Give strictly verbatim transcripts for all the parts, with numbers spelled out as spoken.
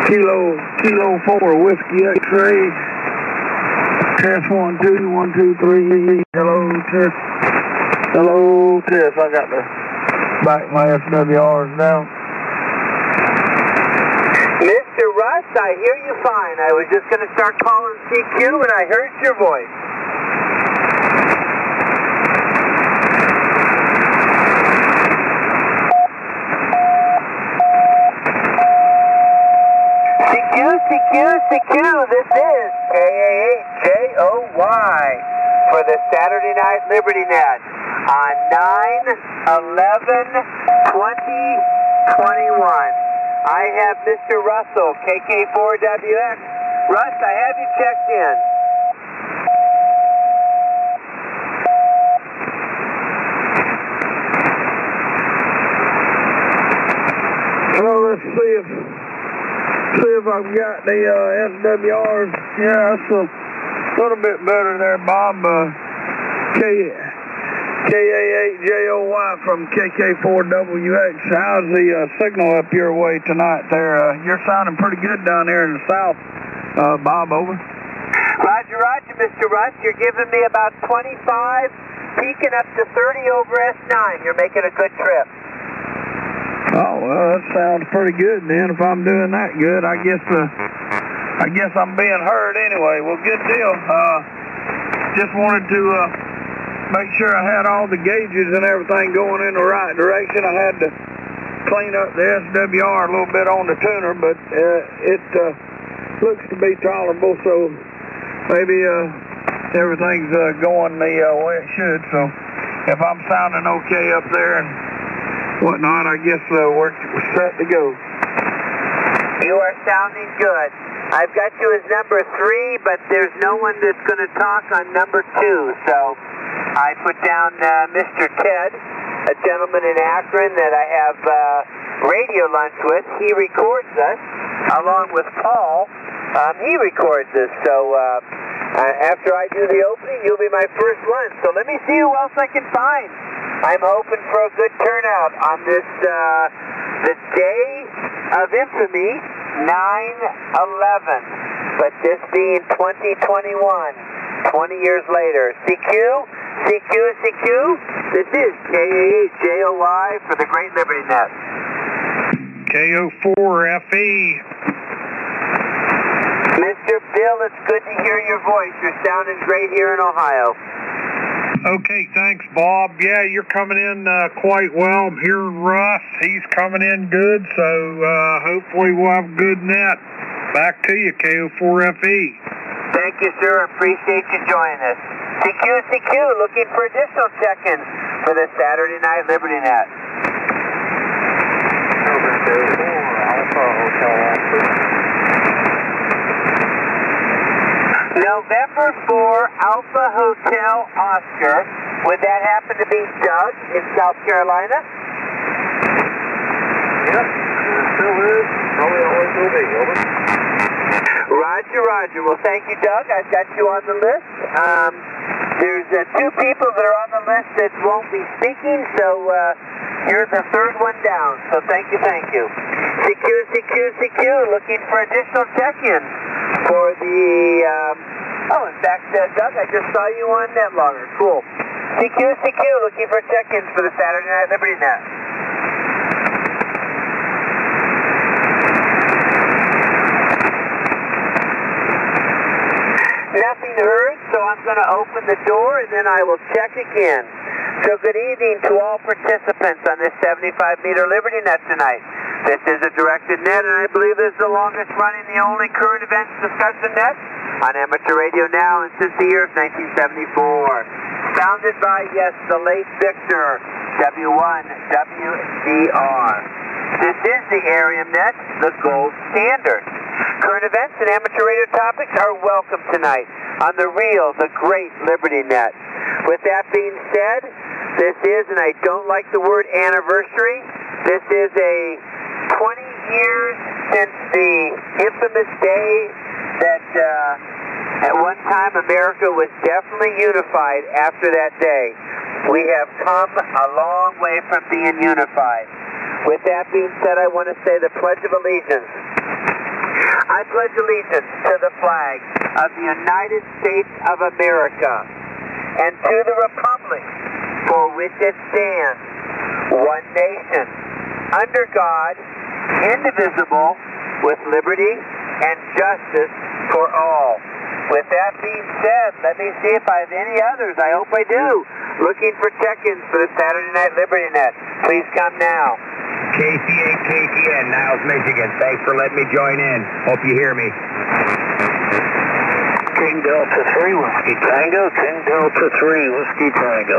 Kilo, Kilo four, Whiskey X-ray. Test one, two, one, two, three. Hello, test. Hello, test. I got to back my S W Rs down. Mister Russ, I hear you fine. I was just going to start calling C Q and I heard your voice. C Q, C Q, C Q, this is K A eight J O Y for the Saturday Night Liberty Net on nine eleven twenty twenty-one. I have Mister Russell, K K four W X. Russ, I have you checked in. Well, let's see if see if I've got the uh, S W Rs. Yeah, it's a little bit better there, Bob. Uh, K K A eight J O Y from K K four W X. How's the uh, signal up your way tonight there? Uh, you're sounding pretty good down there in the south, uh, Bob, over. Roger, roger, Mister Russ. You're giving me about twenty-five, peaking up to thirty over S nine. You're making a good trip. Oh, well, that sounds pretty good then. If I'm doing that good, I guess uh, I guess I'm being heard anyway. Well, good deal. Uh, just wanted to uh, make sure I had all the gauges and everything going in the right direction. I had to clean up the S W R a little bit on the tuner, but uh, it uh, looks to be tolerable, so maybe uh, everything's uh, going the uh, way it should. So if I'm sounding okay up there and whatnot, I guess uh, we're, we're set to go. You are sounding good. I've got you as number three, but there's no one that's going to talk on number two. So I put down uh, Mister Ted, a gentleman in Akron that I have uh, radio lunch with. He records us, along with Paul. Um, he records us. So uh, uh, after I do the opening, you'll be my first lunch. So let me see who else I can find. I'm hoping for a good turnout on this, uh, the day of infamy, nine eleven. But this being twenty twenty-one, twenty years later. C Q, C Q, C Q, this is K A eight J O Y for the Great Liberty Net. K O four F E. Mister Bill, it's good to hear your voice. You're sounding great here in Ohio. Okay, thanks, Bob. Yeah, you're coming in uh, quite well. I'm hearing Russ. He's coming in good, so uh, hopefully we'll have a good net. Back to you, K O four F E. Thank you, sir. Appreciate you joining us. C Q, C Q, looking for additional check-ins for the Saturday Night Liberty Net. November four, Alpha Hotel Oscar. Would that happen to be Doug in South Carolina? Yep, still is. Probably always will be. Over. Roger, roger. Well, thank you, Doug. I've got you on the list. Um, there's uh, two people that are on the list that won't be speaking, so uh, you're the third one down. So thank you, thank you. C Q, C Q, C Q, looking for additional check-ins for the, um, oh, in fact, uh, Doug, I just saw you on NetLogger. Cool. C Q, C Q, looking for check-ins for the Saturday Night Liberty Net. Nothing heard, so I'm going to open the door and then I will check again. So good evening to all participants on this seventy-five meter Liberty Net tonight. This is a directed net, and I believe this is the longest running, the only current events discussion net on amateur radio now and since the year of nineteen seventy-four. Founded by, yes, the late Victor, W one W D R. This is the Arium Net, the gold standard. Current events and amateur radio topics are welcome tonight on the real, the great Liberty Net. With that being said, this is, and I don't like the word anniversary, this is a twenty years since the infamous day that uh, at one time America was definitely unified after that day. We have come a long way from being unified. With that being said, I want to say the Pledge of Allegiance. I pledge allegiance to the flag of the United States of America and to the republic for which it stands, one nation, under God, indivisible, with liberty and justice for all. With that being said, let me see if I have any others. I hope I do. Looking for check-ins for the Saturday Night Liberty Net. Please come now. K C eight K T N, Niles, Michigan. Thanks for letting me join in. Hope you hear me. King Delta three, Whiskey Tango. King Delta three, Whiskey Tango.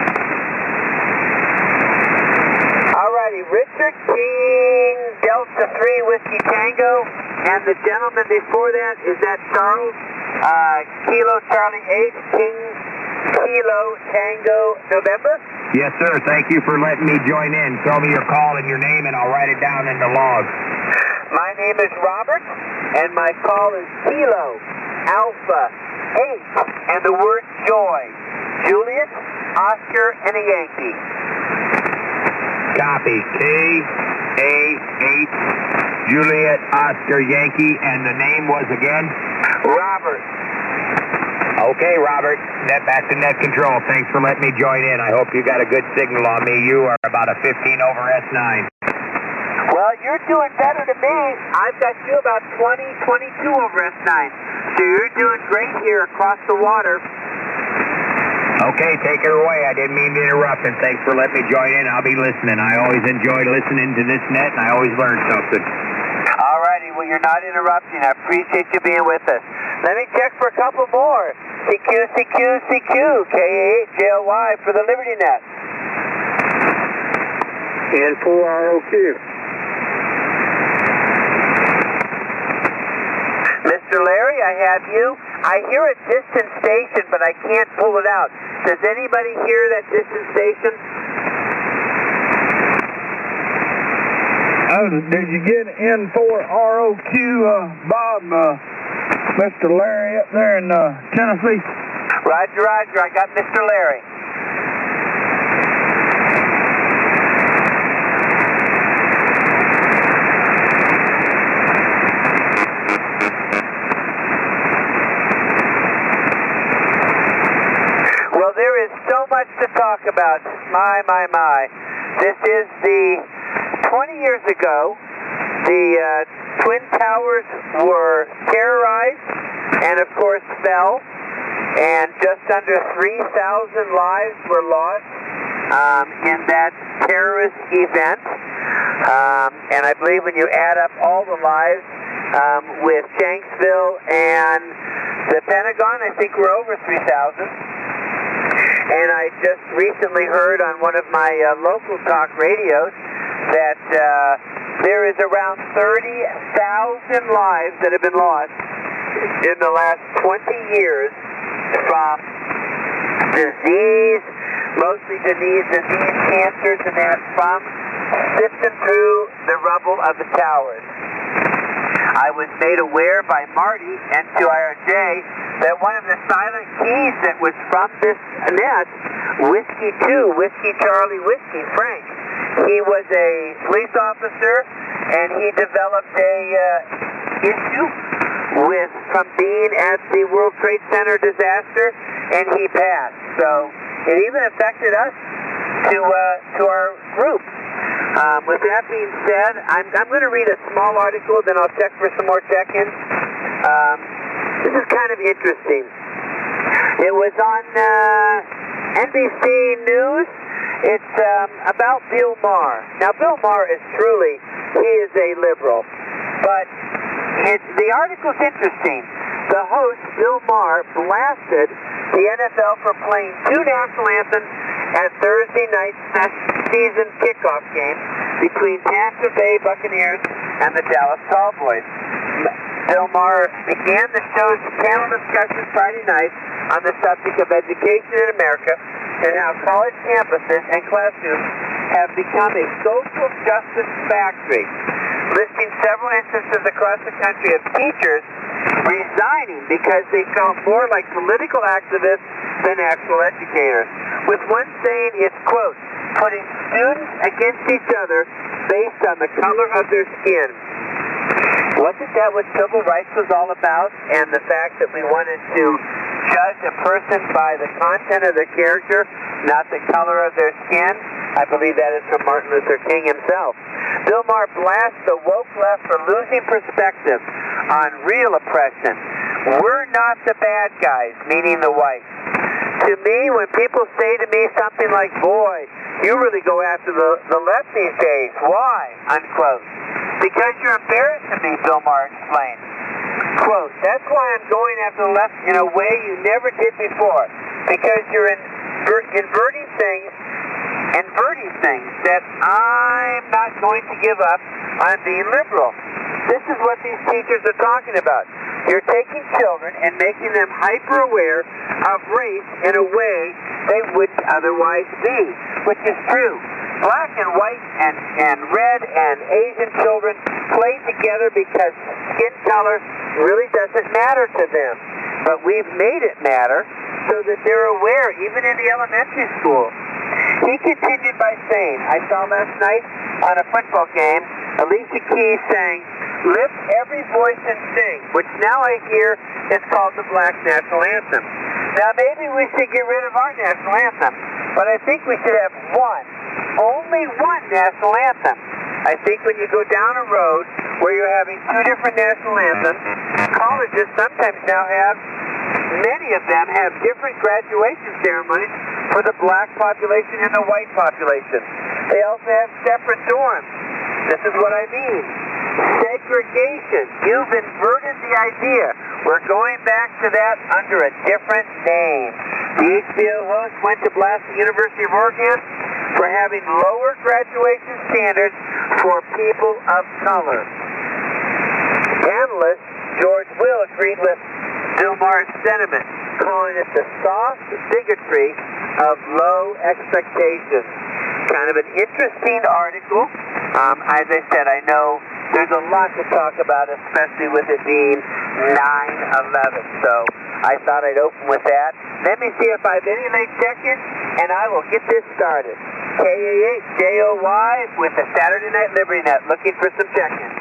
Alrighty, Richard King Delta three, Whiskey Tango. And the gentleman before that, is that Charles? Uh, Kilo Charlie eight, King Kilo Tango November? Yes, sir. Thank you for letting me join in. Tell me your call and your name, and I'll write it down in the log. My name is Robert, and my call is Kilo Alpha eight, and the word joy. Julius, Oscar, and a Yankee. Copy. K A eight, Juliet, Oscar, Yankee, and the name was again? Robert. Okay, Robert. Net back to net control. Thanks for letting me join in. I hope you got a good signal on me. You are about a fifteen over S nine. Well, you're doing better than me. I've got you about twenty, twenty-two over S nine. So you're doing great here across the water. Okay, take her away. I didn't mean to interrupt, and thanks for letting me join in. I'll be listening. I always enjoy listening to this net, and I always learn something. All righty. Well, you're not interrupting. I appreciate you being with us. Let me check for a couple more. C Q, C Q, C Q, K A eight, J L Y for the Liberty Net. N four R O Q. Mister Larry, I have you. I hear a distant station, but I can't pull it out. Does anybody hear that distant station? Oh, did you get N four R O Q, uh, Bob, uh, Mister Larry up there in uh, Tennessee? Roger, roger. I got Mister Larry. Well, there is so much to talk about. My, my, my. This is the twenty years ago, the uh, Twin Towers were terrorized and, of course, fell, and just under three thousand lives were lost um, in that terrorist event. Um, and I believe when you add up all the lives um, with Shanksville and the Pentagon, I think we're over three thousand. And I just recently heard on one of my uh, local talk radios that uh, there is around thirty thousand lives that have been lost in the last twenty years from disease, mostly disease, disease, cancers, and that from sifting through the rubble of the towers. I was made aware by Marty and Q I R J that one of the silent keys that was from this net, Whiskey two, Whiskey Charlie Whiskey, Frank, he was a police officer, and he developed a uh, issue with from being at the World Trade Center disaster, and he passed. So it even affected us to uh, to our group. Um, with that being said, I'm, I'm going to read a small article, then I'll check for some more check-ins. Um, this is kind of interesting. It was on uh, N B C News. It's um, about Bill Maher. Now, Bill Maher is truly, he is a liberal. But it, the article's interesting. The host, Bill Maher, blasted the N F L for playing two national anthems at Thursday night's season kickoff game between Tampa Bay Buccaneers and the Dallas Cowboys. Bill Maher began the show's panel discussion Friday night on the subject of education in America and how college campuses and classrooms have become a social justice factory, listing several instances across the country of teachers resigning because they felt more like political activists than actual educators, with one saying it's, quote, putting students against each other based on the color of their skin. Wasn't that what civil rights was all about? And the fact that we wanted to judge a person by the content of their character, not the color of their skin? I believe that is from Martin Luther King himself. Bill Maher blasts the woke left for losing perspective on real oppression. We're not the bad guys, meaning the whites. To me, when people say to me something like, boy, you really go after the, the left these days. Why? Unquote. Because you're embarrassing me, Bill Maher explained. Quote, that's why I'm going after the left in a way you never did before. Because you're inver- inverting things, inverting things that I'm not going to give up on being liberal. This is what these teachers are talking about. You're taking children and making them hyper-aware of race in a way they wouldn't otherwise be, which is true. Black and white and, and red and Asian children play together because skin color really doesn't matter to them. But we've made it matter so that they're aware, even in the elementary school. He continued by saying, I saw last night on a football game, Alicia Keys sang, lift every voice and sing, which now I hear is called the Black National Anthem. Now maybe we should get rid of our national anthem, but I think we should have one, only one national anthem. I think when you go down a road where you're having two different national anthems, colleges sometimes now have, many of them have different graduation ceremonies for the black population and the white population. They also have separate dorms. This is what I mean. Segregation. You've inverted the idea. We're going back to that under a different name. The H B O host went to blast the University of Oregon for having lower graduation standards for people of color. Analyst George Will agreed with Bill Maher's sentiment, calling it the soft bigotry of low expectations. Kind of an interesting article. Um, as I said, I know there's a lot to talk about, especially with it being nine eleven. So I thought I'd open with that. Let me see if I have any late check-ins, and I will get this started. K A H J O Y with the Saturday Night Liberty Net, looking for some check-ins.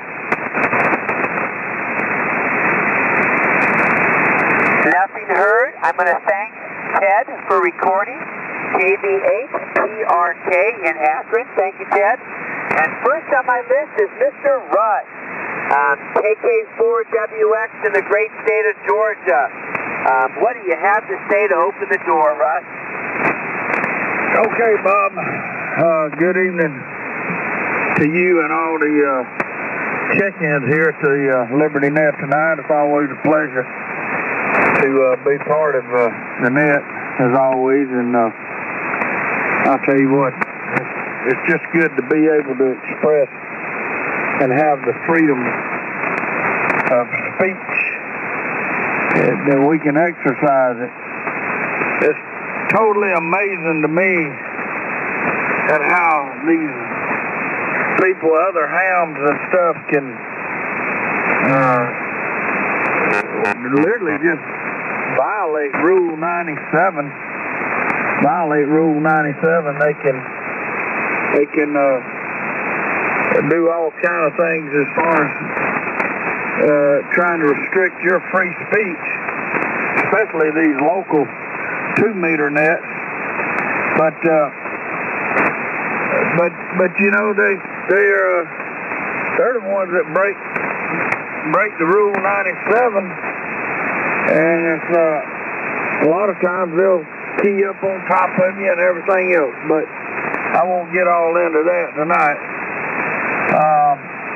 Nothing heard. I'm going to thank Ted for recording. K B H P R K in Akron. Thank you, Ted. And first on my list is Mister Russ, um, K K four W X in the great state of Georgia. Um, what do you have to say to open the door, Russ? Okay, Bob. Uh, good evening to you and all the uh, check-ins here at the uh, Liberty Net tonight. It's always a pleasure to uh, be part of uh, the net, as always. And uh, I'll tell you what, it's, it's just good to be able to express and have the freedom of speech uh, that we can exercise it. It's totally amazing to me at how these people, other hams and stuff, can uh, literally just violate Rule ninety-seven. Violate Rule ninety-seven. They can they can uh, do all kind of things as far as uh, trying to restrict your free speech, especially these local two-meter nets. But uh, but but you know they they're uh, they're the ones that break break the Rule ninety-seven, and it's uh, a lot of times they'll key up on top of you and everything else. But I won't get all into that tonight. Um,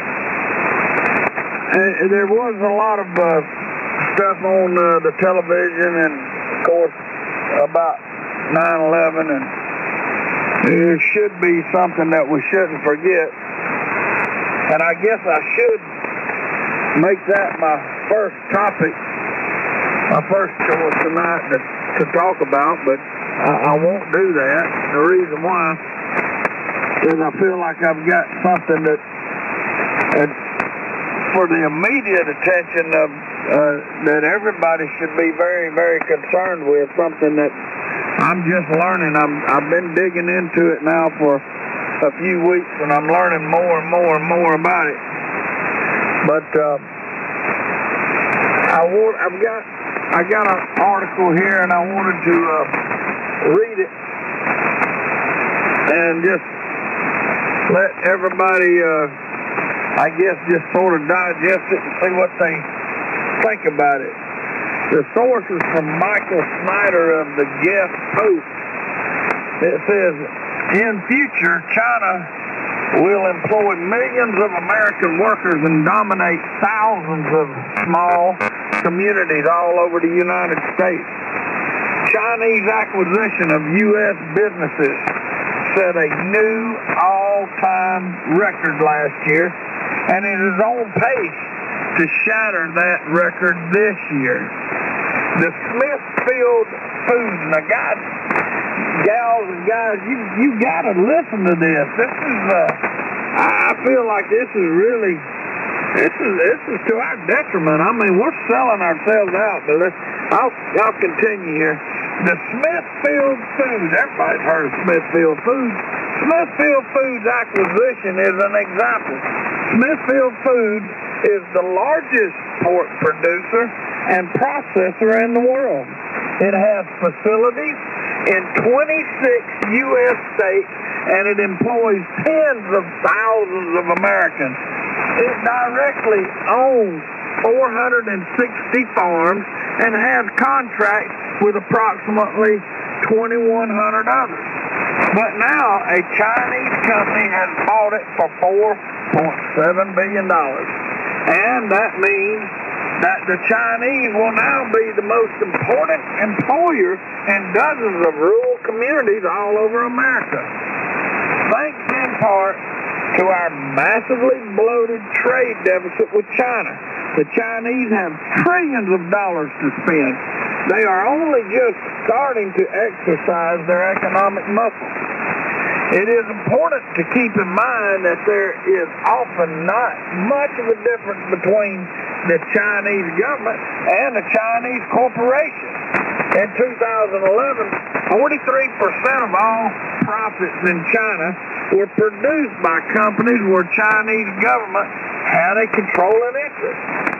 and there was a lot of uh, stuff on uh, the television, and of course about nine eleven, and it should be something that we shouldn't forget. And I guess I should make that my first topic, my first choice tonight to, to talk about, but I, I won't do that. The reason why is I feel like I've got something that, that for the immediate attention of uh, that everybody should be very, very concerned with, something that I'm just learning. I'm, I've been digging into it now for a few weeks, and I'm learning more and more and more about it. But uh, I want, I've got, I got an article here, and I wanted to uh, read it and just let everybody, uh, I guess, just sort of digest it and see what they think about it. The source is from Michael Snyder of the Guest Post. It says, in future, China will employ millions of American workers and dominate thousands of small communities all over the United States. Chinese acquisition of U S businesses set a new all-time record last year, and it is on pace to shatter that record this year. The Smithfield Foods, now guys, gals and guys, you you got to listen to this. This is, uh, I, I feel like this is really, this is this is to our detriment. I mean, we're selling ourselves out. But let's, I'll I'll continue here. The Smithfield Foods, everybody's heard of Smithfield Foods. Smithfield Foods acquisition is an example. Smithfield Foods is the largest pork producer and processor in the world. It has facilities in twenty-six U S states, and it employs tens of thousands of Americans. It directly owns four hundred sixty farms and has contracts with approximately twenty-one hundred others. But now a Chinese company has bought it for four point seven billion dollars. And that means that the Chinese will now be the most important employer in dozens of rural communities all over America. Thanks in part to our massively bloated trade deficit with China. The Chinese have trillions of dollars to spend. They are only just starting to exercise their economic muscle. It is important to keep in mind that there is often not much of a difference between the Chinese government and the Chinese corporation. In two thousand eleven, forty-three percent of all profits in China were produced by companies where Chinese government had a controlling interest.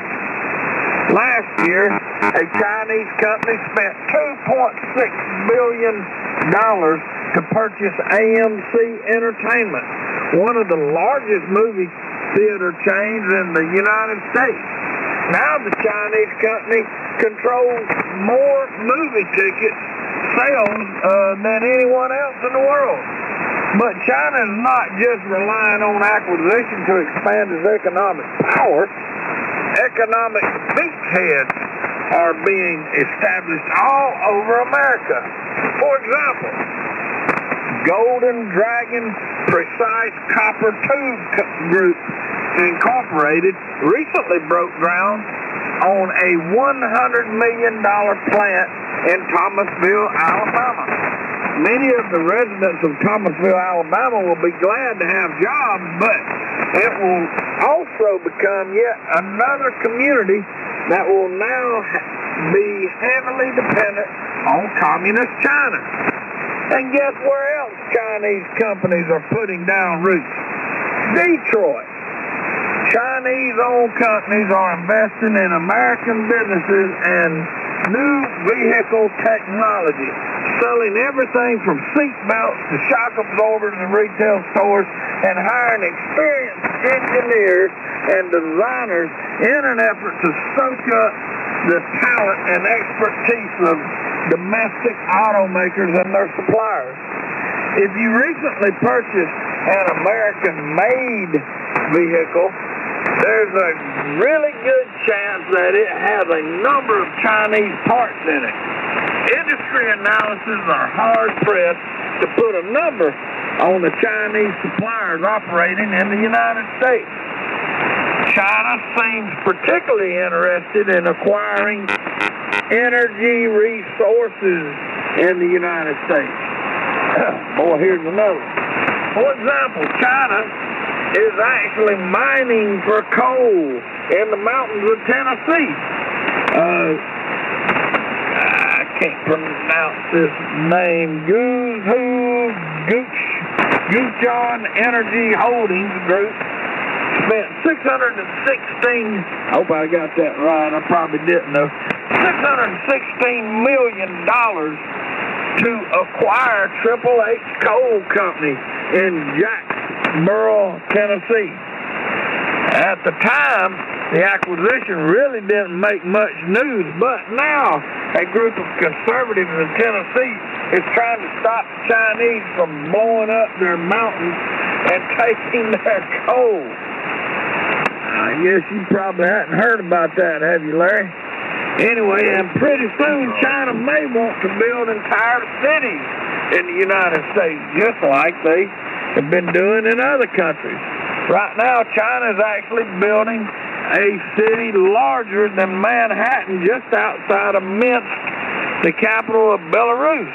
Last year, a Chinese company spent two point six billion dollars to purchase A M C Entertainment, one of the largest movie theater chains in the United States. Now the Chinese company controls more movie ticket sales uh, than anyone else in the world. But China is not just relying on acquisition to expand its economic power. Economic beachheads are being established all over America. For example, Golden Dragon Precise Copper Tube Group Incorporated recently broke ground on a one hundred million dollars plant in Thomasville, Alabama. Many of the residents of Thomasville, Alabama will be glad to have jobs, but it will also become yet another community that will now be heavily dependent on communist China. And guess where else Chinese companies are putting down roots? Detroit. Chinese-owned companies are investing in American businesses and new vehicle technology, selling everything from seat belts to shock absorbers in retail stores, and hiring experienced engineers and designers in an effort to soak up the talent and expertise of domestic automakers and their suppliers. If you recently purchased an American-made vehicle, there's a really good chance that it has a number of Chinese parts in it. Industry analysis are hard-pressed to put a number on the Chinese suppliers operating in the United States. China seems particularly interested in acquiring energy resources in the United States. Boy, here's another one. For example, China is actually mining for coal in the mountains of Tennessee. Uh, I can't pronounce this name. Guzhou Guchon Energy Holdings Group spent six hundred sixteen, I hope I got that right, I probably didn't though, six hundred sixteen million dollars to acquire Triple H Coal Company in Jacksboro, Tennessee. At the time, the acquisition really didn't make much news, but now a group of conservatives in Tennessee is trying to stop the Chinese from blowing up their mountains and taking their coal. I guess you probably hadn't heard about that, have you, Larry? Anyway, and pretty soon China may want to build entire cities in the United States, just like they have been doing in other countries. Right now, China is actually building a city larger than Manhattan just outside of Minsk, the capital of Belarus.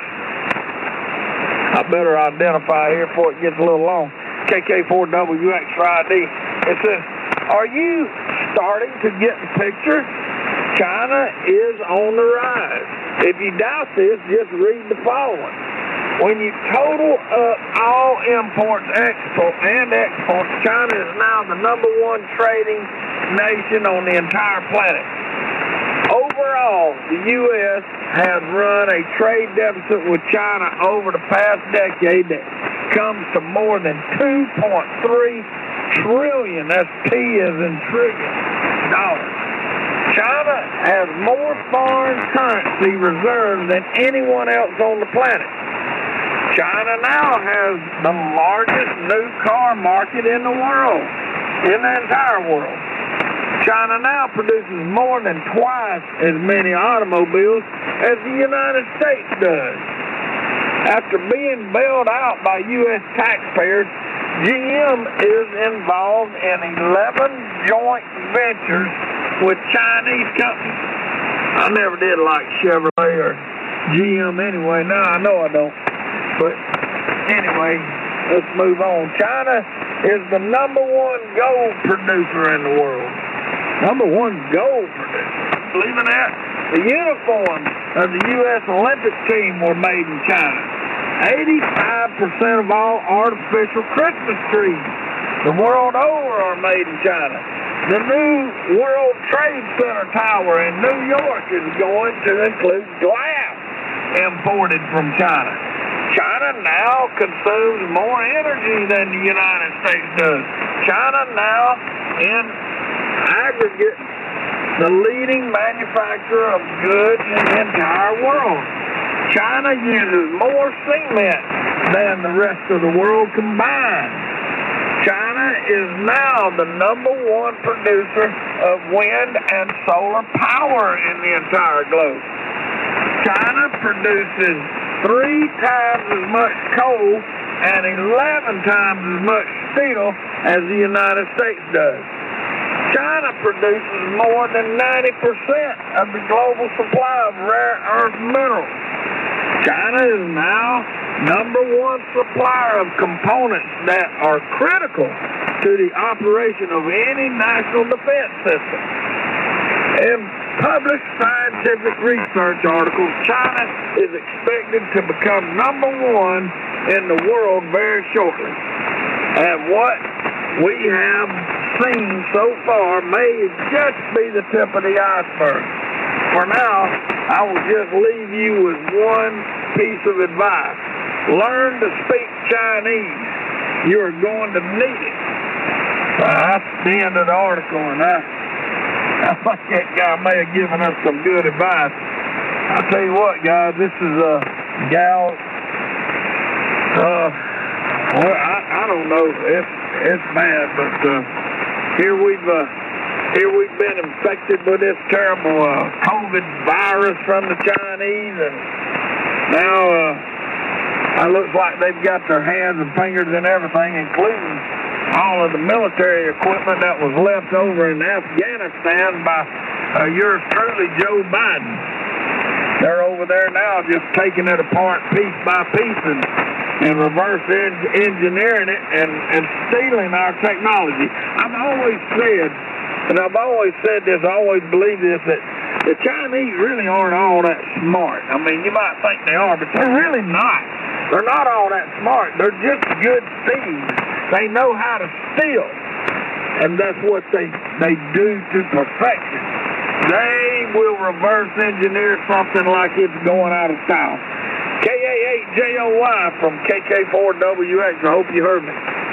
I better identify here before it gets a little long. K K four W X I D. It says, are you starting to get the picture? China is on the rise. If you doubt this, just read the following. When you total up all imports, export, and exports, China is now the number one trading nation on the entire planet. Overall, the U S has run a trade deficit with China over the past decade that comes to more than two point three trillion, that's P as in trillion, dollars. China has more foreign currency reserves than anyone else on the planet. China now has the largest new car market in the world, in the entire world. China now produces more than twice as many automobiles as the United States does. After being bailed out by U S taxpayers, G M is involved in eleven joint ventures with Chinese companies. I never did like Chevrolet or G M anyway. Now I know I don't. But anyway, let's move on. China is the number one gold producer in the world. Number one gold producer. Believe in that? The uniforms of the U S Olympic team were made in China. eighty-five percent of all artificial Christmas trees the world over are made in China. The new World Trade Center tower in New York is going to include glass imported from China. China now consumes more energy than the United States does. China now, in aggregate, the leading manufacturer of goods in the entire world. China uses more cement than the rest of the world combined. China is now the number one producer of wind and solar power in the entire globe. China produces three times as much coal and eleven times as much steel as the United States does. China produces more than ninety percent of the global supply of rare earth minerals. China is now number one supplier of components that are critical to the operation of any national defense system. In published scientific research articles, China is expected to become number one in the world very shortly. And what we have seen so far may just be the tip of the iceberg. For now, I will just leave you with one piece of advice. Learn to speak Chinese. You are going to need it. Uh, that's the end of the article, and I, I think that guy may have given us some good advice. I'll tell you what, guys, this is a gal. Uh, well, I, I don't know. It's it's bad, but uh, here we've uh, here we've been infected with this terrible uh, COVID virus from the Chinese, and now uh, it looks like they've got their hands and fingers in everything, including all of the military equipment that was left over in Afghanistan by uh, yours truly, Joe Biden. They're over there now just taking it apart piece by piece and, and reverse en- engineering it and, and stealing our technology. I've always said, and I've always said this, I always believe this, that the Chinese really aren't all that smart. I mean, you might think they are, but they're really not. They're not all that smart. They're just good thieves. They know how to steal. and that's what they, they do to perfection. They will reverse engineer something like it's going out of town. K A eight J O Y from K K four W X. I hope you heard me.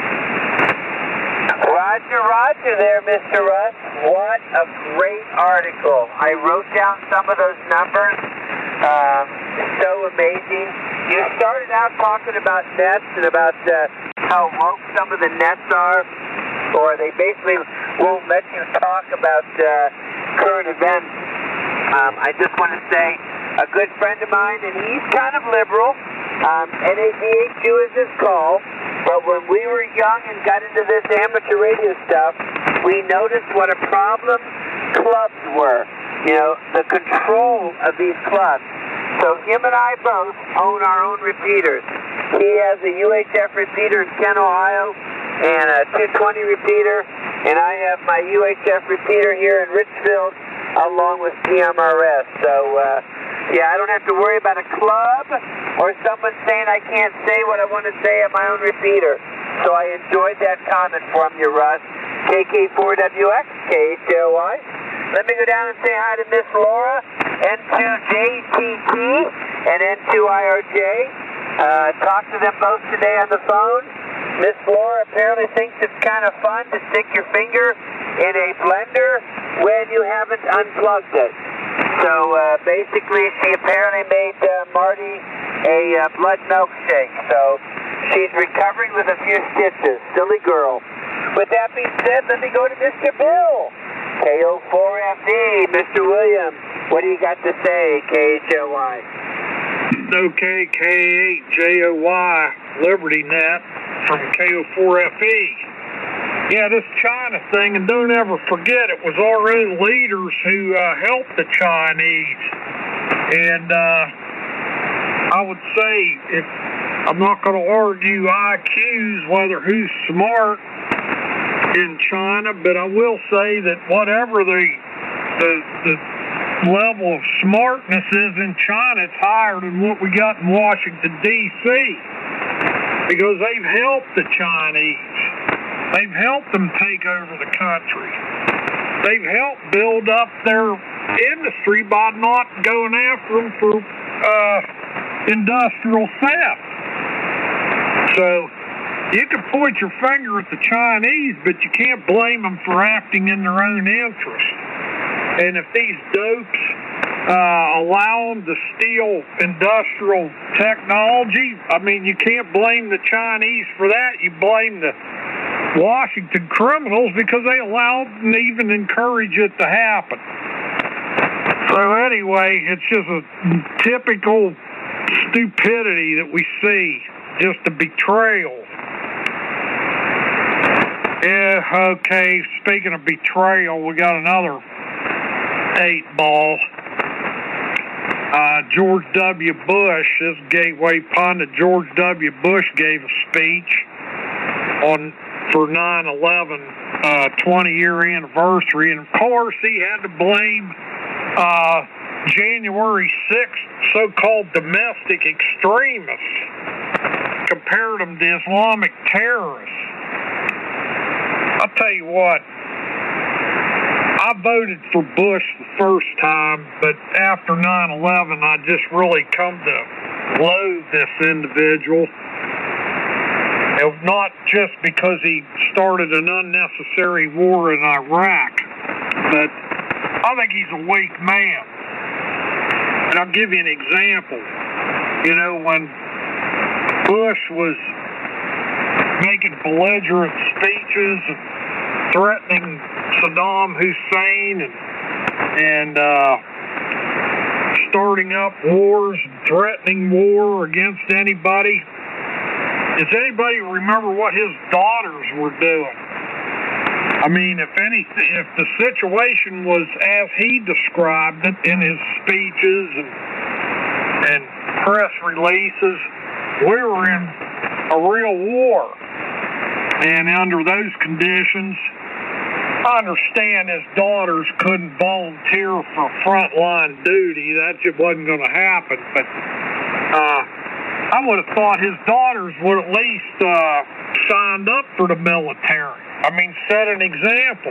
Roger, roger there, Mister Russ. What a great article. I wrote down some of those numbers. Um, so amazing. You started out talking about nets and about uh, how woke some of the nets are, or they basically won't let you talk about uh, current events. Um, I just want to say, a good friend of mine, and he's kind of liberal. Um, N A D H U is his call. But when we were young and got into this amateur radio stuff, we noticed what a problem clubs were. You know, the control of these clubs. So him and I both own our own repeaters. He has a U H F repeater in Kent, Ohio, and a two twenty repeater, and I have my U H F repeater here in Richfield, along with G M R S. So, uh, yeah, I don't have to worry about a club or someone saying I can't say what I want to say at my own repeater. So I enjoyed that comment from you, Russ. K K four W X, K H O Y. Let me go down and say hi to Miss Laura, N two J T T and N two I R J. Uh, talked to them both today on the phone. Miss Laura apparently thinks it's kind of fun to stick your finger in a blender when you haven't unplugged it. So uh, basically, she apparently made uh, Marty a uh, blood milkshake. So she's recovering with a few stitches. Silly girl. With that being said, let me go to Mister Bill. K O four F D, Mister Williams. What do you got to say, K H O Y? Okay, K eight J O Y, Liberty Net from K O four F E. Yeah, this China thing, and don't ever forget, it was our own leaders who uh, helped the Chinese. And uh, I would say, if I'm not going to argue I Qs, whether who's smart in China, but I will say that whatever the the, the level of smartness is in China, it's higher than what we got in Washington, D C, because they've helped the Chinese. They've helped them take over the country. They've helped build up their industry by not going after them for uh, industrial theft. So you can point your finger at the Chinese, but you can't blame them for acting in their own interest. And if these dopes uh, allow them to steal industrial technology, I mean, you can't blame the Chinese for that. You blame the Washington criminals because they allowed and even encourage it to happen. So anyway, it's just a typical stupidity that we see, just a betrayal. Yeah, okay, speaking of betrayal, we got another eight ball. Uh, George W. Bush, this Gateway pundit, George W. Bush gave a speech on for nine eleven uh, twenty-year anniversary, and of course he had to blame uh, January sixth so-called domestic extremists, compared them to Islamic terrorists. I'll tell you what, I voted for Bush the first time, but after nine eleven I just really come to loathe this individual. Not just because he started an unnecessary war in Iraq, but I think he's a weak man. And I'll give you an example. You know, when Bush was making belligerent speeches and threatening Saddam Hussein and, and uh, starting up wars and threatening war against anybody, does anybody remember what his daughters were doing? I mean, if any, if the situation was as he described it in his speeches and, and press releases, we were in a real war. And under those conditions, I understand his daughters couldn't volunteer for frontline duty. That just wasn't going to happen. But uh, I would have thought his daughters would at least uh, signed up for the military. I mean, set an example.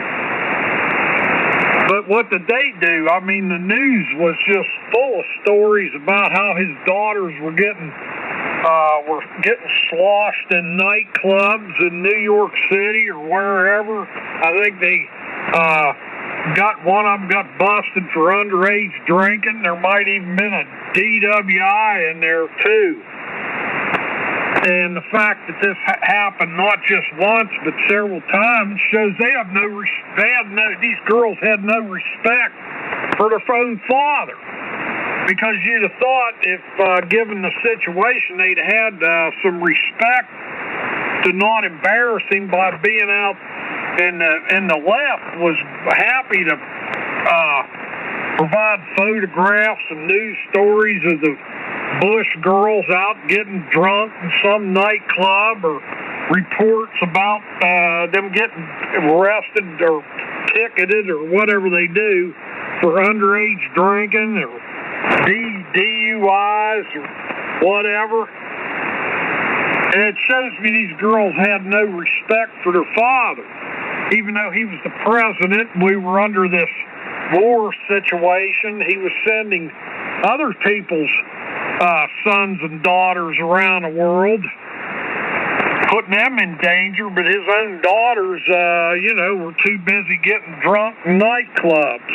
But what did they do? I mean, the news was just full of stories about how his daughters were getting uh, were getting sloshed in nightclubs in New York City or wherever. I think they uh, got one of them got busted for underage drinking. There might even been a D W I in there too. And the fact that this ha- happened not just once but several times shows they have no res- they had no these girls had no respect for their own father, because you'd have thought if uh, given the situation they'd had uh, some respect to not embarrass him by being out, and the and the left was happy to uh, provide photographs and news stories of the Bush girls out getting drunk in some nightclub, or reports about uh, them getting arrested or ticketed or whatever they do for underage drinking or D U Is or whatever. And it shows me these girls had no respect for their father. Even though he was the president and we were under this war situation, he was sending other people's Uh, sons and daughters around the world, putting them in danger, but his own daughters, uh, you know, were too busy getting drunk in nightclubs.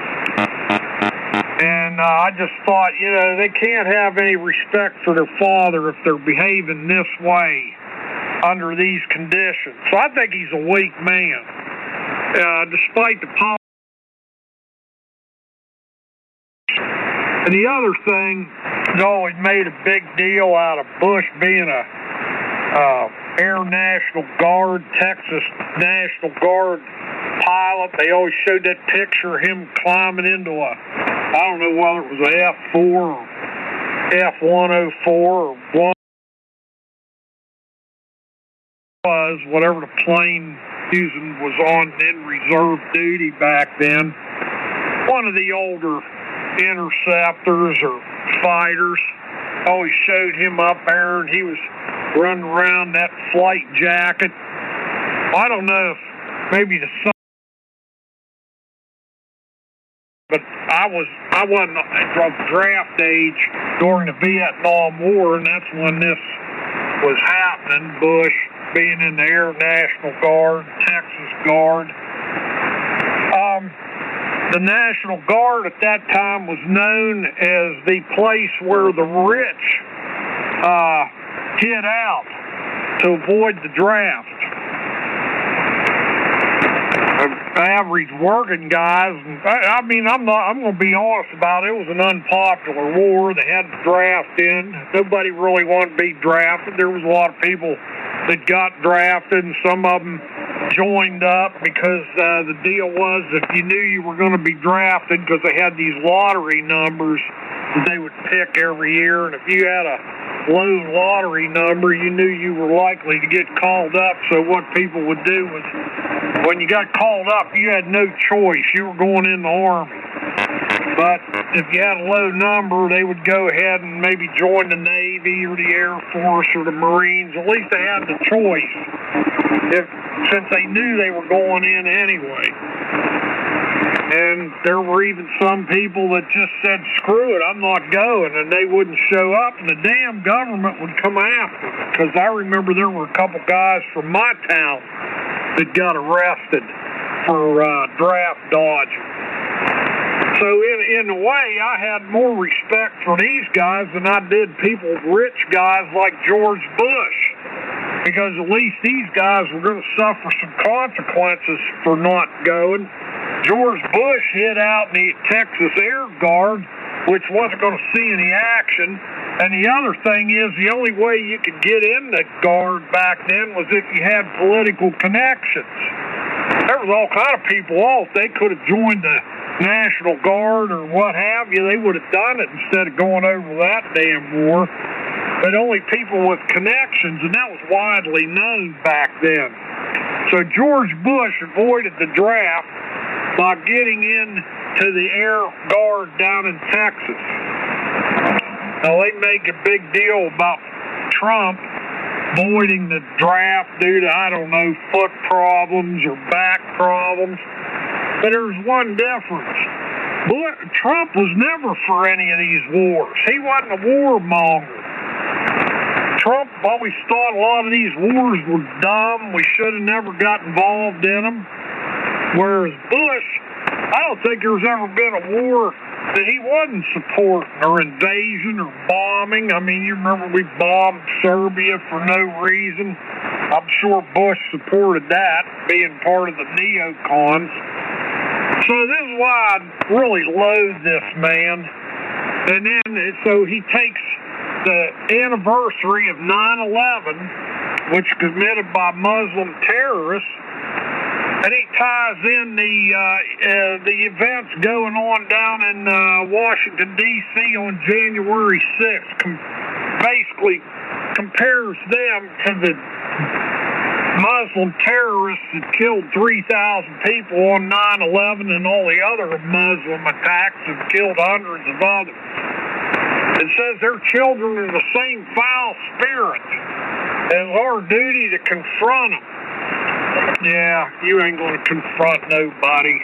And uh, I just thought, you know, they can't have any respect for their father if they're behaving this way under these conditions. So I think he's a weak man, uh, despite the politics. And the other thing, they always made a big deal out of Bush being a uh, Air National Guard, Texas National Guard pilot. They always showed that picture of him climbing into a, I don't know whether it was a F four or F one oh four or what was, whatever the plane using was on in reserve duty back then. One of the older interceptors or fighters always showed him up there, and he was running around that flight jacket. I don't know if maybe the sun, but I was I wasn't of draft age during the Vietnam War, and that's when this was happening. Bush being in the Air National Guard, Texas Guard. Um. The National Guard at that time was known as the place where the rich uh, hid out to avoid the draft. Average working guys, I, I mean, I'm not, I'm going to be honest about it, it was an unpopular war. They had the draft in. Nobody really wanted to be drafted. There was a lot of people that got drafted, and some of them joined up because uh, the deal was if you knew you were going to be drafted, because they had these lottery numbers that they would pick every year, and if you had a low lottery number, you knew you were likely to get called up. So what people would do was, when you got called up, you had no choice. You were going in the Army. But if you had a low number, they would go ahead and maybe join the Navy or the Air Force or the Marines. At least they had the choice, if since they knew they were going in anyway. And there were even some people that just said, screw it, I'm not going, and they wouldn't show up, and the damn government would come after them. Because I remember there were a couple guys from my town that got arrested for uh, draft dodging. So in, in a way, I had more respect for these guys than I did people, rich guys like George Bush, because at least these guys were going to suffer some consequences for not going. George Bush hid out in the Texas Air Guard, which wasn't going to see any action. And the other thing is, the only way you could get in the Guard back then was if you had political connections. There was all kind of people off. They could have joined the National Guard or what have you. They would have done it instead of going over that damn war. But only people with connections, and that was widely known back then. So George Bush avoided the draft by getting in to the Air Guard down in Texas. Now, they make a big deal about Trump avoiding the draft due to, I don't know, foot problems or back problems. But there's one difference. Bush, Trump was never for any of these wars. He wasn't a warmonger. Trump always thought a lot of these wars were dumb. We should have never got involved in them. Whereas Bush, I don't think there's ever been a war that he wasn't supporting, or invasion, or bombing. I mean, you remember we bombed Serbia for no reason. I'm sure Bush supported that, being part of the neocons. So this is why I really loathe this man. And then, so he takes the anniversary of nine eleven, which was committed by Muslim terrorists, and he ties in the uh, uh, the events going on down in uh, Washington, D C on January sixth. Com- basically compares them to the Muslim terrorists that killed three thousand people on nine eleven, and all the other Muslim attacks have killed hundreds of others. It says their children are the same foul spirit, and it's our duty to confront them. Yeah, you ain't going to confront nobody.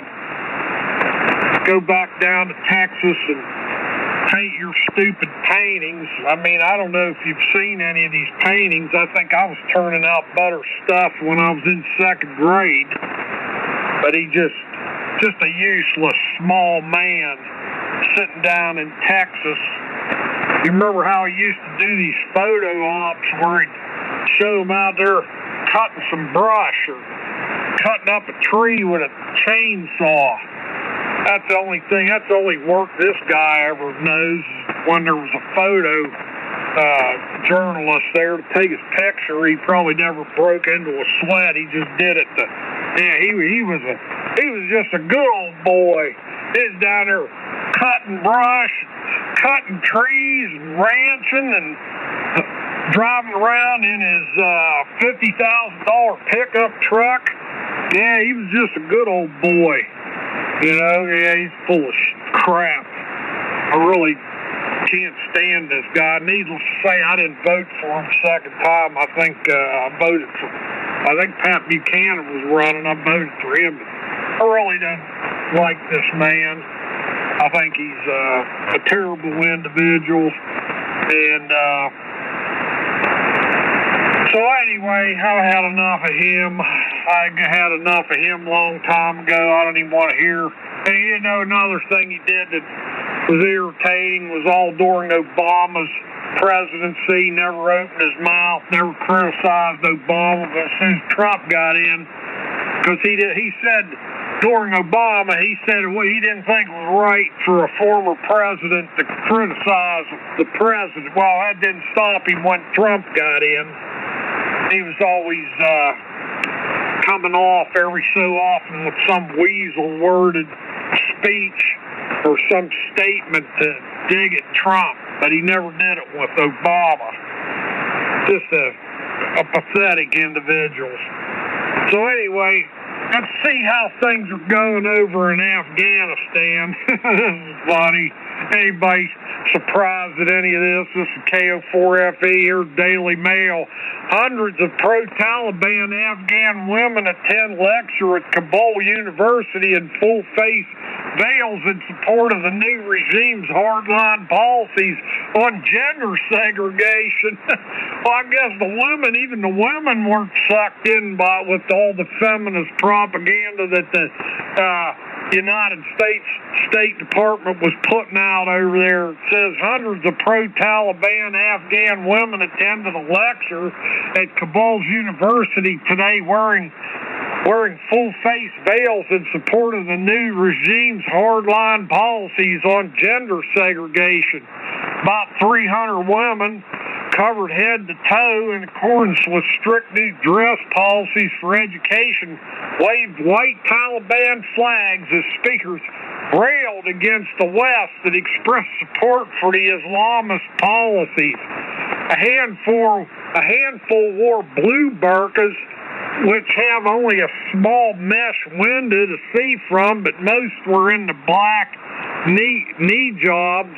Go back down to Texas and paint your stupid paintings. I mean, I don't know if you've seen any of these paintings. I think I was turning out better stuff when I was in second grade. But he just, just a useless small man sitting down in Texas. You remember how he used to do these photo ops where he'd show them out there cutting some brush or cutting up a tree with a chainsaw. That's the only thing, that's the only work this guy ever knows. When there was a photo uh, journalist there to take his picture, he probably never broke into a sweat. He just did it to, yeah, he, he was a, he was just a good old boy. He was down there cutting brush, cutting trees, and ranching, and driving around in his uh, fifty thousand dollars pickup truck. Yeah, he was just a good old boy. You know, yeah, he's full of crap. I really can't stand this guy. Needless to say, I didn't vote for him second time. I think uh, I voted for, I think Pat Buchanan was running. I voted for him. But I really don't like this man. I think he's uh, a terrible individual. And, uh, so anyway, I had enough of him. I had enough of him a long time ago. I don't even want to hear. And you know, another thing he did that was irritating was all during Obama's presidency. Never opened his mouth, never criticized Obama. But as soon as Trump got in, because he did, he said during Obama, he said well, he didn't think it was right for a former president to criticize the president. Well, that didn't stop him when Trump got in. He was always uh, coming off every so often with some weasel-worded speech or some statement to dig at Trump, but he never did it with Obama. Just a, a pathetic individual. So anyway, let's see how things are going over in Afghanistan. This is funny. Anybody surprised at any of this? This is K O four F E here, Daily Mail. Hundreds of pro-Taliban Afghan women attend lecture at Kabul University in full face veils in support of the new regime's hardline policies on gender segregation. Well, I guess the women, even the women weren't sucked in by with all the feminist propaganda that the uh, United States State Department was putting out over there. It says hundreds of pro-Taliban Afghan women attended a lecture at Kabul's University today wearing wearing full-face veils in support of the new regime's hardline policies on gender segregation. About three hundred women covered head to toe in accordance with strict new dress policies for education, waved white Taliban flags as speakers railed against the West that expressed support for the Islamist policies. A handful, a handful wore blue burqas, which have only a small mesh window to see from, but most were in the black knee, knee jobs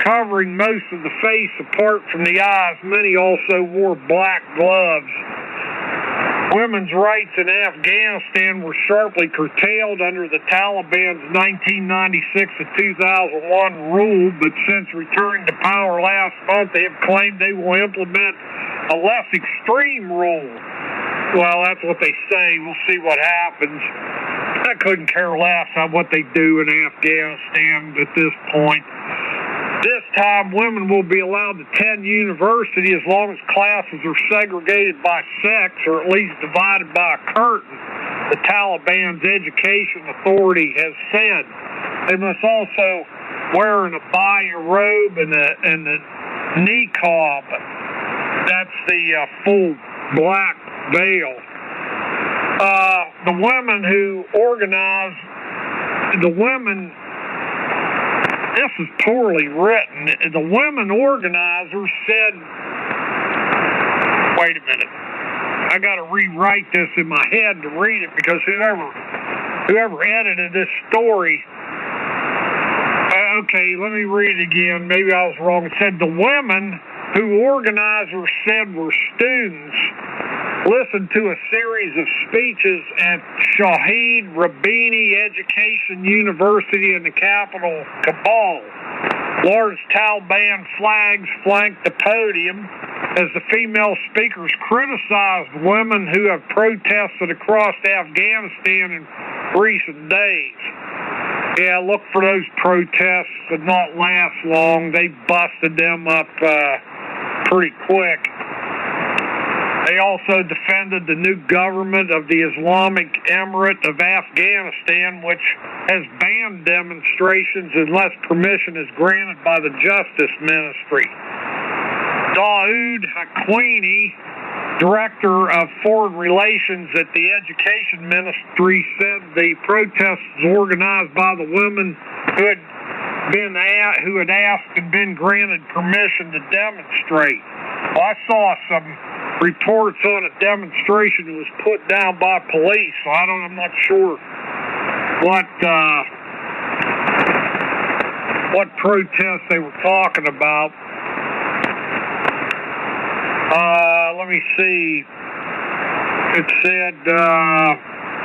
covering most of the face apart from the eyes. Many also wore black gloves. Women's rights in Afghanistan were sharply curtailed under the Taliban's nineteen ninety-six to two thousand one rule, but since returning to power last month, they have claimed they will implement a less extreme rule. Well, that's what they say. We'll see what happens. I couldn't care less on what they do in Afghanistan at this point. This time, women will be allowed to attend university as long as classes are segregated by sex or at least divided by a curtain, the Taliban's education authority has said. They must also wear an abaya robe and a, and a niqab. That's the uh, full black veil. Uh, the women who organize, the women... This is poorly written. The women organizers said, wait a minute, I got to rewrite this in my head to read it because whoever whoever edited this story, uh, okay, let me read it again. Maybe I was wrong. It said the women who organizers said were students listened to a series of speeches at Shahid Rabbani Education University in the capital, Kabul. Large Taliban flags flanked the podium as the female speakers criticized women who have protested across Afghanistan in recent days. Yeah, look for those protests to not last long. They busted them up uh, pretty quick. They also defended the new government of the Islamic Emirate of Afghanistan, which has banned demonstrations unless permission is granted by the Justice Ministry. Daoud Haquini, Director of Foreign Relations at the Education Ministry, said the protest was organized by the women who had been at, who had asked and been granted permission to demonstrate. Well, I saw some reports on a demonstration that was put down by police, so I don't, I'm not sure what uh, what protest they were talking about. Uh, let me see. It said uh,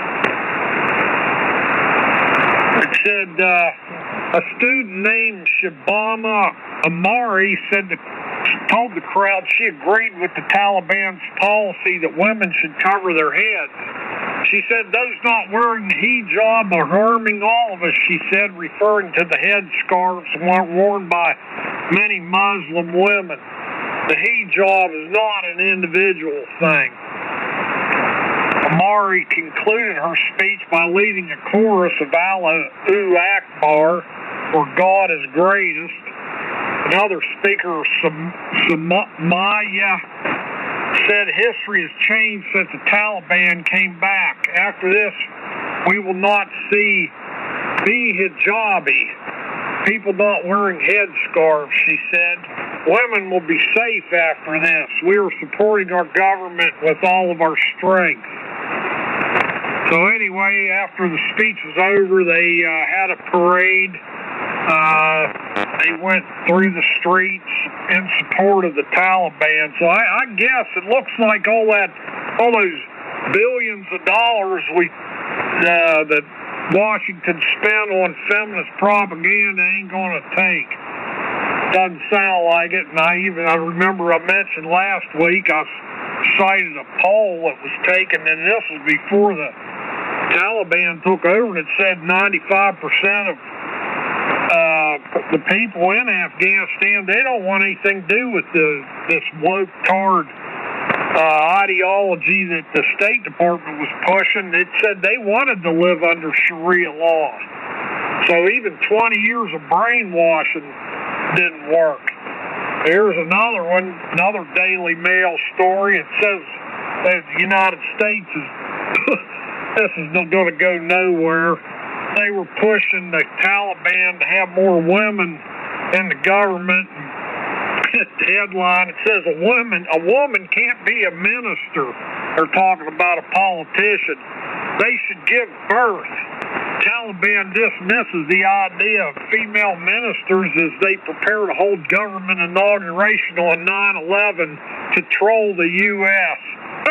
it said uh, a student named Shabana Amari said that told the crowd she agreed with the Taliban's policy that women should cover their heads. She said those not wearing the hijab are harming all of us, she said, referring to the headscarves worn by many Muslim women. The hijab is not an individual thing. Amari concluded her speech by leading a chorus of Allahu Akbar, or God is greatest. Another speaker, Samaya, said history has changed since the Taliban came back. After this, we will not see bihijabi, people not wearing headscarves, she said. Women will be safe after this. We are supporting our government with all of our strength. So anyway, after the speech was over, they uh, had a parade. Uh, they went through the streets in support of the Taliban. So I, I guess it looks like all that, all those billions of dollars we uh, that Washington spent on feminist propaganda ain't going to take. Doesn't sound like it. And I even I remember I mentioned last week I cited a poll that was taken, and this was before the Taliban took over, and it said ninety-five percent of Uh, the people in Afghanistan, they don't want anything to do with the this woke-tard uh, ideology that the State Department was pushing. It said they wanted to live under Sharia law. So even twenty years of brainwashing didn't work. Here's another one, another Daily Mail story. It says that the United States is, this is not going to go nowhere. They were pushing the Taliban to have more women in the government. The headline, it says a woman, a woman can't be a minister. They're talking about a politician. They should give birth. Taliban dismisses the idea of female ministers as they prepare to hold government inauguration on nine eleven to troll the U S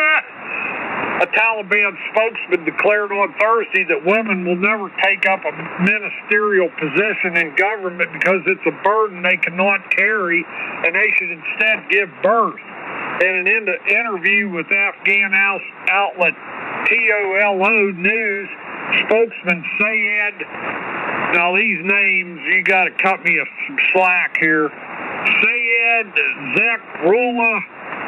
A Taliban spokesman declared on Thursday that women will never take up a ministerial position in government because it's a burden they cannot carry, and they should instead give birth. In an in- interview with Afghan outlet T O L O News, spokesman Sayed, now these names, you got to cut me some slack here, Sayed Zakrullah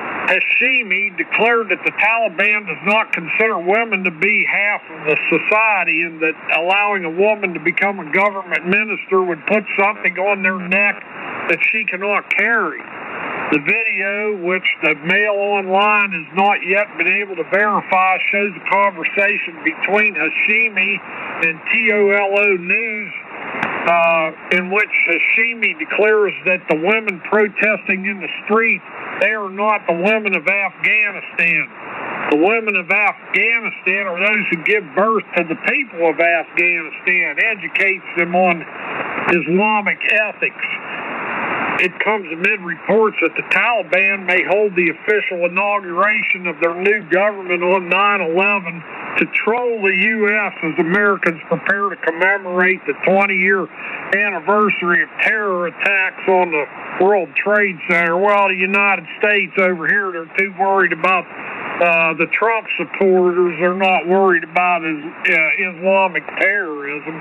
Hashimi declared that the Taliban does not consider women to be half of the society, and that allowing a woman to become a government minister would put something on their neck that she cannot carry. The video, which the Mail Online has not yet been able to verify, shows a conversation between Hashimi and T O L O News, uh, in which Hashimi declares that the women protesting in the street, they are not the women of Afghanistan. The women of Afghanistan are those who give birth to the people of Afghanistan, educates them on Islamic ethics. It comes amid reports that the Taliban may hold the official inauguration of their new government on nine eleven to troll the U S as Americans prepare to commemorate the twenty-year anniversary of terror attacks on the World Trade Center. Well, the United States over here, they're too worried about uh, the Trump supporters. They're not worried about his, uh, Islamic terrorism.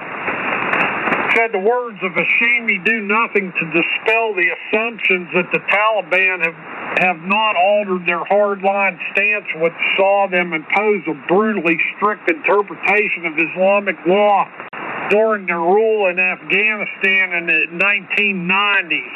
Said the words of Hashimi do nothing to dispel the assumptions that the Taliban have, have not altered their hardline stance, which saw them impose a brutally strict interpretation of Islamic law during their rule in Afghanistan in the nineteen nineties.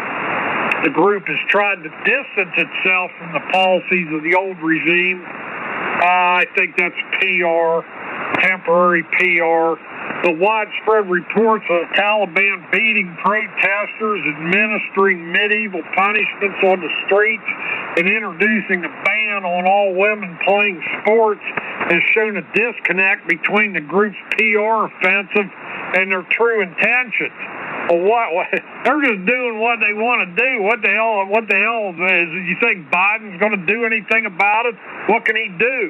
The group has tried to distance itself from the policies of the old regime. Uh, I think that's P R, temporary P R. The widespread reports of the Taliban beating protesters, administering medieval punishments on the streets, and introducing a ban on all women playing sports has shown a disconnect between the group's P R offensive and their true intentions. Well, what, what, they're just doing what they want to do. What the hell? What the hell is? You think Biden's going to do anything about it? What can he do?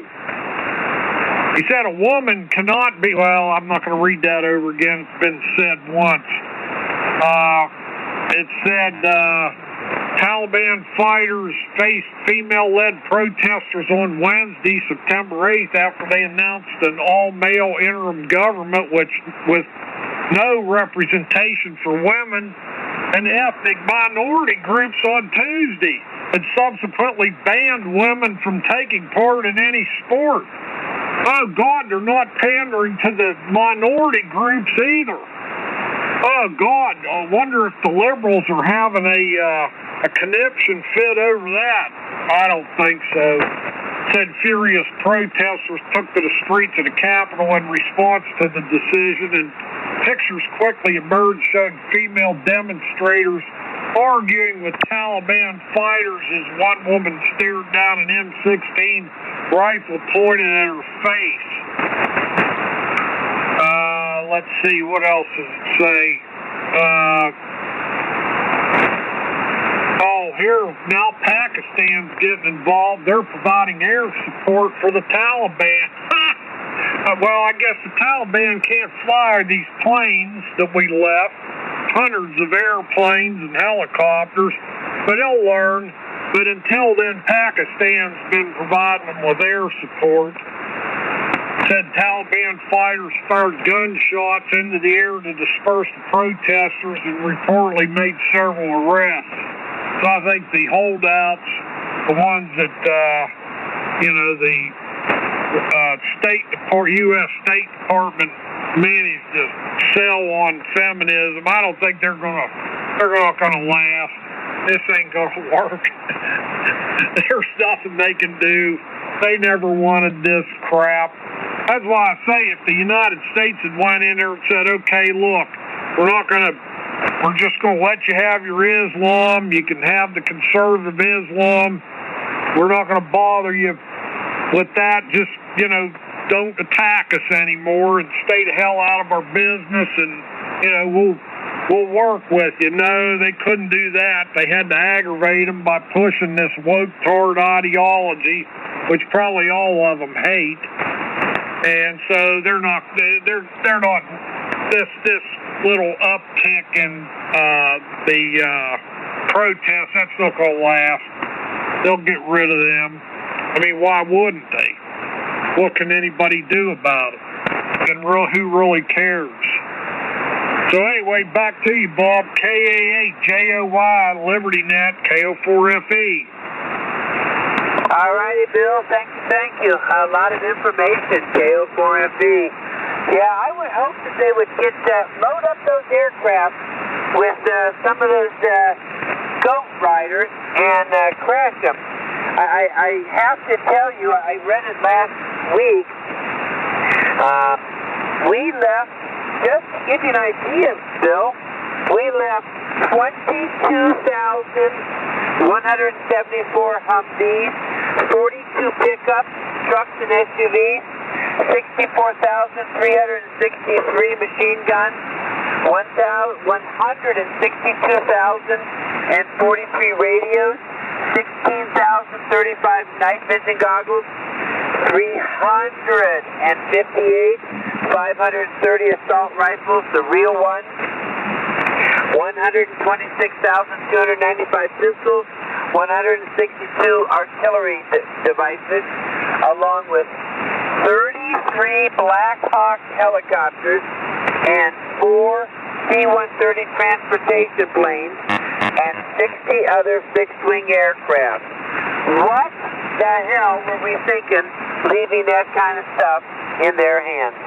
He said a woman cannot be, well, I'm not going to read that over again. It's been said once. Uh, it said uh, Taliban fighters faced female-led protesters on Wednesday, September eighth, after they announced an all-male interim government which with no representation for women and ethnic minority groups on Tuesday, and subsequently banned women from taking part in any sport. Oh, God, they're not pandering to the minority groups either. Oh, God, I wonder if the liberals are having a uh, a conniption fit over that. I don't think so. Said furious protesters took to the streets of the Capitol in response to the decision, and pictures quickly emerged showing female demonstrators arguing with Taliban fighters as one woman stared down an M sixteen rifle pointed at her face. Uh, let's see, what else does it say? Uh, oh, here, now Pakistan's getting involved. They're providing air support for the Taliban. uh, well, I guess the Taliban can't fly these planes that we left, hundreds of airplanes and helicopters, but they'll learn. But until then, Pakistan's been providing them with air support. Said Taliban fighters fired gunshots into the air to disperse the protesters and reportedly made several arrests. So I think the holdouts, the ones that, uh, you know, the uh, State Department, U S State Department managed to sell on feminism, I don't think they're gonna, they're not gonna last. This ain't gonna work. There's nothing they can do. They never wanted this crap. That's why I say if the United States had went in there and said, okay, look, we're not gonna, we're just gonna let you have your Islam. You can have the conservative Islam. We're not gonna bother you with that. Just, you know, don't attack us anymore and stay the hell out of our business, and, you know, we'll we'll work with you. No, they couldn't do that. They had to aggravate them by pushing this woke-tard ideology, which probably all of them hate. And so they're not, they're, they're not, this, this little uptick in uh, the uh, protests, that's not going to last. They'll get rid of them. I mean, why wouldn't they? What can anybody do about it? And real, who really cares? So anyway, back to you, Bob. K A eight J O Y, Liberty Net, K O four F E. All righty, Bill. Thank you, thank you. A lot of information, K O four F E. Yeah, I would hope that they would get uh, load up those aircraft with uh, some of those uh, Ghost Riders and uh, crash them. I, I have to tell you, I read it last week. Uh, we left, just to give you an idea, Bill, we left twenty-two thousand one hundred seventy-four Humvees, forty-two pickups, trucks and S U Vs, sixty-four thousand three hundred sixty-three machine guns, one hundred sixty-two thousand forty-three radios, sixteen thousand thirty-five night vision goggles, three hundred fifty-eight five hundred thirty assault rifles, the real ones, one hundred twenty-six thousand two hundred ninety-five pistols, one hundred sixty-two artillery de devices, along with thirty-three Black Hawk helicopters and four C one thirty transportation planes and sixty other fixed-wing aircraft. What the hell were we thinking, leaving that kind of stuff in their hands?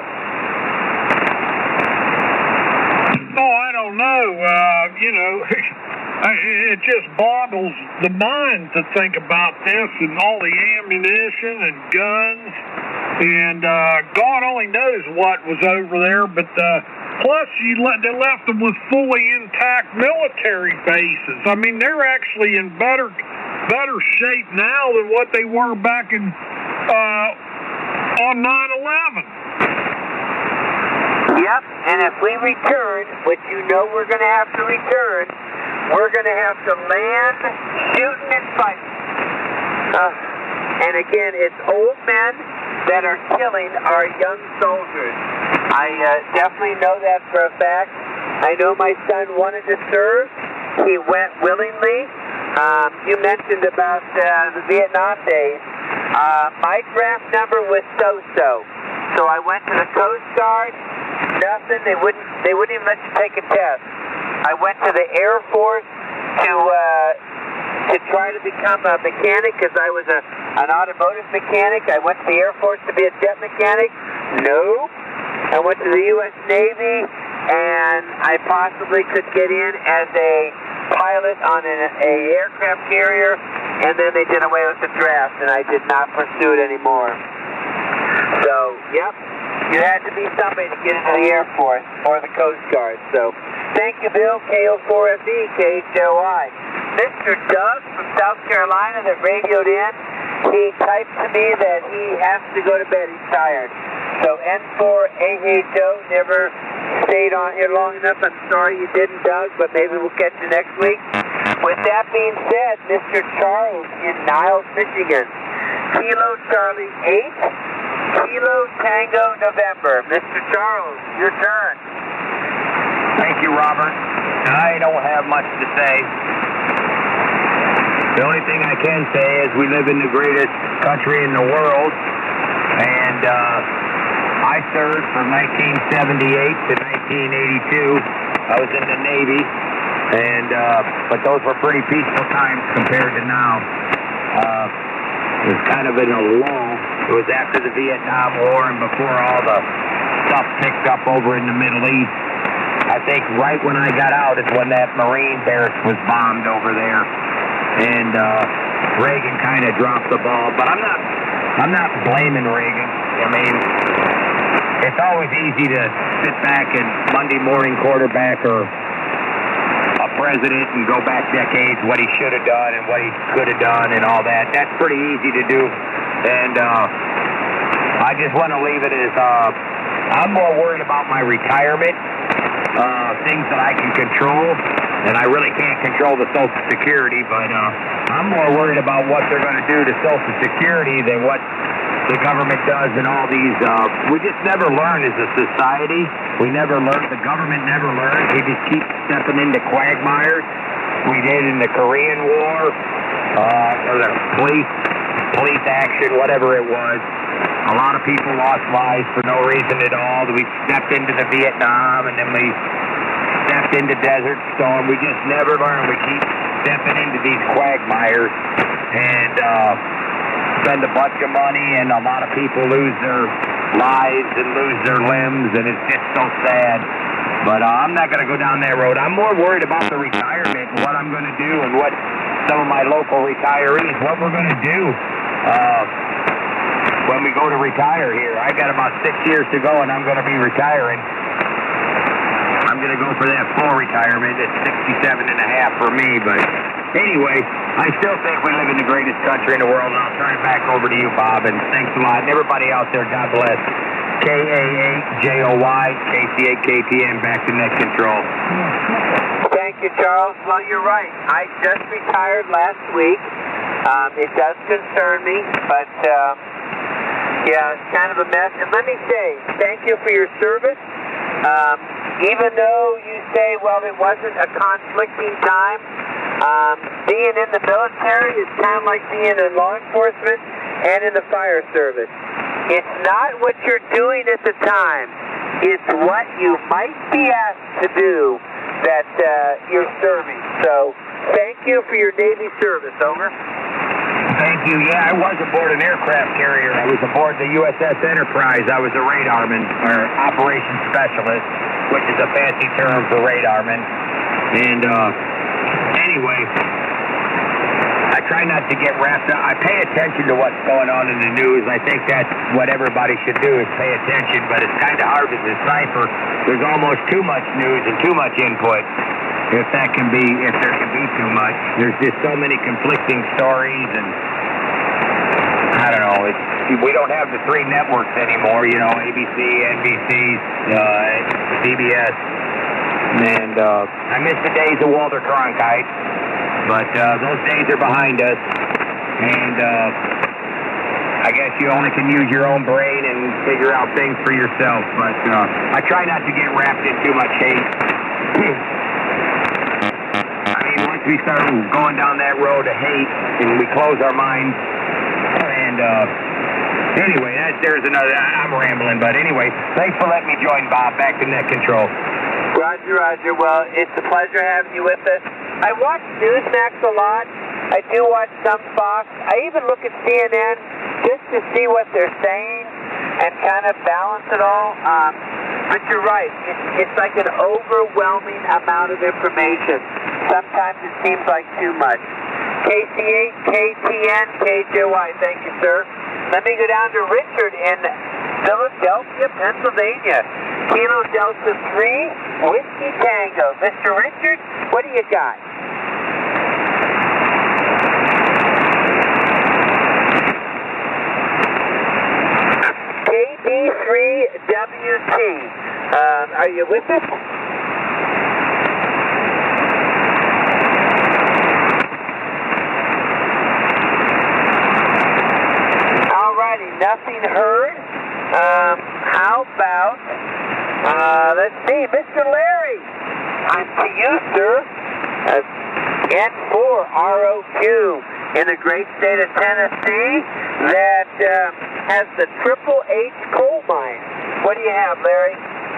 Oh, I don't know. Uh, you know, it just boggles the mind to think about this and all the ammunition and guns. And uh, God only knows what was over there. But uh, plus, you let, they left them with fully intact military bases. I mean, they're actually in better better shape now than what they were back in uh, on nine eleven. Yep, and if we return, which you know we're going to have to return, we're going to have to land shooting and fighting. Uh, and again, it's old men that are killing our young soldiers. I uh, definitely know that for a fact. I know my son wanted to serve. He went willingly. Um, you mentioned about uh, the Vietnam days. Uh, my draft number was so-so. So I went to the Coast Guard. Nothing. They wouldn't. They wouldn't even let you take a test. I went to the Air Force to uh, to try to become a mechanic because I was a an automotive mechanic. I went to the Air Force to be a jet mechanic. No. I went to the U S Navy, and I possibly could get in as a pilot on an a aircraft carrier, and then they did away with the draft, and I did not pursue it anymore. So, yep. You had to be somebody to get into the Air Force or the Coast Guard. So, thank you, Bill. K O four F E, K H O I. Mister Doug from South Carolina that radioed in, he typed to me that he has to go to bed. He's tired. So, N four A H O never stayed on here long enough. I'm sorry you didn't, Doug, but maybe we'll catch you next week. With that being said, Mister Charles in Niles, Michigan. Kilo Charlie eight. Kilo Tango November. Mister Charles, your turn. Thank you, Robert. I don't have much to say. The only thing I can say is we live in the greatest country in the world, and uh, I served from nineteen seventy-eight to nineteen eighty-two. I was in the Navy, and uh, but those were pretty peaceful times compared to now. Uh, it was kind of in a lull. It was after the Vietnam War and before all the stuff picked up over in the Middle East. I think right when I got out is when that Marine barracks was bombed over there, and uh, Reagan kind of dropped the ball. But I'm not, I'm not blaming Reagan. I mean, it's always easy to sit back and Monday morning quarterback or a president and go back decades, what he should have done and what he could have done and all that. That's pretty easy to do. And uh, I just want to leave it as, uh, I'm more worried about my retirement, uh, things that I can control, and I really can't control the Social Security, but uh, I'm more worried about what they're going to do to Social Security than what the government does in all these, uh, we just never learn as a society. We never learn, the government never learns. We just keep stepping into quagmires. We did in the Korean War, uh, or the police, police action, whatever it was. A lot of people lost lives for no reason at all. We stepped into the Vietnam, and then we stepped into Desert Storm. We just never learn. We keep stepping into these quagmires, and, uh, spend a bunch of money, and a lot of people lose their lives and lose their limbs, and it's just so sad. But uh, I'm not going to go down that road. I'm more worried about the retirement and what I'm going to do, and what some of my local retirees, what we're going to do uh, when we go to retire here. I got about six years to go, and I'm going to be retiring. I'm going to go for that full retirement. It's sixty-seven and a half for me, but anyway, I still think we live in the greatest country in the world, and I'll turn it back over to you, Bob, and thanks a lot. And everybody out there, God bless. K A eight J O Y, K C eight K T M, back to net control. Thank you, Charles. Well, you're right. I just retired last week. Um, it does concern me, but, um, yeah, it's kind of a mess. And let me say, thank you for your service. Um, even though you say, well, it wasn't a conflicting time, um, being in the military is kind of like being in law enforcement and in the fire service. It's not what you're doing at the time. It's what you might be asked to do that uh, you're serving. So thank you for your Navy service. Over. Thank you. Yeah, I was aboard an aircraft carrier. I was aboard the U S S Enterprise. I was a radarman, or operations specialist, which is a fancy term for radarman. And uh, anyway, I try not to get wrapped up. I pay attention to what's going on in the news. I think that's what everybody should do, is pay attention, but it's kind of hard to decipher. There's almost too much news and too much input. If that can be, if there can be too much. There's just so many conflicting stories, and I don't know, it's, we don't have the three networks anymore, you know, A B C, N B C, uh, C B S, and uh, I miss the days of Walter Cronkite, but uh, those days are behind us, and uh, I guess you only can use your own brain and figure out things for yourself, but uh, I try not to get wrapped in too much hate. Once we start going down that road of hate, and we close our minds, and uh, anyway, that, there's another, I'm rambling, but anyway, thanks for letting me join, Bob. Back to net control. Roger, Roger. Well, it's a pleasure having you with us. I watch Newsmax a lot. I do watch some Fox. I even look at C N N just to see what they're saying and kind of balance it all. Um, but you're right. It's, it's like an overwhelming amount of information. Sometimes it seems like too much. K C eight, K T N, K J Y. Thank you, sir. Let me go down to Richard in Philadelphia, Pennsylvania. Kilo Delta three, Whiskey Tango. Mister Richard, what do you got? K D three W T. Um, are you with us? Nothing heard. Um, how about, uh, let's see, Mister Larry. I'm to you, sir. Uh, N four R O Q in the great state of Tennessee that uh, has the Triple H coal mine. What do you have, Larry?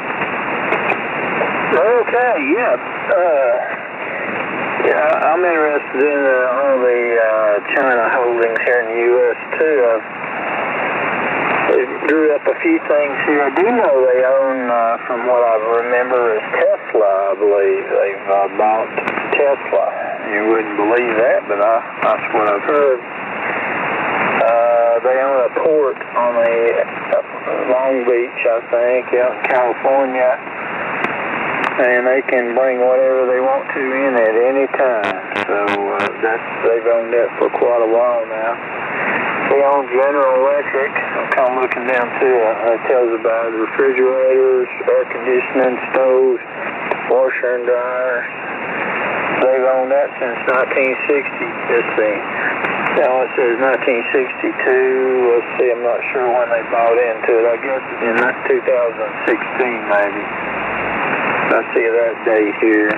Okay, yeah. Uh, yeah, I'm interested in uh, all the uh, China holdings here in the U S too. I've They drew up a few things here. I do know they own, uh, from what I remember, is Tesla, I believe. They've uh, bought Tesla. You wouldn't believe that, but I, that's what I've heard. Uh, they own a port on a, a Long Beach, I think, out in California, and they can bring whatever they want to in at any time. So uh, that's, they've owned that for quite a while now. They own General Electric. I'm kind of looking down too. Uh, it tells about refrigerators, air conditioning, stoves, washer and dryer. They've owned that since nineteen sixty. Let's see. Now it says nineteen sixty-two. Let's see. I'm not sure when they bought into it. I guess it's in two thousand sixteen maybe. I see that date here.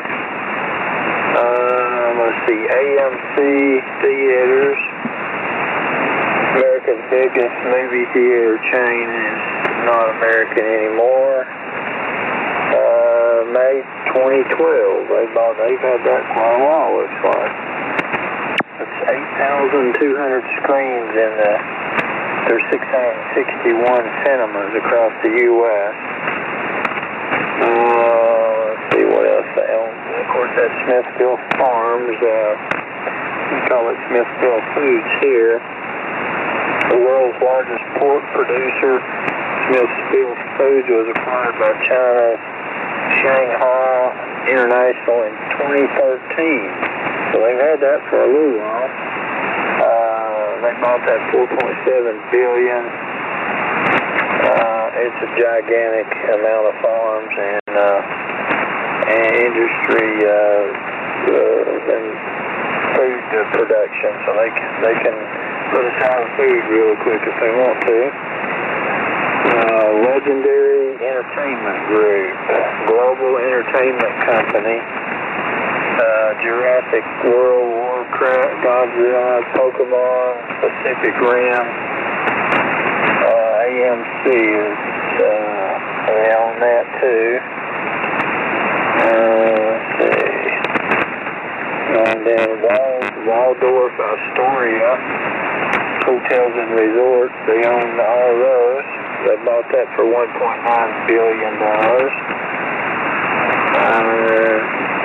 Um, let's see. A M C Theaters. America's biggest movie theater chain is not American anymore. Uh, May twenty twelve. They bought. They've had that for a while. Looks like. It's eight thousand two hundred screens in the. There's six hundred sixty-one cinemas across the U S Uh, let's see what else they own. Of course, that's Smithfield Farms. Uh, we call it Smithfield Foods here. The world's largest pork producer, Smithfield Foods, was acquired by China's Shanghai International in twenty thirteen. So they've had that for a little while. Uh, they bought that four point seven billion dollars. Uh, it's a gigantic amount of farms and, uh, and industry uh, uh, and food uh, production, so they can they can put us out of food real quick if they want to. Uh, Legendary Entertainment Group, global entertainment company. Uh, Jurassic World, Warcraft, Godzilla, Pokemon, Pacific Rim. Uh, A M C is uh, they own that too. Uh, let's see. Going down Wal Waldorf Astoria Hotels and Resorts. They own all those. They bought that for one point nine billion dollars. Uh,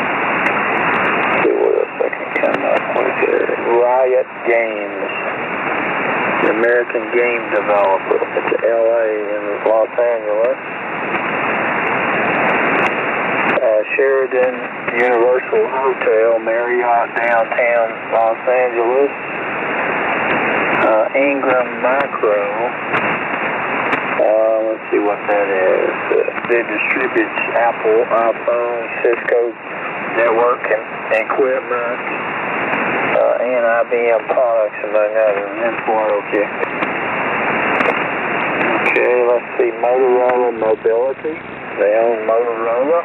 come up with here. Riot Games, the American game developer. It's L A in Los Angeles. Uh, Sheraton Universal Hotel, Marriott downtown Los Angeles. Uh, Ingram Micro. Uh, let's see what that is. Uh, it distributes Apple, iPhone, Cisco network and equipment, uh, and I B M products, among others. That's loyalty. Okay, let's see. Motorola Mobility. They own Motorola.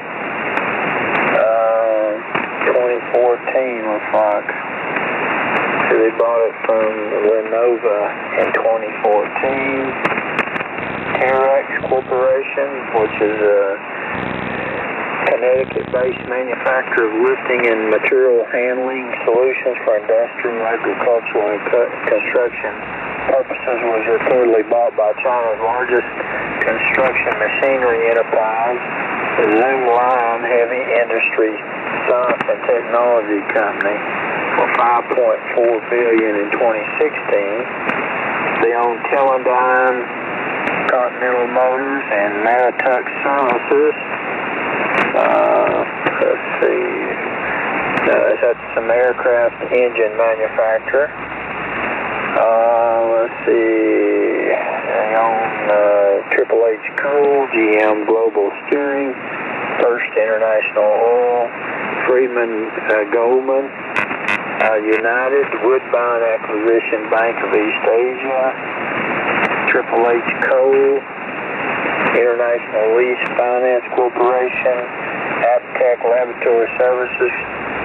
Uh, twenty fourteen looks like. So they bought it from Lenovo in twenty fourteen. Terex Corporation, which is a Connecticut-based manufacturer of lifting and material handling solutions for industrial, agricultural, and construction purposes, was reportedly bought by China's largest construction machinery enterprise, the Zoomlion Heavy Industry Science and Technology Company, for five point four billion dollars in twenty sixteen. They own Teledyne, Continental Motors, and Maritux Services. Uh, let's see. Uh, that's some aircraft engine manufacturer. Uh, let's see. They own uh, Triple H Coal, G M Global Steering, First International Oil, Freeman uh, Goldman, uh, United Woodbine Acquisition Bank of East Asia, Triple H Coal, International Lease Finance Corporation, Aptec Laboratory Services,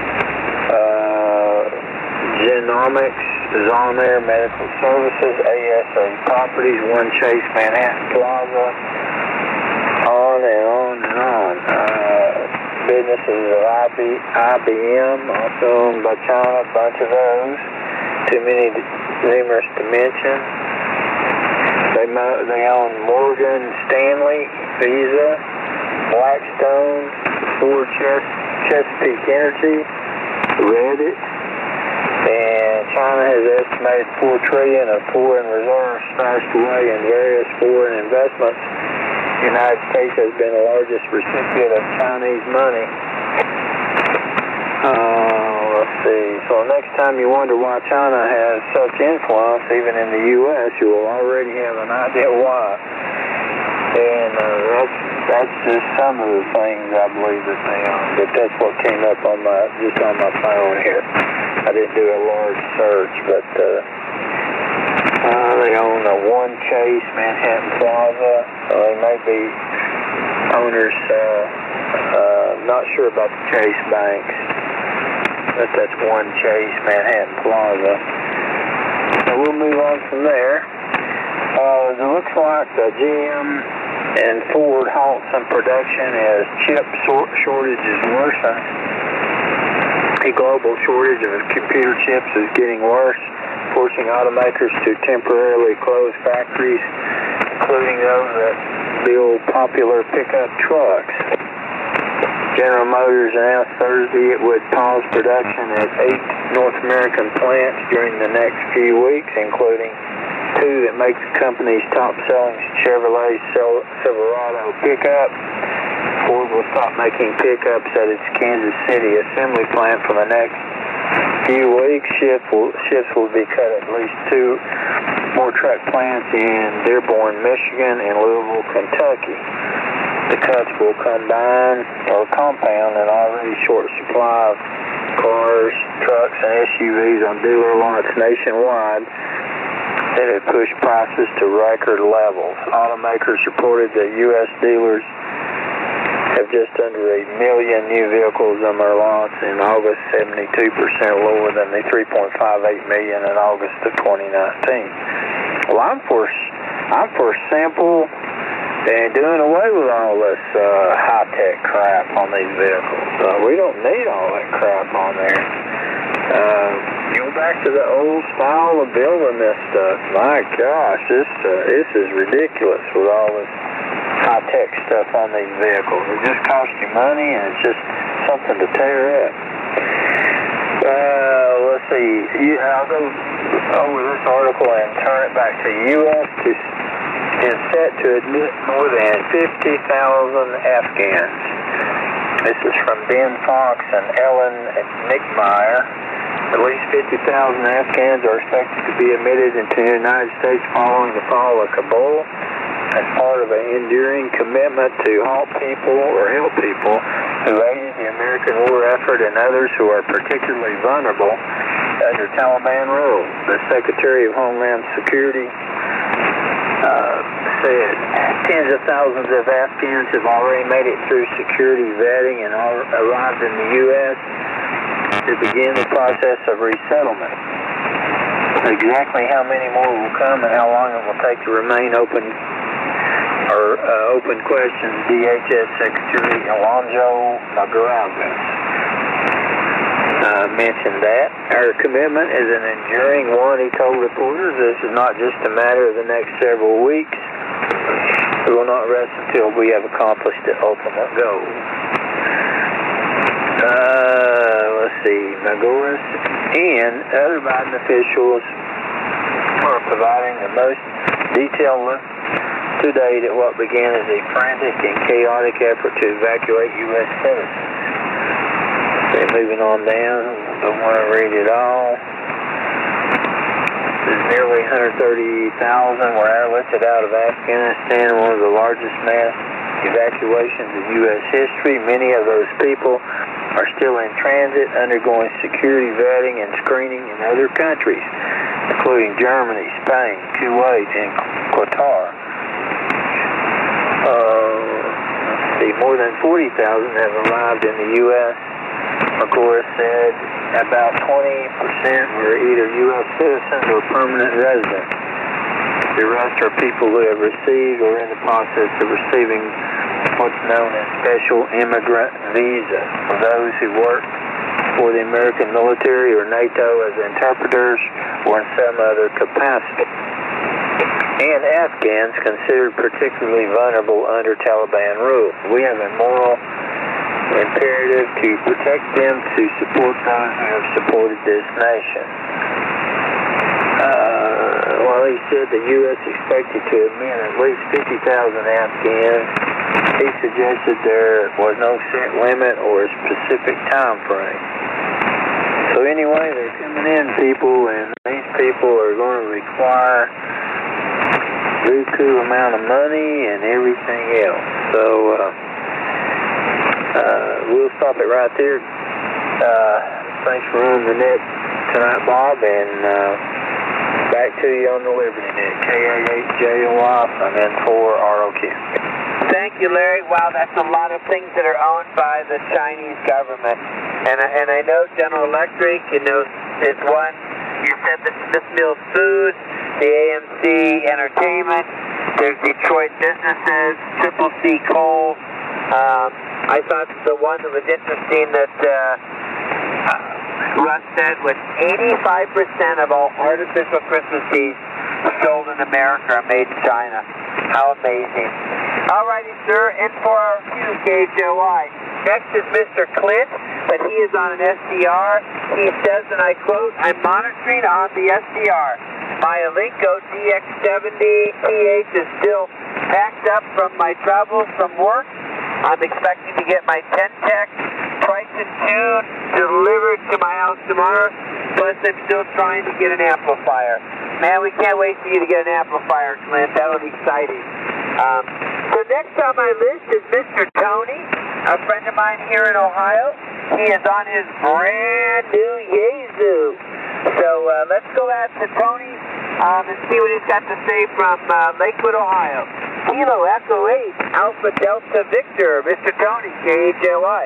uh, Genomics, Zonair Medical Services, A S A Properties, One Chase Manhattan Plaza, on and on and on. Uh, businesses of I B, I B M, also owned by China, a bunch of those. Too many, numerous to mention. They, they own Morgan Stanley, Visa, Blackstone, Ford Ches- Chesapeake Energy, Reddit, and China has estimated four trillion dollars of foreign reserves stashed away in various foreign investments. The United States has been the largest recipient of Chinese money. Uh, let's see, So next time you wonder why China has such influence, even in the U S, you will already have an idea why. And uh, that's that's just some of the things I believe that they own. But that's what came up on my just on my phone here. I didn't do a large search, but uh, uh, they own a One Chase Manhattan Plaza. So they may be owners. Uh, uh, not sure about the Chase banks, but that's One Chase Manhattan Plaza. So we'll move on from there. Uh, it looks like the G M and Ford halt some production as chip shortages worsen. The global shortage of computer chips is getting worse, forcing automakers to temporarily close factories, including those that build popular pickup trucks. General Motors announced Thursday it would pause production at eight North American plants during the next few weeks, including two that make the company's top-selling Chevrolet Silverado pickup. Ford will stop making pickups at its Kansas City assembly plant for the next few weeks. Shift will, shifts will be cut at least two more truck plants in Dearborn, Michigan, and Louisville, Kentucky. The cuts will combine or compound an already short supply of cars, trucks, and S U Vs on dealer lots nationwide. It had pushed prices to record levels. Automakers reported that U S dealers have just under a million new vehicles on their lots in August, seventy-two percent lower than the three point five eight million in August of twenty nineteen. Well, I'm for, I'm for simple and doing away with all this uh, high-tech crap on these vehicles. Uh, we don't need all that crap on there. Uh, go back to the old style of building this stuff. My gosh, this uh, this is ridiculous with all this high-tech stuff on these vehicles. It just costs you money, and it's just something to tear up. Uh, let's see. I'll go over this article and turn it back to U S to, is set to admit more than fifty thousand Afghans. This is from Ben Fox and Ellen Nickmeyer. At least fifty thousand Afghans are expected to be admitted into the United States following the fall of Kabul as part of an enduring commitment to halt people or help people who aided the American war effort and others who are particularly vulnerable under Taliban rule. The Secretary of Homeland Security uh, said tens of thousands of Afghans have already made it through security vetting and arrived in the U S to begin the process of resettlement. Exactly how many more will come and how long it will take to remain open or uh, open questions, D H S Secretary Alonso Nagaragas uh, mentioned that. Our commitment is an enduring one, he told reporters. This is not just a matter of the next several weeks. We will not rest until we have accomplished the ultimate goal. Uh, let's see, Nagoras and other Biden officials are providing the most detailed look to date at what began as a frantic and chaotic effort to evacuate U S citizens. Okay, moving on down, don't want to read it all. There's nearly one hundred thirty thousand were airlifted out of Afghanistan, one of the largest mass evacuations in U S history. Many of those people are still in transit, undergoing security vetting and screening in other countries, including Germany, Spain, Kuwait, and Qatar. Uh, let's see, more than forty thousand have arrived in the U S McCoy said about twenty percent were either U S citizens or permanent residents. The rest are people who have received or in the process of receiving what's known as special immigrant visa for those who work for the American military or NATO as interpreters or in some other capacity. And Afghans considered particularly vulnerable under Taliban rule. We have a moral imperative to protect them, to support those who have supported this nation. Uh, while he said the U S expected to admit at least fifty thousand Afghans, he suggested there was no set limit or a specific time frame. So anyway, they're coming in, people, and these people are going to require buku amount of money and everything else. So uh, uh, we'll stop it right there. Uh, thanks for running the net tonight, Bob, and uh, back to you on the Liberty Net, K A eight J O Y from N four R O Q. Thank you, Larry. Wow, that's a lot of things that are owned by the Chinese government. And I, and I know General Electric, you know, is one. You said the Smith Mills Foods, the A M C Entertainment, there's Detroit Businesses, Triple C Coal. Um, I thought the one that was interesting that uh, Russ said was eighty-five percent of all artificial Christmas trees sold in America are made in China. How amazing. All righty, sir, N four R Q, K H O I. Next is Mister Clint, but he is on an S D R. He says, and I quote, I'm monitoring on the S D R. My Alinco D X seventy T H is still packed up from my travels from work. I'm expecting to get my ten tech price and tune delivered to my house tomorrow. Plus, I'm still trying to get an amplifier. Man, we can't wait for you to get an amplifier, Clint. That'll be exciting. Um, so next on my list is Mister Tony, a friend of mine here in Ohio. He is on his brand new Yaesu. So uh, let's go out to Tony um, and see what he's got to say from uh, Lakewood, Ohio. Kilo Echo eight, Alpha Delta Victor, Mister Tony, K H L I.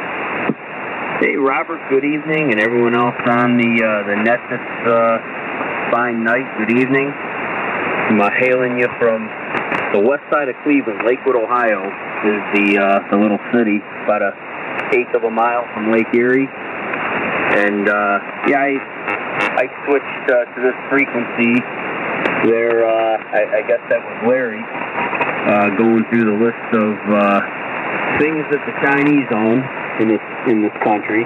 Hey, Robert, good evening, and everyone else on the uh, the net this uh, fine night, good evening. I'm uh, hailing you from the west side of Cleveland. Lakewood, Ohio is the uh, the little city, about a eighth of a mile from Lake Erie. And uh, yeah, I I switched uh, to this frequency there. Uh, I, I guess that was Larry uh, going through the list of uh, things that the Chinese own in this in this country.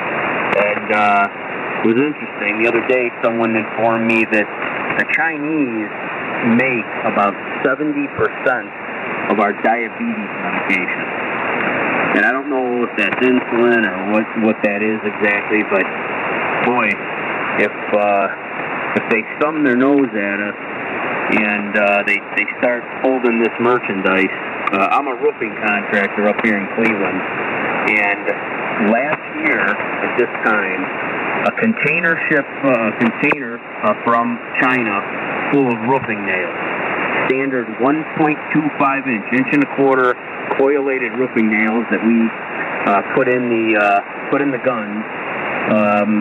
And uh, it was interesting. The other day, someone informed me that the Chinese make about seventy percent of our diabetes medication. And I don't know if that's insulin or what, what that is exactly, but boy, if uh, if they thumb their nose at us and uh, they, they start holding this merchandise, uh, I'm a roofing contractor up here in Cleveland, and last year at this time, a container ship, uh, a container uh, from China full of roofing nails. Standard one point two five inch, inch and a quarter coilated roofing nails that we uh, put in the uh, put in the guns. Um,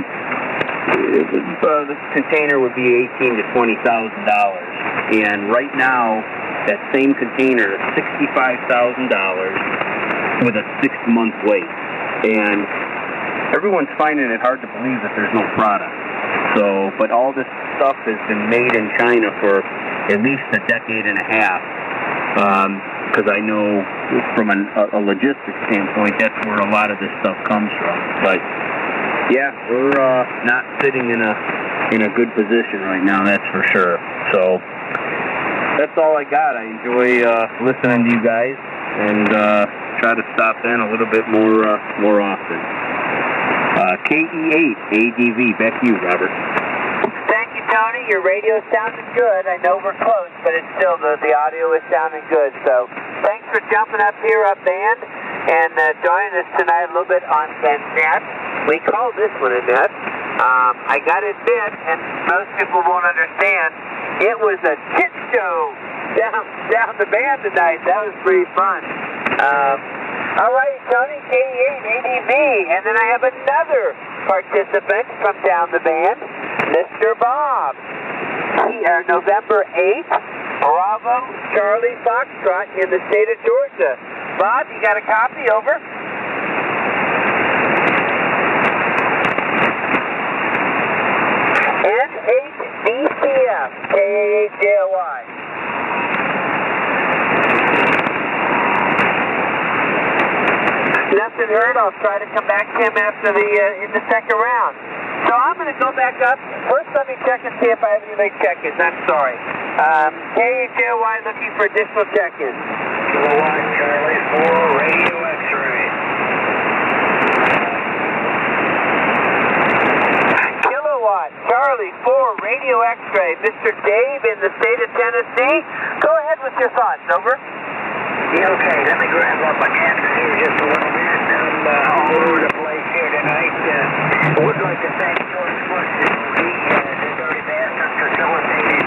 it was, uh, the container would be eighteen to twenty thousand dollars, and right now that same container is sixty-five thousand dollars with a six month wait. And everyone's finding it hard to believe that there's no product. So, but all this stuff has been made in China for at least a decade and a half. Because um, I know from an, a, a logistics standpoint, that's where a lot of this stuff comes from. But yeah, we're uh, not sitting in a in a good position right now, that's for sure. So that's all I got. I enjoy uh, listening to you guys, and uh, try to stop in a little bit more uh, more often. Uh, K E eight A D V, back to you, Robert. Thank you, Tony. Your radio's sounding good. I know we're close, but it's still, the, the audio is sounding good. So thanks for jumping up here, up band, and uh, joining us tonight a little bit on the net. We call this one a net. Um, I got to admit, and most people won't understand, it was a chit show down, down the band tonight. That was pretty fun. Um, all right, Tony, K E eight A D V, and then I have another participant from down the band, Mister Bob. He, uh, November eighth, Bravo, Charlie Foxtrot in the state of Georgia. Bob, you got a copy? Over. N eight D C F, K A eight J O I. Nothing heard. I'll try to come back to him after the uh, in the second round. So I'm going to go back up. First, let me check and see if I have any late check-ins. I'm sorry. Um, K H L Y looking for additional check-ins. Kilo one, Charlie four, radio X-ray. X-ray. Mister Dave in the state of Tennessee, go ahead with your thoughts. Over. Yeah, okay, let me grab up my camera here just a little bit. I'm uh, all over the place here tonight. Uh, I would like to thank George Bush. He, uh, the dirty bastard, facilitated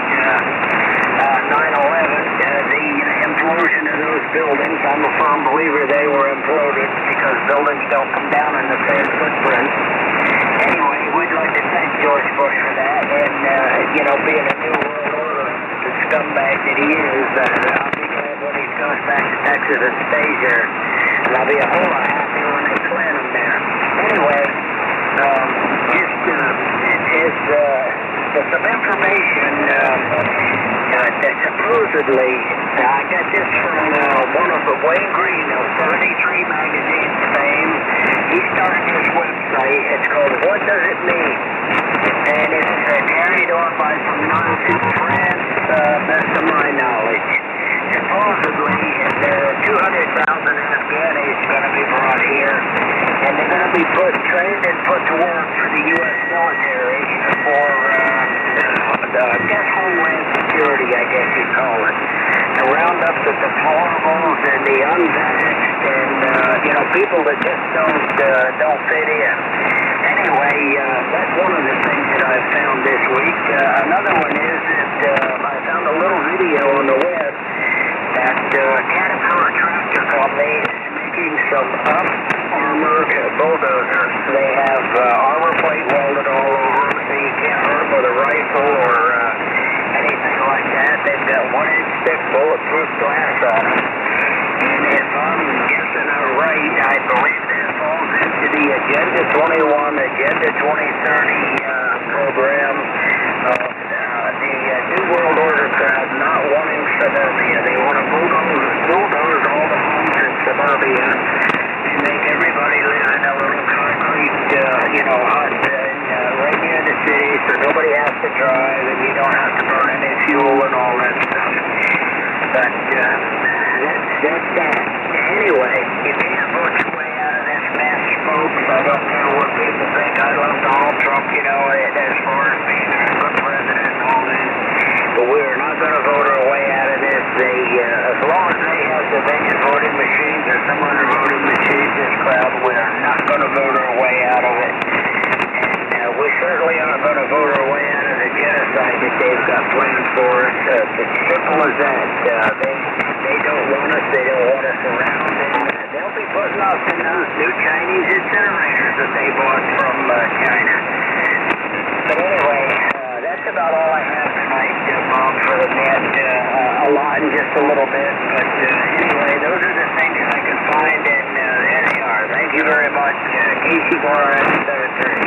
uh, uh, nine eleven, uh, the uh, implosion of those buildings. I'm a firm believer they were imploded because buildings don't come down in the same footprint. Anyway, we'd like to thank George Bush for that, and, uh, you know, being a New World Order, the scumbag that he is, uh, I'll be glad when he goes back to Texas and stays here, and I'll be a whole lot happier when they plant him there. Anyway, um, just, uh, is, uh, there's some information, um, uh, that supposedly, uh, I got this from, uh, one of the Wayne Green of seventy-three magazine fame. He started his website. It's called What Does It Mean? And it's uh, carried on by some nuns in France, uh, best of my knowledge. Supposedly, there are two hundred thousand Afghanis going to be brought here, and they're going to be put, trained and put to work for the U S military for, uh, the, I guess, Homeland Security, I guess you'd call it. To round up the deplorables and the unvaxxed and, uh, you know, people that just don't, uh, don't fit in. Anyway, uh, that's one of the things that I found this week. Uh, another one is that uh, I found a little video on the web that uh, Caterpillar Tractor Company is making some up-armored bulldozers. They have uh, armor plate welded all over them so you can't hurt them with a rifle or uh, anything like that. They've got one-inch thick bulletproof glass on them. And if I'm guessing right, I believe that falls into the Agenda twenty-one, Agenda twenty thirty uh, program of uh, the uh, New World Order crowd not wanting suburbia. They want to bulldoze, bulldoze all the homes in suburbia and make everybody live in a little concrete, uh, you know, hut uh, right near the city so nobody has to drive and you don't have to burn any fuel and all that stuff. But uh, that's, that's that. Anyway, you can't vote your way out of this mess, folks. I don't care what people think. I love Donald Trump, you know, as far as being a good president and all that. But we're not going to vote our way out of this. They, uh, as long as they have convenient voting machines or some other voting machines, this crowd, we're not going to vote our way out of it. And uh, we certainly aren't going to vote our way out of the genocide that they've got planned for us. Uh, it's as simple as that. Uh, they, they don't want us. They don't want us around. And uh, they'll be putting us in those new Chinese incinerators that they bought from uh, China. But anyway, uh, that's about all I have tonight, uh, Bob, for the net. Uh, uh, a lot in just a little bit. But uh, anyway, those are the things I can find, and uh, there they are. Thank you very much, uh, K C four R S seventy-three.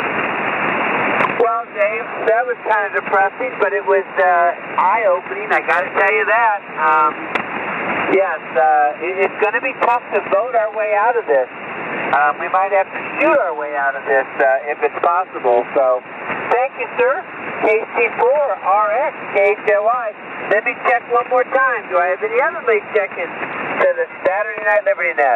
Well, Dave, that was kind of depressing, but it was uh, eye-opening, I got to tell you that. Um, yes, uh, it, it's going to be tough to vote our way out of this. Um, we might have to shoot our way out of this uh, if it's possible. So, thank you, sir. K C four R X K H L I. Let me check one more time. Do I have any other lead checking to the Saturday Night Liberty Net?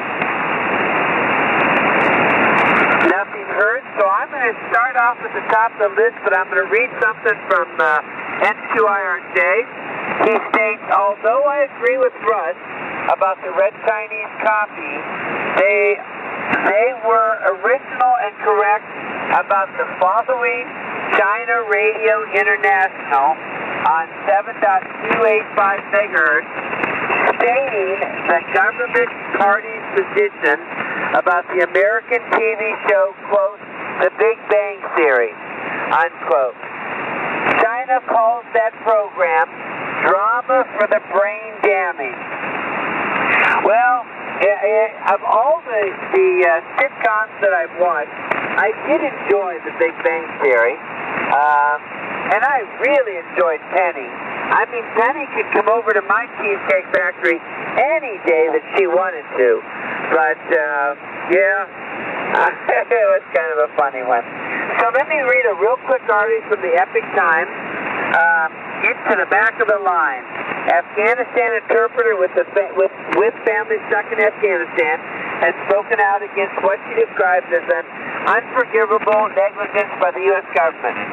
Nothing heard, so I'm going to start off at the top of the list, but I'm going to read something from uh, N two I R J. He states, although I agree with Russ about the Red Chinese copy, they, they were original and correct about the following China Radio International on seven point two eight five megahertz, stating the government party's position about the American T V show, quote, The Big Bang Theory, unquote. China calls that program drama for the brain damaged. Well, it, it, of all the, the uh, sitcoms that I've watched, I did enjoy The Big Bang Theory, um, and I really enjoyed Penny. I mean, Penny could come over to my Cheesecake Factory any day that she wanted to. But, uh, yeah, it was kind of a funny one. So let me read a real quick article from the Epic Times. Um, into the back of the line. Afghanistan interpreter with, the fa- with, with families stuck in Afghanistan has spoken out against what she describes as an unforgivable negligence by the U S government.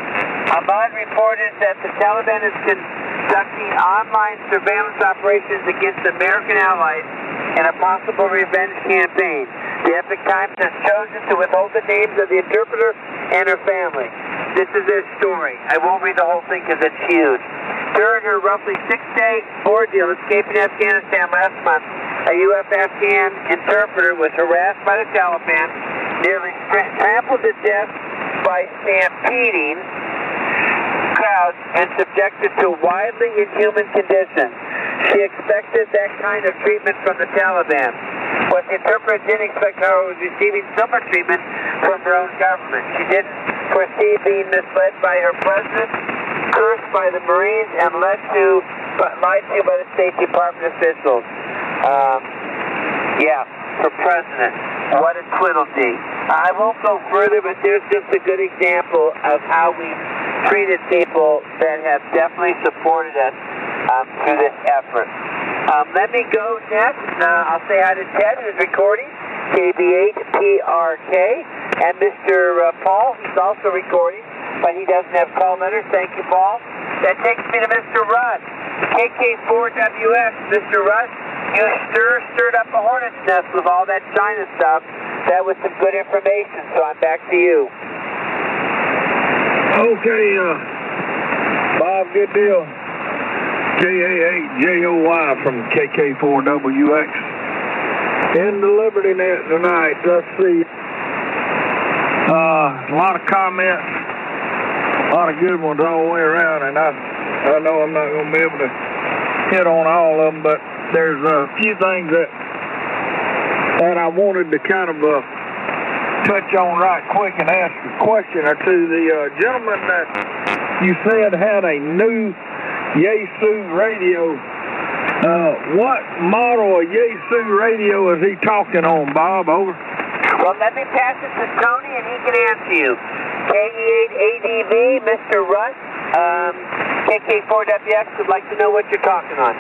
Ahmad reported that the Taliban is conducting online surveillance operations against American allies in a possible revenge campaign. The Epoch Times has chosen to withhold the names of the interpreter and her family. This is their story. I won't read the whole thing because it's huge. During her roughly six-day ordeal escaping Afghanistan last month, a U S Afghan interpreter was harassed by the Taliban, nearly trampled to death by stampeding crowds, and subjected to widely inhuman conditions. She expected that kind of treatment from the Taliban. What the interpreter didn't expect, however, was receiving similar treatment from her own government. She didn't foresee being misled by her president, cursed by the Marines, and led to, lied to by the State Department officials. Um, yeah, for president. What a twiddledee. I won't go further, but there's just a good example of how we treated people that have definitely supported us um, through this effort. Um, let me go next. Uh, I'll say hi to Ted, who's recording, K B eight P R K, and Mister Uh, Paul, who's also recording, but he doesn't have call letters. Thank you, Paul. That takes me to Mister Russ, K K four W X. Mister Russ, you stir, stirred up a hornet's nest with all that China stuff. That was some good information, so I'm back to you. Okay, uh, Bob, good deal. K A eight J O Y from K K four W X. In the Liberty Net tonight, let's see. Uh, a lot of comments, a lot of good ones all the way around, and I, I know I'm not going to be able to hit on all of them, but there's a few things that that I wanted to kind of uh, touch on right quick and ask a question or two. The uh, gentleman that you said had a new Yaesu radio, uh, what model of Yaesu radio is he talking on, Bob? Over. Well, let me pass it to Tony and he can answer you. K E eight A D V, Mister Russ, um, K K four W X would like to know what you're talking on.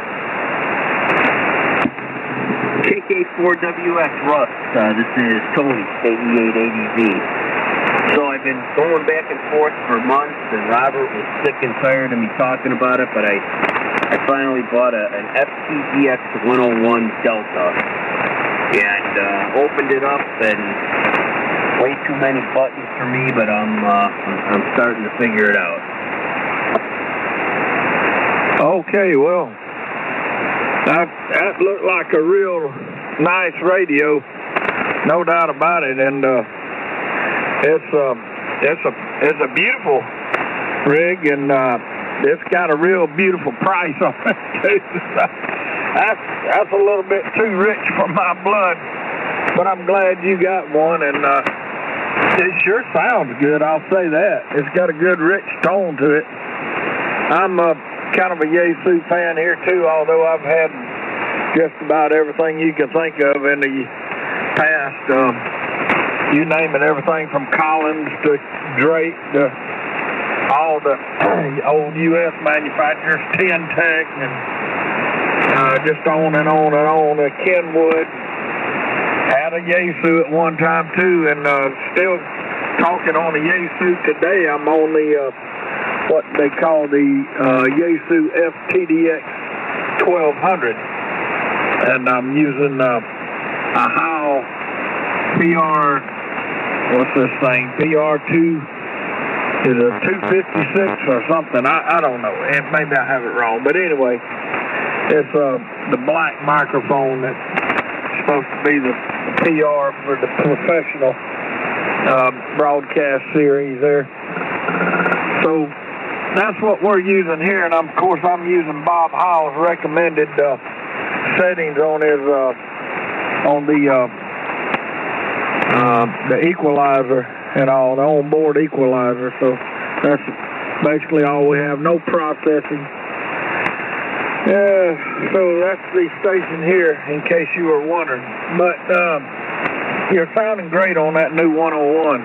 K K four W X, Russ, uh, this is Tony, K E eight A D V. So I've been going back and forth for months, and Robert was sick and tired of me talking about it, but I I finally bought a, an F T D X one oh one Delta, and uh, opened it up, and way too many buttons for me, but I'm, uh, I'm starting to figure it out. Okay, well, that, that looked like a real nice radio, no doubt about it, and uh, it's, uh, it's, a, it's a beautiful rig, and uh, it's got a real beautiful price on it, too. That's, that's a little bit too rich for my blood, but I'm glad you got one, and uh, it sure sounds good, I'll say that. It's got a good rich tone to it. I'm uh, kind of a Yaesu fan here, too, although I've had just about everything you can think of in the past. Um, you name it, everything from Collins to Drake to all the old U S manufacturers, Ten-Tech, and uh, just on and on and on. Uh, Kenwood had a Yaesu at one time, too, and uh, still talking on the Yaesu today. I'm on the, uh, what they call the uh, Yaesu F T D X twelve hundred, and I'm using uh, a Howe P R, what's this thing, P R two, is it a two fifty-six or something? I, I don't know. Maybe I have it wrong. But anyway, it's uh, the black microphone that's supposed to be the P R for the professional uh, broadcast series there. So that's what we're using here, and I'm, of course I'm using Bob Howe's recommended uh, settings on his uh, on the uh, uh, the equalizer and all, the onboard equalizer. So that's basically all we have. No processing. Yeah, so that's the station here, in case you were wondering. But uh, you're sounding great on that new one oh one.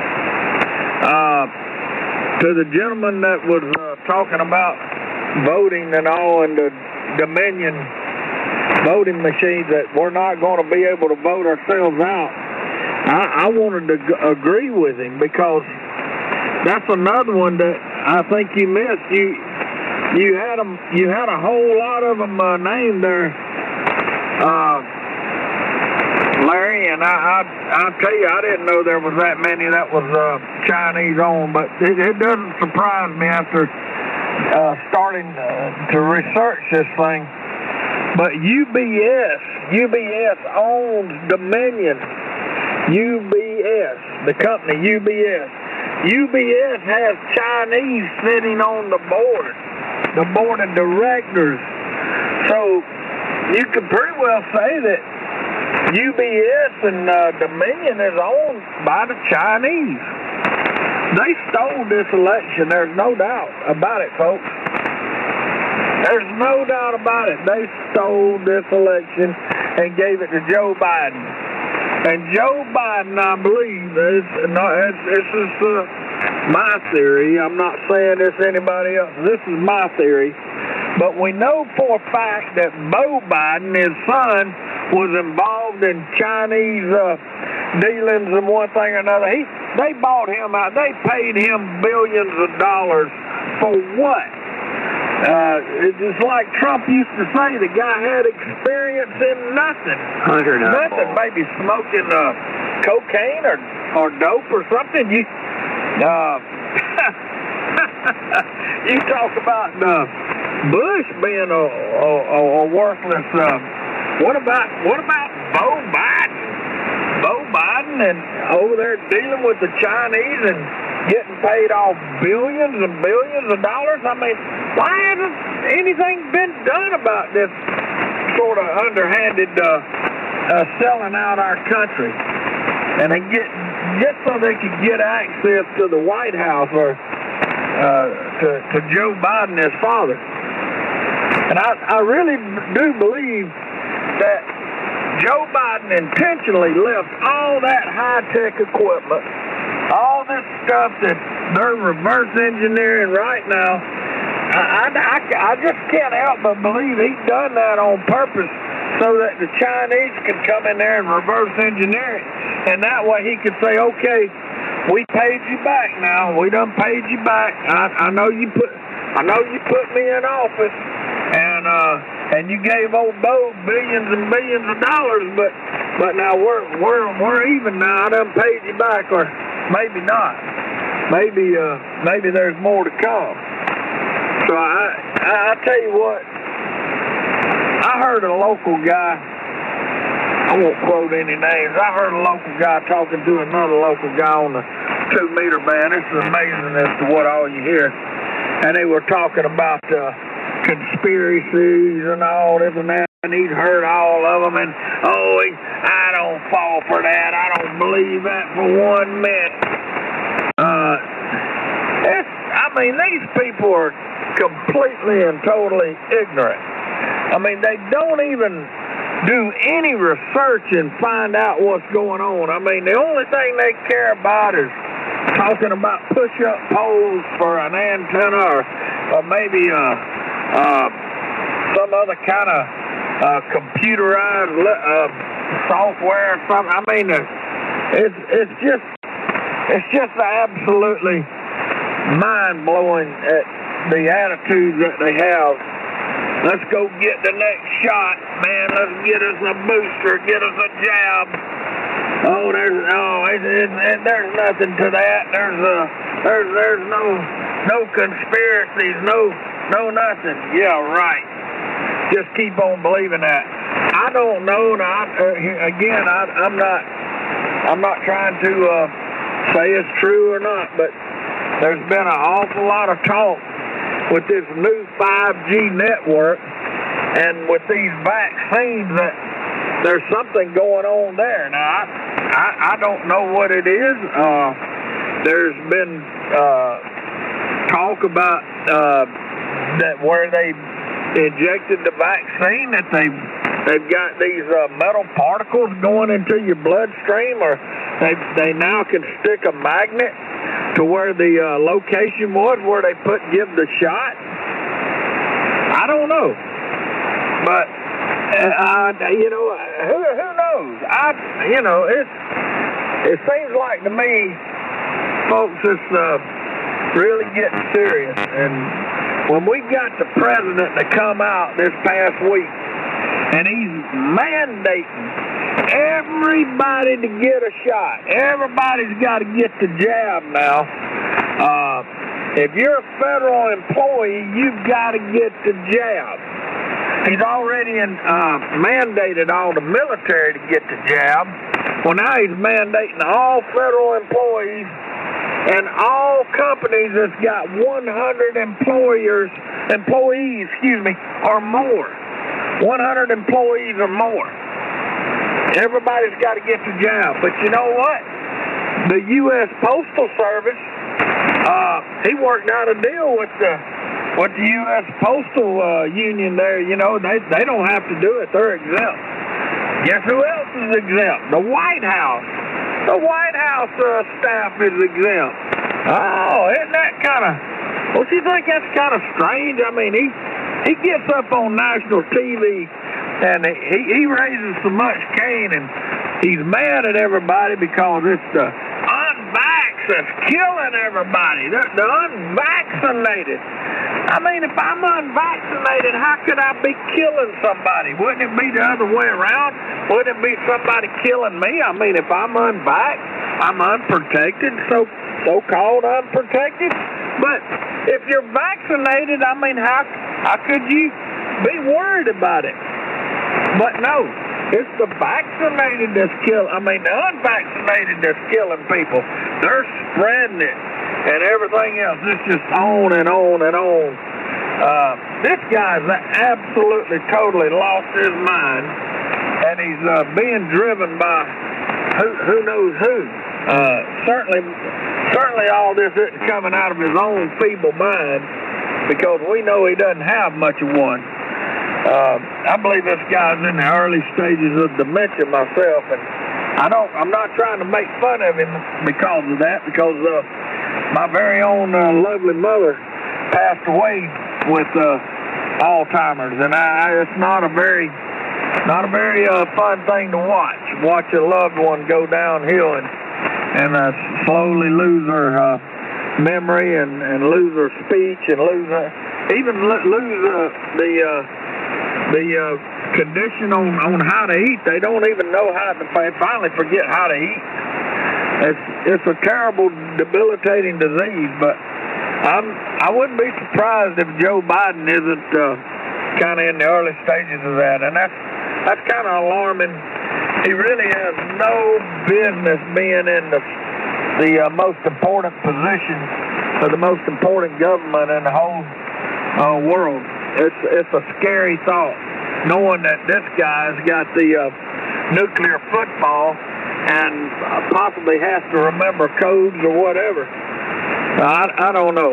Uh, to the gentleman that was uh, talking about voting and all, and the Dominion voting machines, that we're not going to be able to vote ourselves out, I, I wanted to g- agree with him, because that's another one that I think you missed. You you had them. You had a whole lot of them uh, named there, uh, Larry. And I, I I tell you, I didn't know there was that many that was uh, Chinese owned. But it, it doesn't surprise me after uh, starting uh, to research this thing. But U B S, U B S owns Dominion. U B S, the company U B S. U B S has Chinese sitting on the board, the board of directors. So you could pretty well say that U B S and uh, Dominion is owned by the Chinese. They stole this election. There's no doubt about it, folks. There's no doubt about it. They stole this election and gave it to Joe Biden. And Joe Biden, I believe, is, no, it's, this is uh, my theory. I'm not saying this to anybody else. This is my theory. But we know for a fact that Beau Biden, his son, was involved in Chinese uh, dealings and one thing or another. He, they bought him out. They paid him billions of dollars for what? Uh, it's just like Trump used to say, the guy had experience in nothing. Hunter, not nothing, ball. maybe smoking uh, cocaine or, or dope or something. You uh, you talk about uh, Bush being a, a, a worthless. Uh, what about what about Beau Biden? Beau Biden and over there dealing with the Chinese and getting paid off billions and billions of dollars. I mean, why hasn't anything been done about this sort of underhanded uh, uh, selling out our country? And they get just so they could get access to the White House or uh, to, to Joe Biden, his father. And I, I really do believe that Joe Biden intentionally left all that high-tech equipment, all this stuff that they're reverse engineering right now. I, I, I just can't help but believe he's done that on purpose so that the Chinese can come in there and reverse engineer it. And that way he could say, okay, we paid you back now. We done paid you back. I, I know you put I know you put me in office and uh and you gave old Beau billions and billions of dollars, but but now we're we're we're even now. I done paid you back, or maybe not. Maybe uh maybe there's more to come. So I I, I tell you what, I heard a local guy, I won't quote any names, I heard a local guy talking to another local guy on the two meter band. It's amazing as to what all you hear. And they were talking about uh, conspiracies and all this and that, and he'd heard all of them, and oh, he, I don't fall for that. I don't believe that for one minute. Uh, it's, I mean, these people are completely and totally ignorant. I mean, they don't even do any research and find out what's going on. I mean, the only thing they care about is talking about push-up poles for an antenna, or, or maybe uh, uh, some other kind of uh, computerized uh, software or something. I mean, it's it's just it's just absolutely mind-blowing at the attitudes that they have. Let's go get the next shot, man. Let's get us a booster, get us a jab. Oh, there's oh, it, it, it, there's nothing to that. There's uh, there's there's no no conspiracies, no no nothing. Yeah, right. Just keep on believing that. I don't know. Now, uh, again, I, I'm not I'm not trying to uh, say it's true or not, but there's been an awful lot of talk with this new five G network and with these vaccines that there's something going on there. Now, I, I, I don't know what it is. Uh, there's been uh, talk about uh, that where they injected the vaccine, that they they've got these uh, metal particles going into your bloodstream, or they they now can stick a magnet to where the uh, location was where they put give the shot. I don't know, but. Uh, you know, who who knows? I, you know, it it seems like to me, folks, this uh, really getting serious. And when we got the president to come out this past week, and he's mandating everybody to get a shot. Everybody's got to get the jab now. Uh, if you're a federal employee, you've got to get the jab. He's already in, uh, mandated all the military to get the jab. Well, now he's mandating all federal employees and all companies that's got one hundred employers, employees, excuse me, or more. one hundred employees or more. Everybody's got to get the jab. But you know what? The U S Postal Service, uh, he worked out a deal with the with the U S Postal uh, Union there. You know, they they don't have to do it. They're exempt. Guess who else is exempt? The White House. The White House uh, staff is exempt. Oh, isn't that kind of... Don't you think that's kind of strange? I mean, he he gets up on national T V and he, he raises so much cane and he's mad at everybody because it's the unvax that's killing everybody. The, the unvaccinated. I mean, if I'm unvaccinated, how could I be killing somebody? Wouldn't it be the other way around? Wouldn't it be somebody killing me? I mean, if I'm unvaxxed, I'm unprotected, so so-called unprotected. But if you're vaccinated, I mean, how how could you be worried about it? But no, it's the vaccinated that's killing. I mean, the unvaccinated that's killing people. They're spreading it. And everything else, it's just on and on and on. Uh, this guy's absolutely, totally lost his mind, and he's uh, being driven by who, who knows who. Uh, certainly, certainly all this isn't coming out of his own feeble mind, because we know he doesn't have much of one. Uh, I believe this guy's in the early stages of dementia myself, and I don't. I'm not trying to make fun of him because of that, because. Uh, My very own uh, lovely mother passed away with uh, Alzheimer's, and I, it's not a very, not a very uh, fun thing to watch. Watch a loved one go downhill and and uh, slowly lose her uh, memory and, and lose her speech and lose her, even lo- lose uh, the uh, the uh, condition on, on how to eat. They don't even know how to. They finally forget how to eat. It's it's a terrible, debilitating disease, but I'm I wouldn't be surprised if Joe Biden isn't uh, kind of in the early stages of that, and that's that's kind of alarming. He really has no business being in the the uh, most important position or the most important government in the whole uh, world. It's it's a scary thought, knowing that this guy's got the uh, nuclear football and possibly has to remember codes or whatever. I, I don't know.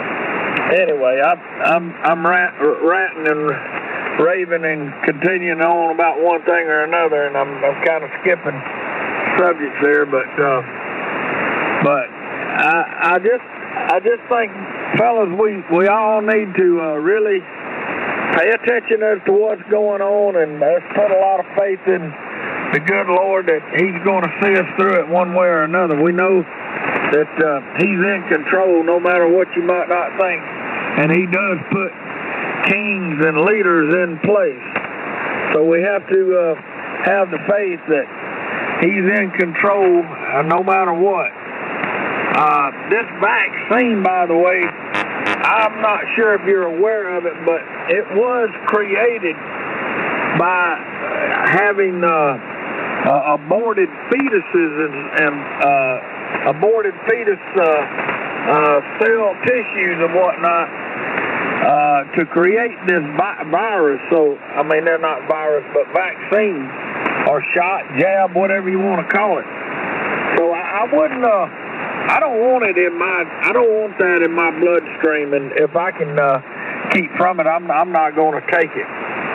Anyway, I, I'm I'm rat, ranting and raving and continuing on about one thing or another, and I'm I'm kind of skipping subjects there, but uh, but I I just I just think, fellas, we we all need to uh, really pay attention as to what's going on, and let's put a lot of faith in the good Lord that He's going to see us through it one way or another. We know that uh, He's in control no matter what you might not think. And He does put kings and leaders in place. So we have to uh, have the faith that He's in control uh, no matter what. Uh, this vaccine, by the way, I'm not sure if you're aware of it, but it was created by having uh, Uh, aborted fetuses and, and uh, aborted fetus uh, uh, cell tissues and whatnot uh, to create this vi- virus. So, I mean, they're not virus, but vaccines or shot, jab, whatever you want to call it. So I, I wouldn't. Uh, I don't want it in my. I don't want that in my bloodstream. And if I can uh, keep from it, I'm, I'm not going to take it.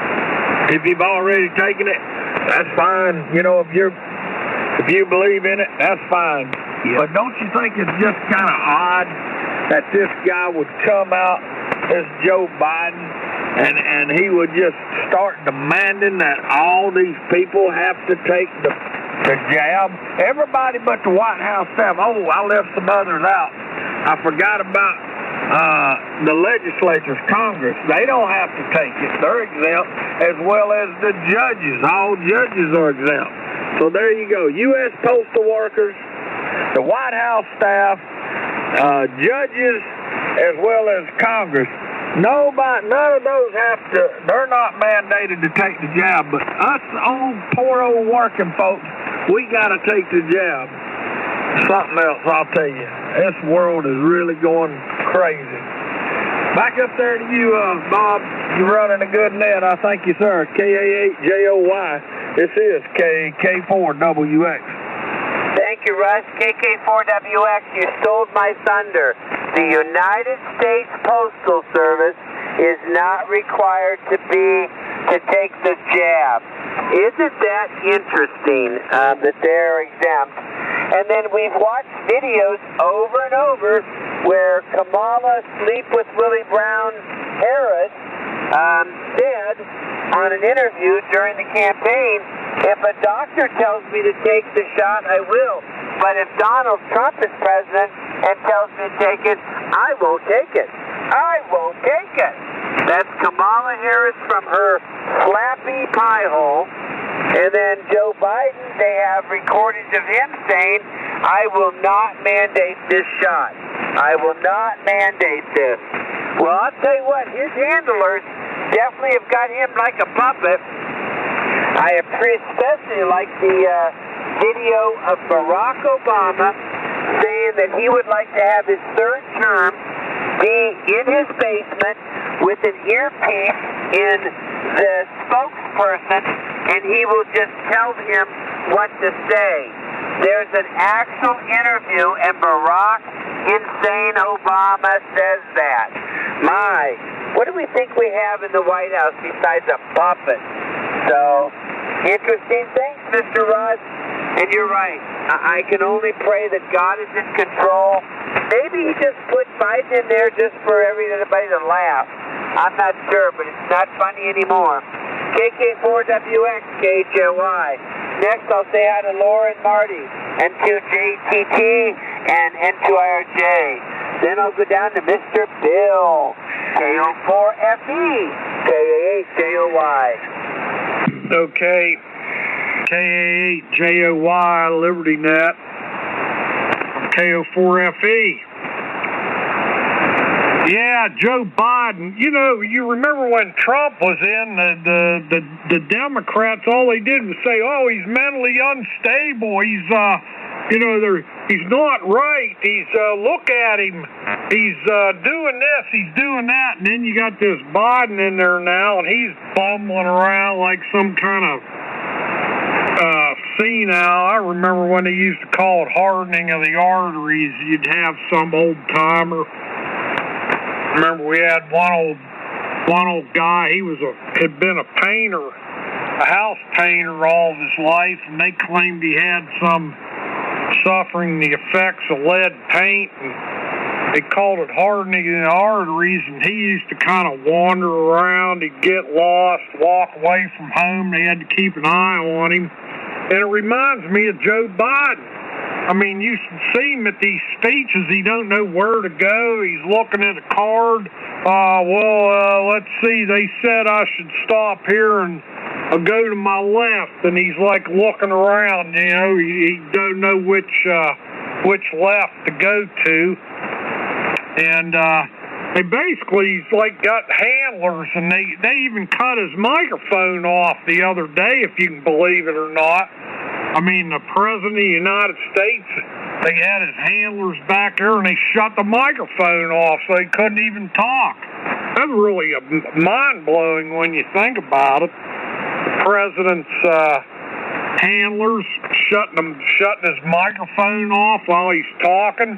If you've already taken it, that's fine. You know, if you're if you believe in it, that's fine. Yeah. But don't you think it's just kind of odd that this guy would come out, this Joe Biden, and and he would just start demanding that all these people have to take the the jab? Everybody but the White House staff. Oh, I left some others out. I forgot about uh, the legislatures, Congress. They don't have to take it. They're exempt, as well as the judges. All judges are exempt. So there you go. U S postal workers, the White House staff, uh, judges, as well as Congress. Nobody, none of those have to, they're not mandated to take the jab, but us old, poor old working folks, we got to take the jab. Something else, I'll tell you. This world is really going crazy. Back up there to you, uh, Bob. You're running a good net. I thank you, sir. K A eight J O Y. This is K K four W X. Thank you, Russ. K K four W X, you stole my thunder. The United States Postal Service is not required to be to take the jab. Isn't that interesting um, that they're exempt? And then we've watched videos over and over where Kamala Sleep with Willie Brown Harris um, said on an interview during the campaign, if a doctor tells me to take the shot, I will. But if Donald Trump is president and tells me to take it, I won't take it. I won't take it. That's Kamala Harris from her flappy pie hole. And then Joe Biden, they have recordings of him saying, I will not mandate this shot. I will not mandate this. Well, I'll tell you what, his handlers definitely have got him like a puppet. I especially like the uh, video of Barack Obama saying that he would like to have his third term be in his basement with an earpiece in the spokesperson, and he will just tell him what to say. There's an actual interview, and Barack Insane Obama says that. My, what do we think we have in the White House besides a puppet? So, interesting things, Mister Russ. And you're right. I, I can only pray that God is in control. Maybe he just put Biden in there just for everybody to laugh. I'm not sure, but it's not funny anymore. K K four W X, K H L Y. Next, I'll say hi to Laura and Marty, and to J T T, and N two I R J. Then I'll go down to Mister Bill, K O four F E, K A eight J O Y. Okay, K A eight J O Y, Liberty Net, K O four F E. Yeah, Joe Biden. You know, you remember when Trump was in, the, the, the, the Democrats, all they did was say, oh, he's mentally unstable. He's, uh, you know, they're, he's not right. He's, uh, look at him. He's uh, doing this, he's doing that. And then you got this Biden in there now, and he's bumbling around like some kind of uh, senile. I remember when they used to call it hardening of the arteries. You'd have some old-timer. Remember, we had one old, one old guy. He was a had been a painter, a house painter all of his life, and they claimed he had some suffering the effects of lead paint, and they called it hardening the arteries. And he used to kind of wander around. He'd get lost, walk away from home. They had to keep an eye on him. And it reminds me of Joe Biden. I mean, you should see him at these speeches. He don't know where to go. He's looking at a card. Uh, well, uh, let's see. They said I should stop here and uh, go to my left. And he's like looking around. You know, he, he don't know which uh, which left to go to. And uh, they basically he's like got handlers, and they they even cut his microphone off the other day, if you can believe it or not. I mean, the President of the United States, they had his handlers back there, and they shut the microphone off so he couldn't even talk. That's really a mind-blowing when you think about it. The President's uh, handlers shutting, him, shutting his microphone off while he's talking.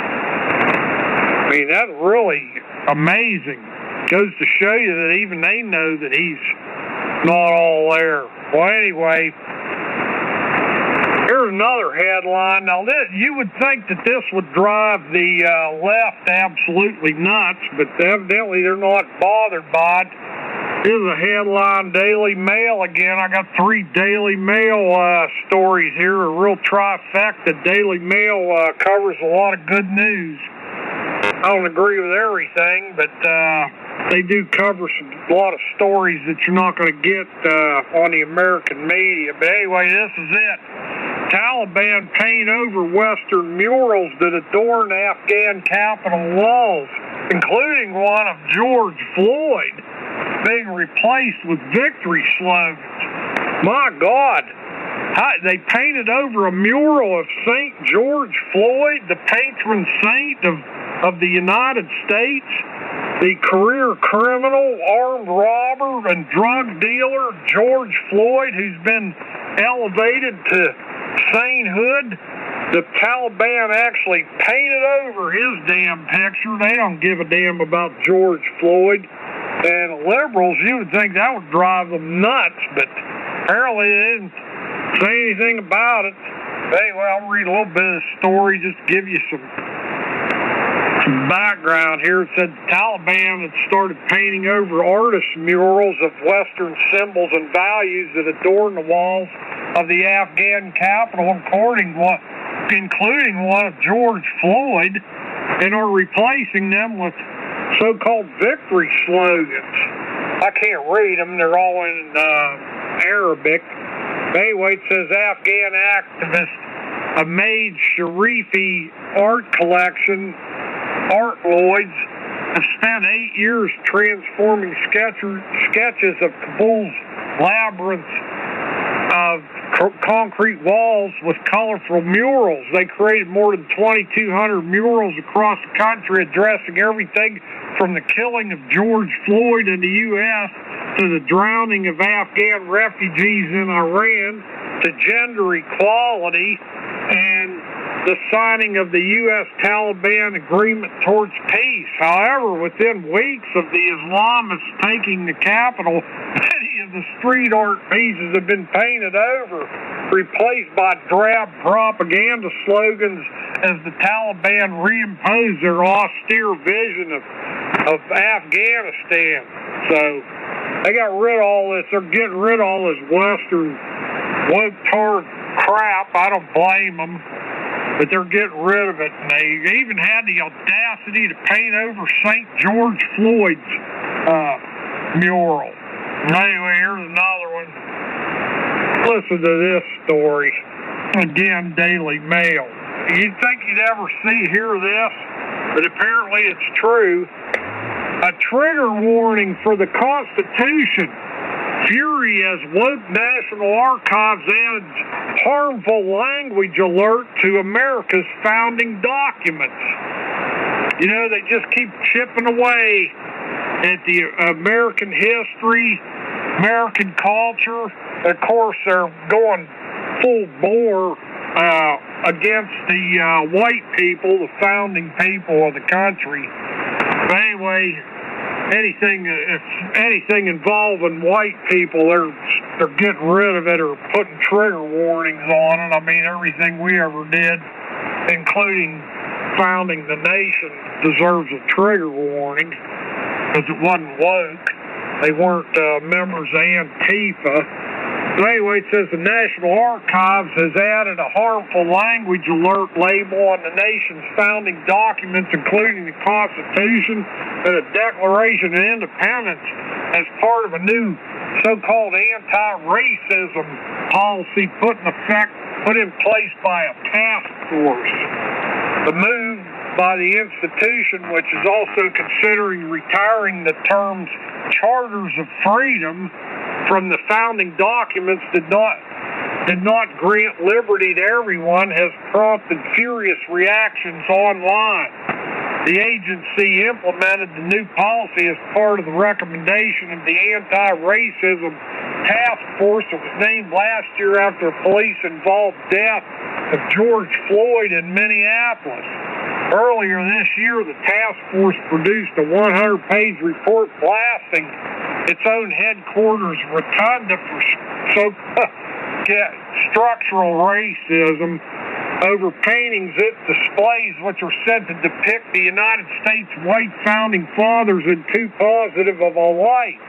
I mean, that's really amazing. Goes to show you that even they know that he's not all there. Well, anyway, here's another headline. Now, this, you would think that this would drive the uh, left absolutely nuts, but evidently they're not bothered by it. Here's a headline, Daily Mail again. I got three Daily Mail uh, stories here, a real trifecta. Daily Mail uh, covers a lot of good news. I don't agree with everything, but uh, they do cover some, a lot of stories that you're not going to get uh, on the American media. But anyway, this is it. Taliban paint over Western murals that adorn Afghan Capitol walls, including one of George Floyd, being replaced with victory slogans. My God. How, they painted over a mural of Saint George Floyd, the patron saint of, of the United States, the career criminal, armed robber, and drug dealer George Floyd, who's been elevated to sainthood. The Taliban actually painted over his damn picture. They don't give a damn about George Floyd. And liberals, you would think that would drive them nuts, but apparently they didn't say anything about it. Anyway, I'll read a little bit of the story, just to give you some, some background here. It said the Taliban had started painting over artist murals of Western symbols and values that adorn the walls of the Afghan capital, including one, including one of George Floyd, and are replacing them with so-called victory slogans. I can't read them. They're all in uh, Arabic. Anyway, it says Afghan activist Ahmad Sharifi art collection, Art Lloyds, have spent eight years transforming sketcher, sketches of Kabul's labyrinth of concrete walls with colorful murals. They created more than twenty-two hundred murals across the country addressing everything from the killing of George Floyd in the U S to the drowning of Afghan refugees in Iran to gender equality and the signing of the U S Taliban agreement towards peace. However, within weeks of the Islamists taking the capital, many of the street art pieces have been painted over, replaced by drab propaganda slogans as the Taliban reimpose their austere vision of, of Afghanistan. So they got rid of all this. They're getting rid of all this Western woke-tard crap. I don't blame them. But they're getting rid of it. And they even had the audacity to paint over Saint George Floyd's uh, mural. Anyway, here's another one. Listen to this story. Again, Daily Mail. You'd think you'd ever see, hear this, but apparently it's true. A trigger warning for the Constitution. Fury as woke National Archives added harmful language alert to America's founding documents. You know, they just keep chipping away at the American history, American culture. Of course, they're going full bore uh, against the uh, white people, the founding people of the country. But anyway, anything if anything involving white people, they're they're getting rid of it or putting trigger warnings on it. I mean, everything we ever did, including founding the nation, deserves a trigger warning because it wasn't woke. They weren't uh, members of Antifa. But anyway, it says the National Archives has added a harmful language alert label on the nation's founding documents, including the Constitution and the Declaration of Independence, as part of a new so-called anti-racism policy put in effect, put in place by a task force. The move by the institution, which is also considering retiring the terms charters of freedom from the founding documents, did not did not grant liberty to everyone, has prompted furious reactions online. The agency implemented the new policy as part of the recommendation of the anti-racism task force that was named last year after a police-involved death of George Floyd in Minneapolis. Earlier this year, the task force produced a one hundred page report blasting its own headquarters rotunda for so structural racism over paintings it displays which are said to depict the United States white founding fathers in too positive of a light.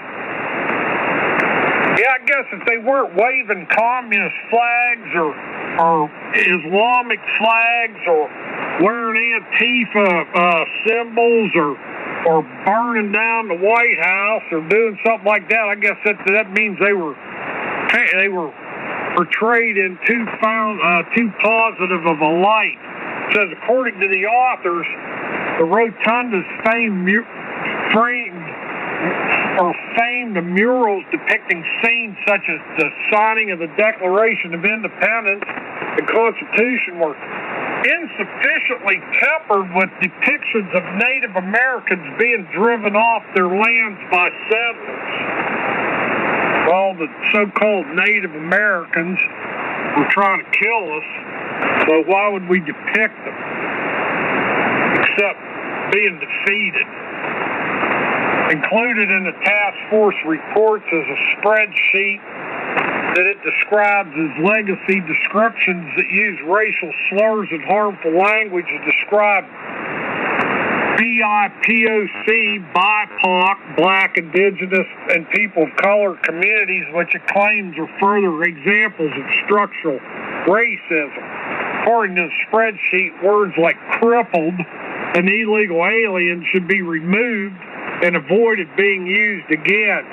Yeah, I guess if they weren't waving communist flags or, or Islamic flags or wearing Antifa uh, symbols or or burning down the White House or doing something like that, I guess that that means they were they were portrayed in too found uh, too positive of a light. It says according to the authors, the rotunda's famed mu- framed or famed murals depicting scenes such as the signing of the Declaration of Independence and Constitution were insufficiently tempered with depictions of Native Americans being driven off their lands by settlers. Well, the so-called Native Americans were trying to kill us, so why would we depict them? Except being defeated. Included in the task force reports is a spreadsheet that it describes as legacy descriptions that use racial slurs and harmful language to describe B I P O C, B I P O C, Black, Indigenous, and people of color communities, which it claims are further examples of structural racism. According to the spreadsheet, words like crippled and illegal alien should be removed and avoided being used again.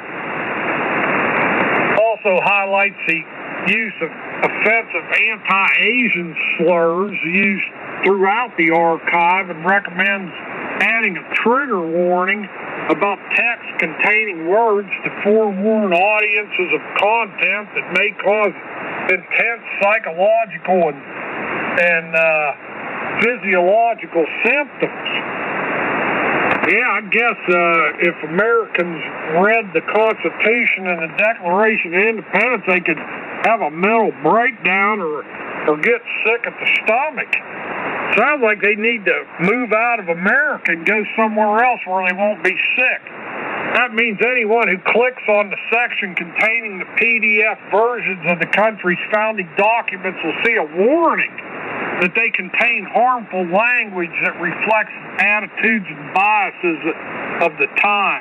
Also highlights the use of offensive anti-Asian slurs used throughout the archive and recommends adding a trigger warning about text containing words to forewarn audiences of content that may cause intense psychological and, and uh, physiological symptoms. Yeah, I guess uh, if Americans read the Constitution and the Declaration of Independence, they could have a mental breakdown or, or get sick at the stomach. Sounds like they need to move out of America and go somewhere else where they won't be sick. That means anyone who clicks on the section containing the P D F versions of the country's founding documents will see a warning that they contain harmful language that reflects attitudes and biases of the time.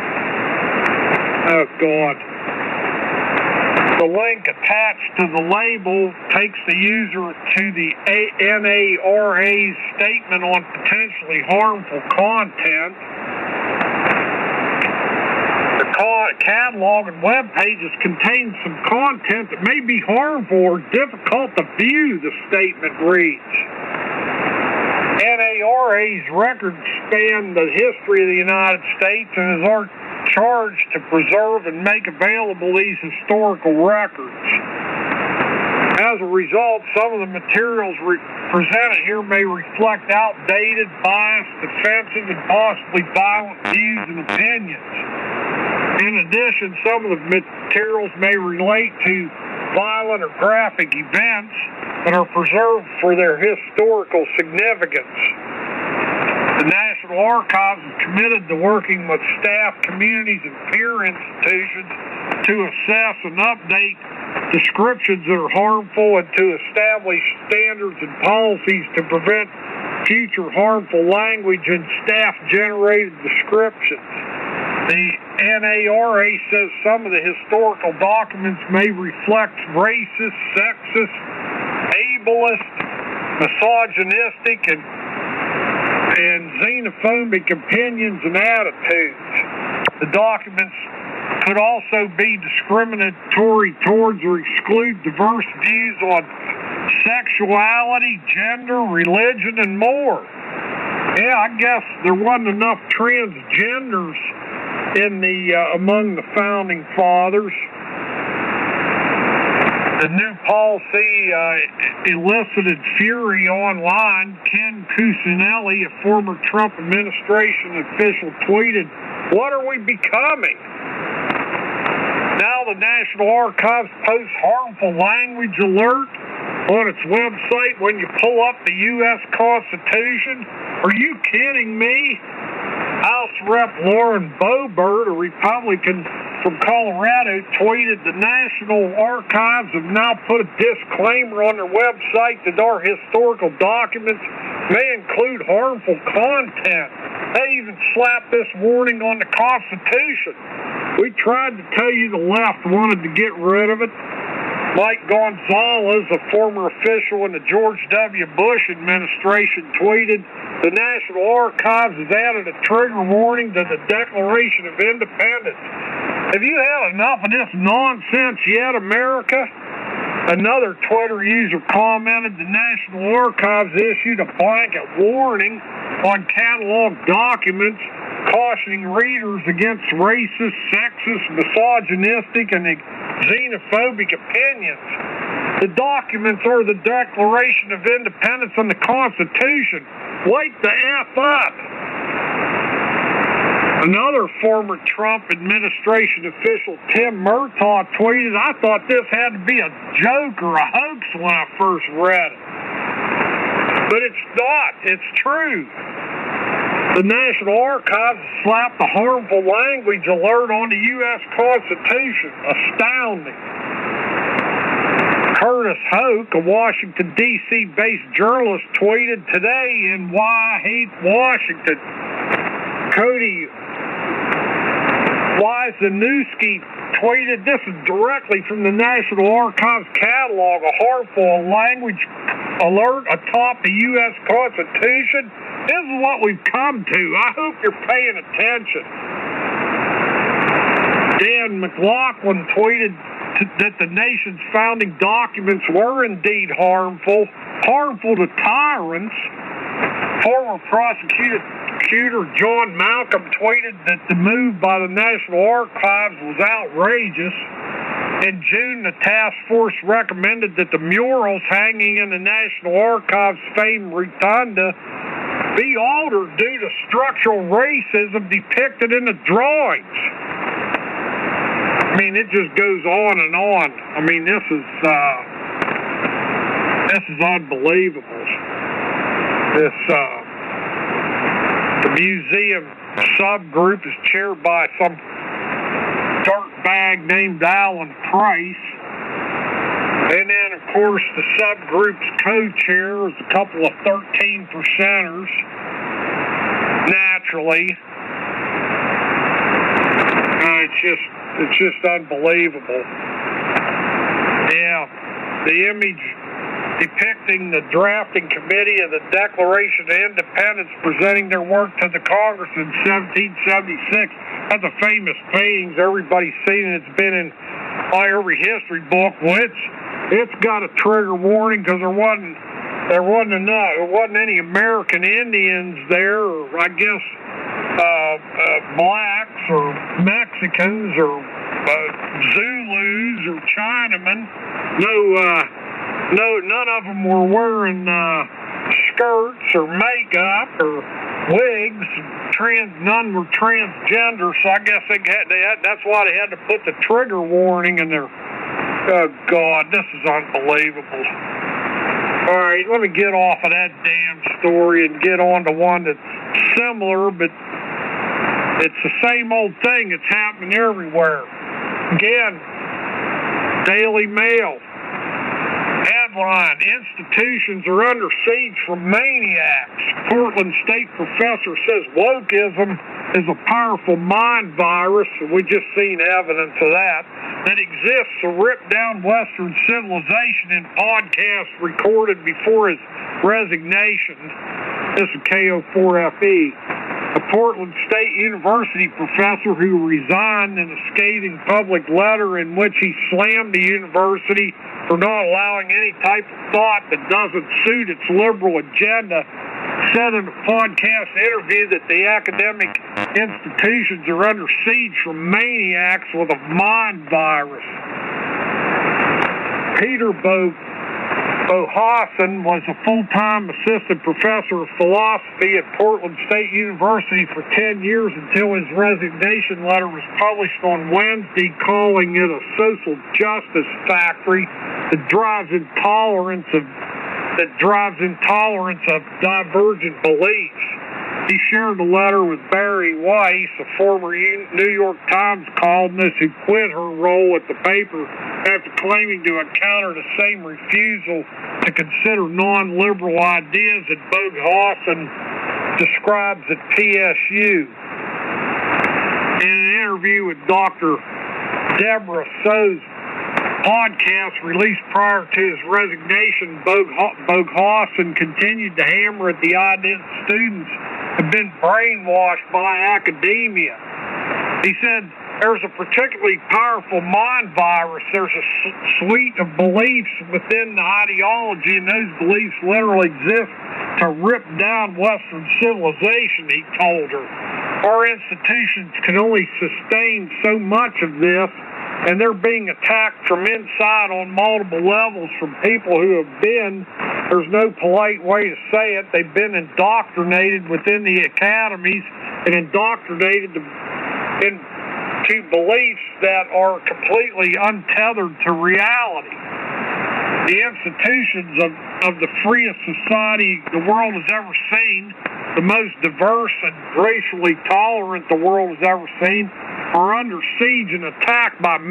Oh, God. The link attached to the label takes the user to the N A R A's statement on potentially harmful content. The catalog and web pages contain some content that may be harmful or difficult to view, the statement reads. N A R A's records span the history of the United States and is our charged to preserve and make available these historical records. As a result, some of the materials re- presented here may reflect outdated, biased, offensive, and possibly violent views and opinions. In addition, some of the materials may relate to violent or graphic events and are preserved for their historical significance. The National Archives is committed to working with staff, communities, and peer institutions to assess and update descriptions that are harmful and to establish standards and policies to prevent future harmful language in staff-generated descriptions. The N A R A says some of the historical documents may reflect racist, sexist, ableist, misogynistic, and, and xenophobic opinions and attitudes. The documents could also be discriminatory towards or exclude diverse views on sexuality, gender, religion, and more. Yeah, I guess there wasn't enough transgenders in the uh, among the founding fathers. The new policy uh, elicited fury online. Ken Cuccinelli, a former Trump administration official, tweeted, "What are we becoming?" Now the National Archives posts harmful language alert on its website when you pull up the U S Constitution. Are you kidding me? House Rep Lauren Boebert, a Republican from Colorado, tweeted, "The National Archives have now put a disclaimer on their website that our historical documents may include harmful content." They even slapped this warning on the Constitution. We tried to tell you the left wanted to get rid of it. Mike Gonzalez, a former official in the George W. Bush administration, tweeted, "The National Archives has added a trigger warning to the Declaration of Independence. Have you had enough of this nonsense yet, America?" Another Twitter user commented, "The National Archives issued a blanket warning on catalog documents cautioning readers against racist, sexist, misogynistic, and xenophobic opinions. The documents are the Declaration of Independence and the Constitution. Wake the F up." Another former Trump administration official, Tim Murtaugh, tweeted, "I thought this had to be a joke or a hoax when I first read it. But it's not. It's true. The National Archives slapped a harmful language alert on the U S Constitution. Astounding." Curtis Hoke, a Washington, D C-based journalist, tweeted today in Why I Hate Washington. Cody Wyzanewski tweeted, "This is directly from the National Archives catalog, a harmful language alert atop the U S Constitution. This is what we've come to. I hope you're paying attention." Dan McLaughlin tweeted t- that the nation's founding documents were indeed harmful, harmful to tyrants. Former prosecutor John Malcolm tweeted that the move by the National Archives was outrageous. In June, the task force recommended that the murals hanging in the National Archives' famed rotunda be altered due to structural racism depicted in the drawings. I mean, it just goes on and on. I mean, this is uh, this is unbelievable. This uh, the museum subgroup is chaired by some dirtbag named Alan Price. And then, of course, the subgroup's co-chair is a couple of thirteen percenters, naturally. Uh, it's just, it's just unbelievable. Yeah, the image depicting the drafting committee of the Declaration of Independence presenting their work to the Congress in seventeen seventy-six. That's a famous painting. Everybody's seen it. It's been in every history book. Well, it's it's got a trigger warning because there wasn't there wasn't enough. There wasn't any American Indians there, or I guess uh, uh, blacks or Mexicans or uh, Zulus or Chinamen. No. Uh, No, none of them were wearing uh, skirts or makeup or wigs. Trans, none were transgender, so I guess they had, they had, that's why they had to put the trigger warning in there. Oh, God, this is unbelievable. All right, let me get off of that damn story and get on to one that's similar, but it's the same old thing. It's happening everywhere. Again, Daily Mail. Headline, institutions are under siege from maniacs. Portland State professor says wokeism is a powerful mind virus, and we just seen evidence of that, that exists to rip down Western civilization in podcasts recorded before his resignation. This is K O four F E. A Portland State University professor who resigned in a scathing public letter in which he slammed the university for not allowing any type of thought that doesn't suit its liberal agenda, said in a podcast interview that the academic institutions are under siege from maniacs with a mind virus. Peter Bo Bohassan was a full-time assistant professor of philosophy at Portland State University for ten years until his resignation letter was published on Wednesday, calling it a social justice factory that drives intolerance of that drives intolerance of divergent beliefs. He shared the letter with Barry Weiss, a former New York Times columnist who quit her role at the paper after claiming to encounter the same refusal to consider non-liberal ideas that Bohassan describes at P S U. In an interview with Doctor Deborah Soz, podcast released prior to his resignation, Bogue Hawson continued to hammer at the idea that students have been brainwashed by academia. He said there's a particularly powerful mind virus. There's a suite of beliefs within the ideology, and those beliefs literally exist to rip down Western civilization, he told her. Our institutions can only sustain so much of this, and they're being attacked from inside on multiple levels from people who have been, there's no polite way to say it, they've been indoctrinated within the academies and indoctrinated to, into beliefs that are completely untethered to reality. The institutions of, of the freest society the world has ever seen, the most diverse and racially tolerant the world has ever seen, are under siege and attacked by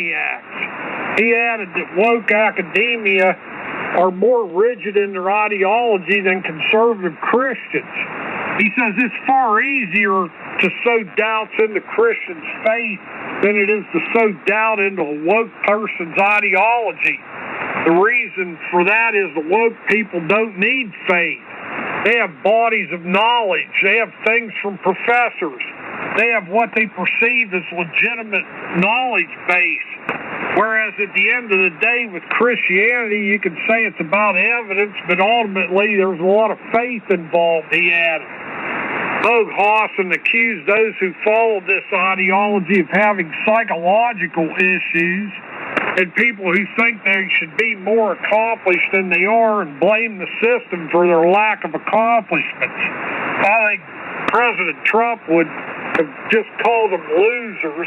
maniacs. He added that woke academia are more rigid in their ideology than conservative Christians. He says it's far easier to sow doubts into Christians' faith than it is to sow doubt into a woke person's ideology. The reason for that is the woke people don't need faith. They have bodies of knowledge. They have things from professors. They have what they perceive as legitimate knowledge base. Whereas at the end of the day with Christianity, you can say it's about evidence, but ultimately there's a lot of faith involved, he added. Bogue Hawson accused those who followed this ideology of having psychological issues and people who think they should be more accomplished than they are and blame the system for their lack of accomplishments. I think President Trump would have just called them losers.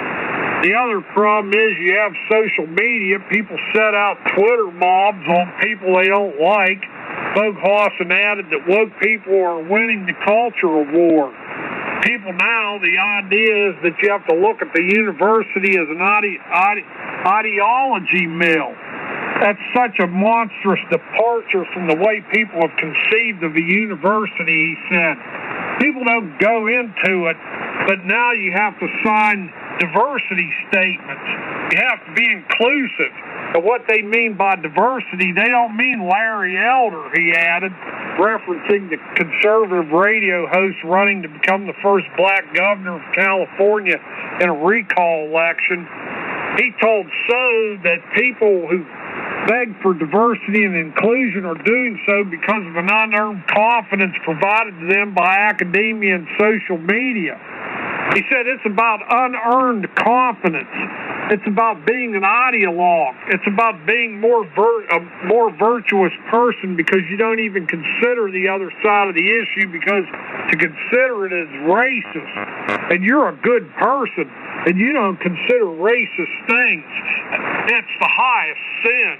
The other problem is you have social media. People set out Twitter mobs on people they don't like. Bogue Hawson added that woke people are winning the cultural war. People now, the idea is that you have to look at the university as an ide- ide- ideology mill. That's such a monstrous departure from the way people have conceived of a university, he said. People don't go into it, but now you have to sign diversity statements. You have to be inclusive. And what they mean by diversity, they don't mean Larry Elder, he added, referencing the conservative radio host running to become the first black governor of California in a recall election. He told So that people who beg for diversity and inclusion are doing so because of an unearned confidence provided to them by academia and social media. He said it's about unearned confidence. It's about being an ideologue. It's about being more vir- a more virtuous person because you don't even consider the other side of the issue because to consider it is racist. And you're a good person, and you don't consider racist things. It's the highest sin.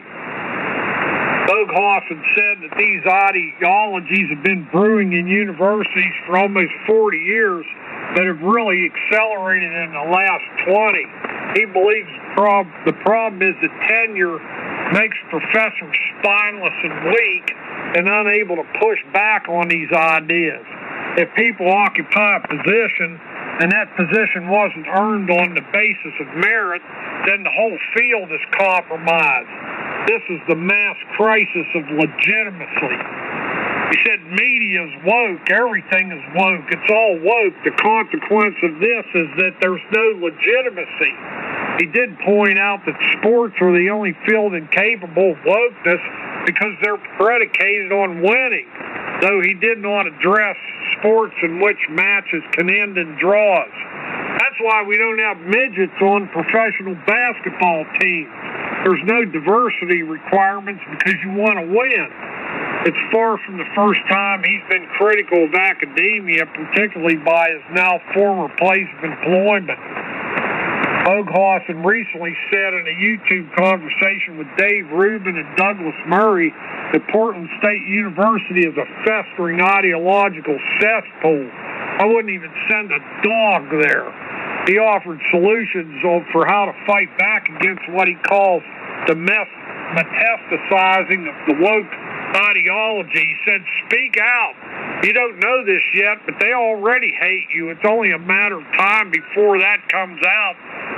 Bogue Hawson said that these ideologies have been brewing in universities for almost forty years, but have really accelerated in the last twenty. He believes prob- the problem is that tenure makes professors spineless and weak and unable to push back on these ideas. If people occupy a position and that position wasn't earned on the basis of merit, then the whole field is compromised. This is the mass crisis of legitimacy. He said media is woke. Everything is woke. It's all woke. The consequence of this is that there's no legitimacy. He did point out that sports are the only field incapable of wokeness because they're predicated on winning, though he did not address sports in which matches can end in draws. That's why we don't have midgets on professional basketball teams. There's no diversity requirements because you want to win. It's far from the first time he's been critical of academia, particularly by his now former place of employment. Bogue Hawson recently said in a YouTube conversation with Dave Rubin and Douglas Murray that Portland State University is a festering ideological cesspool. I wouldn't even send a dog there. He offered solutions for how to fight back against what he calls the metastasizing of the woke ideology. He said, speak out. You don't know this yet, but they already hate you. It's only a matter of time before that comes out.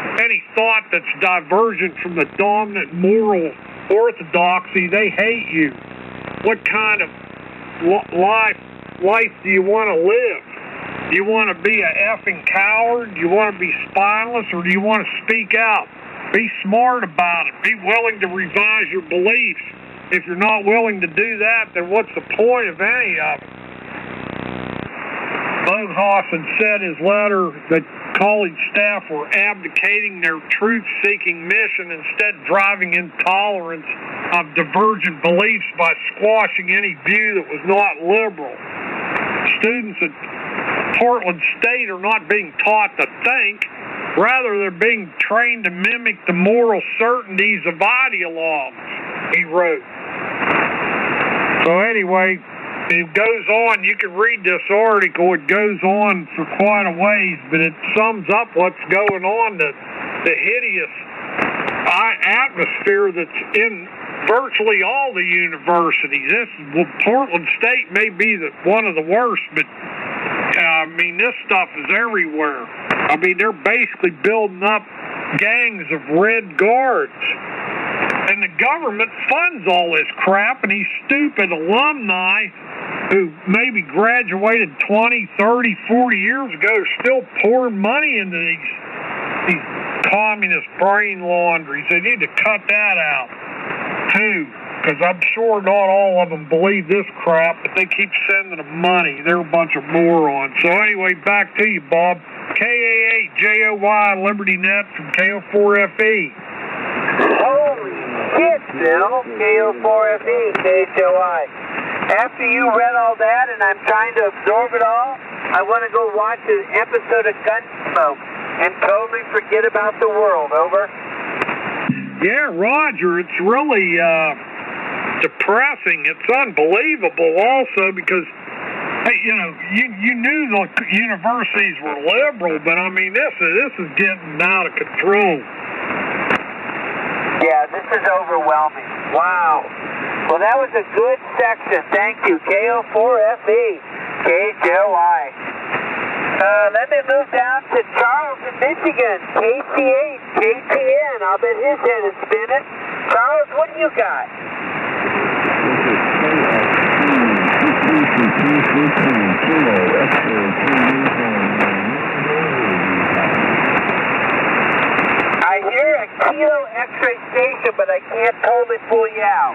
any thought that's divergent from the dominant moral orthodoxy, they hate you. What kind of life life do you want to live? Do you want to be a effing coward? Do you want to be spineless, or do you want to speak out? Be smart about it. Be willing to revise your beliefs. If you're not willing to do that, then what's the point of any of it? Boghausen said in his letter that college staff were abdicating their truth-seeking mission, instead driving intolerance of divergent beliefs by squashing any view that was not liberal. Students at Portland State are not being taught to think. Rather, they're being trained to mimic the moral certainties of ideologues, he wrote. So anyway, it goes on. You can read this article. It goes on for quite a ways, but it sums up what's going on, the, the hideous atmosphere that's in virtually all the universities. This well, Portland State may be the, one of the worst, but uh, I mean, this stuff is everywhere. I mean, they're basically building up gangs of Red Guards. And the government funds all this crap, and these stupid alumni who maybe graduated twenty, thirty, forty years ago are still pouring money into these, these communist brain laundries. They need to cut that out, too, because I'm sure not all of them believe this crap, but they keep sending them money. They're a bunch of morons. So anyway, back to you, Bob. K A eight J O Y Liberty Net from K O four F E. Holy shit, Bill. K O four F E, K H O I. After you read all that and I'm trying to absorb it all, I want to go watch an episode of Gunsmoke and totally forget about the world. Over. Yeah, Roger, it's really uh, depressing. It's unbelievable also because, hey, you know, you, you knew the universities were liberal, but I mean, this is, this is getting out of control. Yeah, this is overwhelming. Wow. Well, that was a good section. Thank you. K O four F E, K H O I. Uh, let me move down to Charles in Michigan. K C eight, K T N. I'll bet his head is spinning. Charles, what do you got? I hear a Kilo X-ray station, but I can't totally pull you out.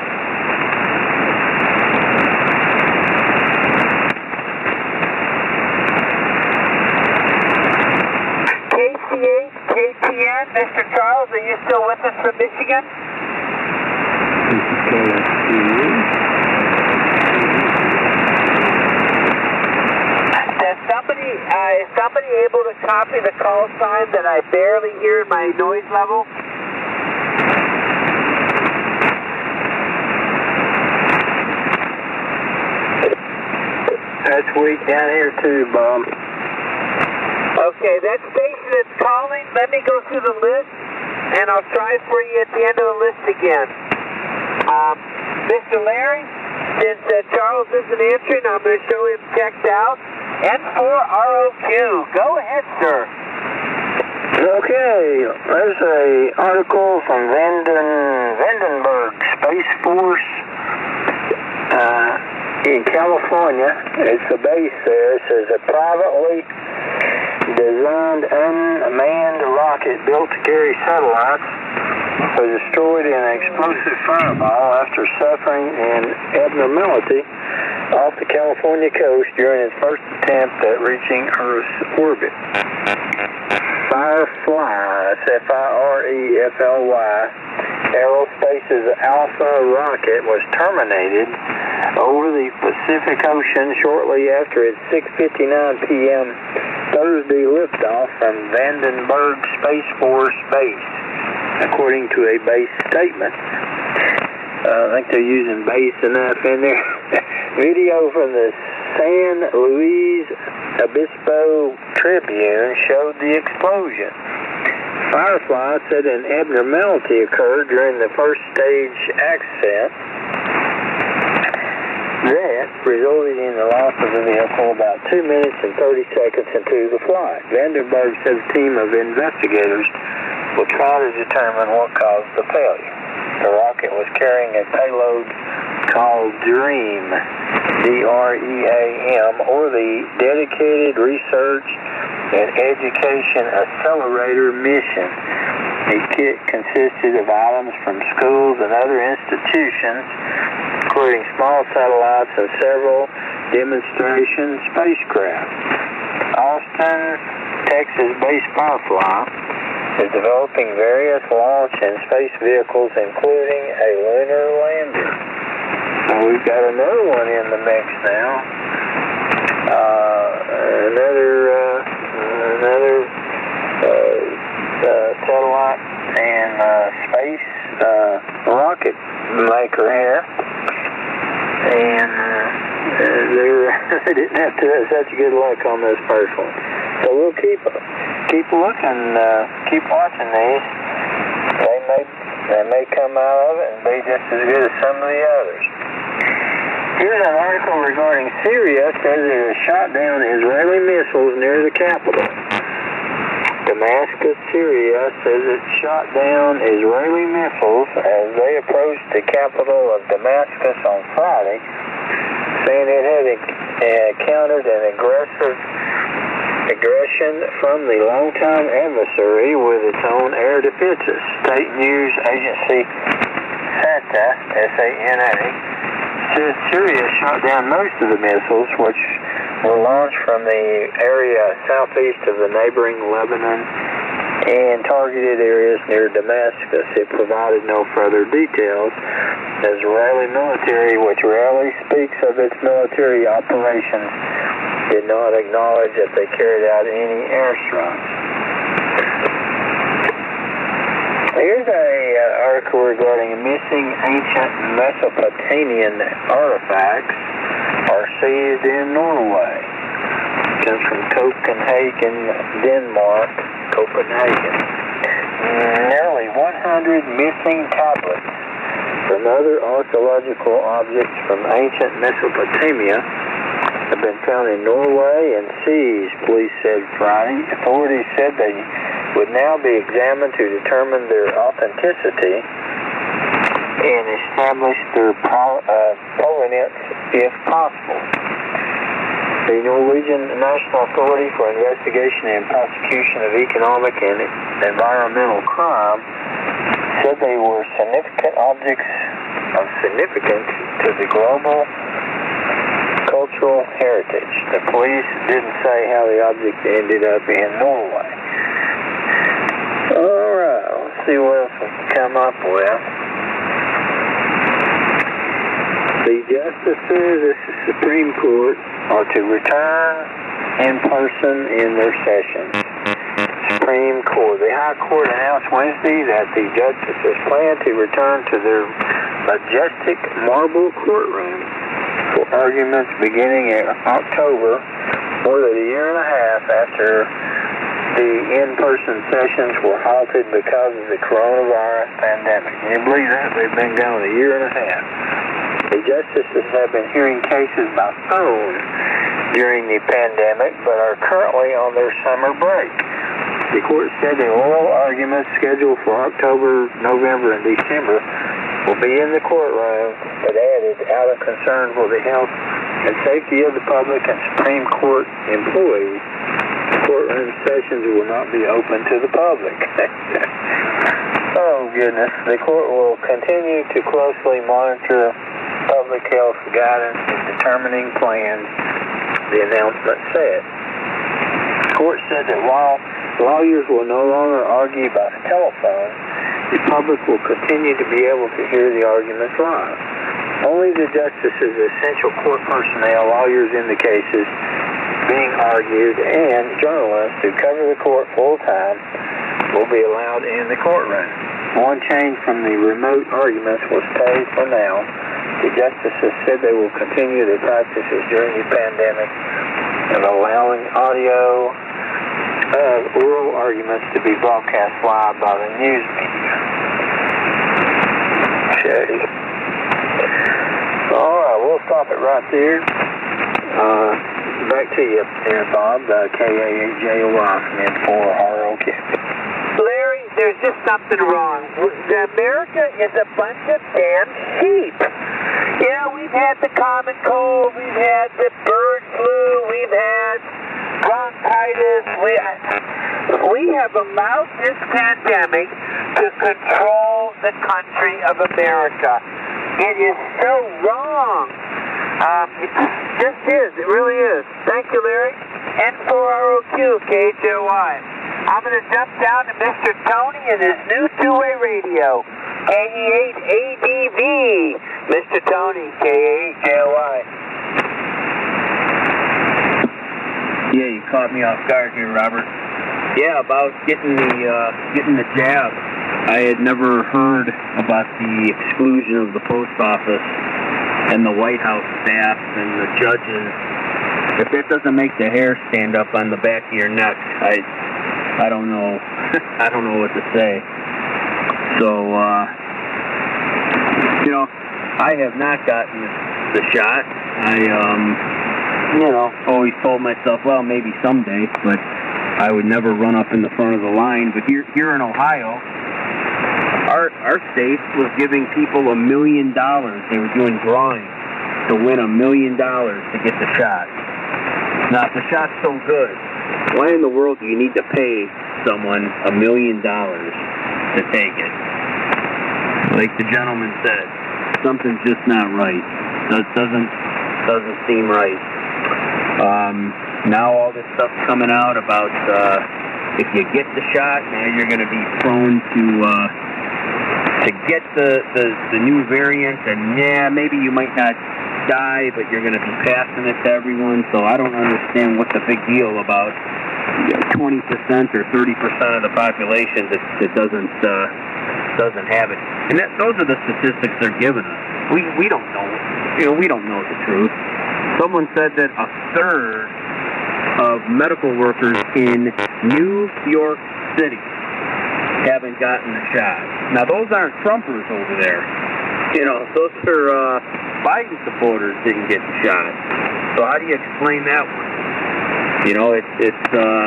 K C eight, K T N, Mister Charles, are you still with us from Michigan? Does somebody, uh, is somebody able to copy the call sign that I barely hear in my noise level? That's weak down here too, Bob. Okay, that station is calling. Let me go through the list, and I'll try for you at the end of the list again. Um, Mister Larry, since uh, Charles isn't answering, I'm going to show him checked out. N four R O Q. Go ahead, sir. Okay, there's a article from Vanden, Vandenberg Space Force uh, in California. It's a base there. It says a privately designed unmanned rocket built to carry satellites was destroyed in an explosive fireball after suffering an abnormality off the California coast during its first attempt at reaching Earth's orbit. Firefly, that's F I R E F L Y, Aerospace's Alpha rocket was terminated over the Pacific Ocean shortly after its six fifty-nine p m Thursday liftoff from Vandenberg Space Force Base, according to a base statement. Uh, I think they're using base enough in there. Video from the San Luis Obispo Tribune showed the explosion. Firefly said an abnormality occurred during the first stage ascent. That resulted in the loss of the vehicle about two minutes and thirty seconds into the flight. Vandenberg said a team of investigators will try to determine what caused the failure. The rocket was carrying a payload called DREAM, D R E A M, or the Dedicated Research and Education Accelerator Mission. The kit consisted of items from schools and other institutions, including small satellites and several demonstration spacecraft. Austin, Texas-based Firefly is developing various launch and space vehicles, including a lunar lander. So we've got another one in the mix now. Uh, another uh, another uh, uh, satellite and uh, space uh, rocket maker here, and uh, uh, they didn't have to have such good luck on this first one. So we'll keep keep looking, uh, keep watching these. They may they may come out of it and be just as good as some of the others. Here's an article regarding Syria. Says it has shot down Israeli missiles near the capital. Damascus, Syria says it shot down Israeli missiles as they approached the capital of Damascus on Friday, saying it had encountered an aggressive aggression from the longtime adversary with its own air defenses. State news agency SATA, S A N A, says Syria shot down most of the missiles, which were launched from the area southeast of the neighboring Lebanon and targeted areas near Damascus. It provided no further details. Israeli military, which rarely speaks of its military operations, did not acknowledge that they carried out any airstrikes. Here's a uh, article regarding missing ancient Mesopotamian artifacts are seized in Norway. It comes from Copenhagen, Denmark, Copenhagen. Nearly one hundred missing tablets from other archaeological objects from ancient Mesopotamia have been found in Norway and seized, police said Friday. Authorities said they would now be examined to determine their authenticity and establish their pro- uh, provenance if possible. The Norwegian National Authority for Investigation and Prosecution of Economic and Environmental Crime said they were significant objects of significance to the global cultural heritage. The police didn't say how the object ended up in Norway. Alright, let's see what else we can come up with. The justices, this is Supreme Court, are to return in person in their session. Supreme Court. The High Court announced Wednesday that the justices plan to return to their majestic marble courtroom for arguments beginning in October, more than a year and a half after the in-person sessions were halted because of the coronavirus pandemic. Can you believe that? They've been gone a year and a half. The justices have been hearing cases by phone during the pandemic, but are currently on their summer break. The court said the oral arguments scheduled for October, November, and December will be in the courtroom, but added, out of concern for the health and safety of the public and Supreme Court employees, the courtroom sessions will not be open to the public. Oh, goodness. The court will continue to closely monitor public health guidance in determining plans, the announcement said. The court said that while lawyers will no longer argue by telephone, the public will continue to be able to hear the arguments live. Only the justices, essential court personnel, lawyers in the cases being argued, and journalists who cover the court full-time will be allowed in the courtroom. One change from the remote arguments was stayed for now. The justices said they will continue their practices during the pandemic of allowing audio uh, oral arguments to be broadcast live by the news media. Okay. All right, we'll stop it right there. Uh, back to you there, Bob. Uh, K A eight J O Y from M four R O Q. Larry, there's just something wrong. America is a bunch of damn sheep. Yeah, we've had the common cold, we've had the bird flu, we've had bronchitis. We, we have allowed this pandemic to control the country of America. It is so wrong. Um, it just is. It really is. Thank you, Larry. N four R O Q, K H O I. I'm going to jump down to Mister Tony and his new two-way radio, K E eight A D V. Mister Tony, K A eight J O I. Yeah, you caught me off guard here, Robert. Yeah, about getting the uh, getting the jab. I had never heard about the exclusion of the post office and the White House staff and the judges. If that doesn't make the hair stand up on the back of your neck, I I don't know. I don't know what to say. So, uh, you know, I have not gotten the shot. I, um, you know, always told myself, well, maybe someday, but I would never run up in the front of the line. But here, here in Ohio, our our state was giving people a million dollars. They were doing drawings to win a million dollars to get the shot. Now, if the shot's so good, why in the world do you need to pay someone a million dollars to take it? Like the gentleman said, something's just not right. That doesn't doesn't seem right. Um, now all this stuff's coming out about uh, if you get the shot, now you're going to be prone to uh, to get the, the the new variant, and yeah, maybe you might not die, but you're going to be passing it to everyone. So I don't understand what the big deal about twenty percent or thirty percent of the population that, that doesn't uh, doesn't have it. And that, those are the statistics they're giving us. We we don't know. You know, we don't know the truth. Someone said that a third of medical workers in New York City haven't gotten the shot. Now, those aren't Trumpers over there. You know, those are uh, Biden supporters didn't get the shot. So how do you explain that one? You know, it's, it's uh,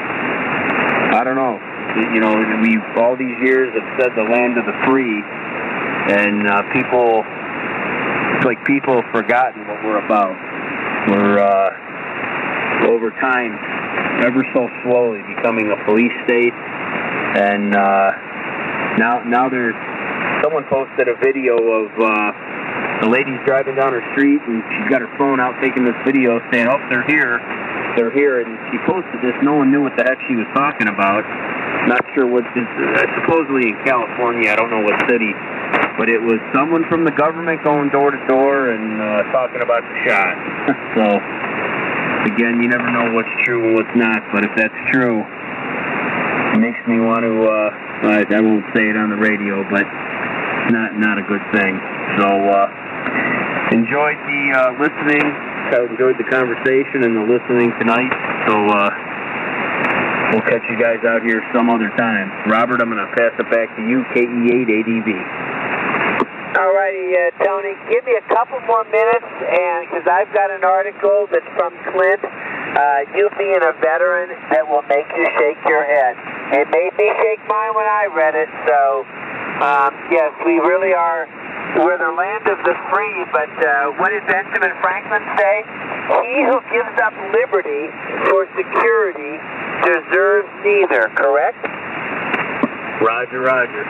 I don't know. You know, we all these years have said the land of the free, and uh, people, it's like people have forgotten what we're about. We're, uh, over time, ever so slowly becoming a police state, and uh, now, now there's, someone posted a video of uh, the lady's driving down her street, and she's got her phone out taking this video saying, oh, they're here. They're here, and she posted this. No one knew what the heck she was talking about. Not sure what, this, uh, supposedly in California, I don't know what city, but it was someone from the government going door to door and uh, talking about the shot. So, again, you never know what's true and what's not, but if that's true, it makes me want to, uh, I, I won't say it on the radio, but it's not, not a good thing. So, uh, enjoyed the uh, listening. I enjoyed the conversation and the listening tonight, so uh, we'll catch you guys out here some other time. Robert, I'm going to pass it back to you, K E eight A D V. All righty, uh, Tony, give me a couple more minutes, and because I've got an article that's from Clint, uh, you being a veteran, that will make you shake your head. It made me shake mine when I read it, so um, yes, we really are. We're the land of the free, but uh, what did Benjamin Franklin say? He who gives up liberty for security deserves neither, correct? Roger, roger.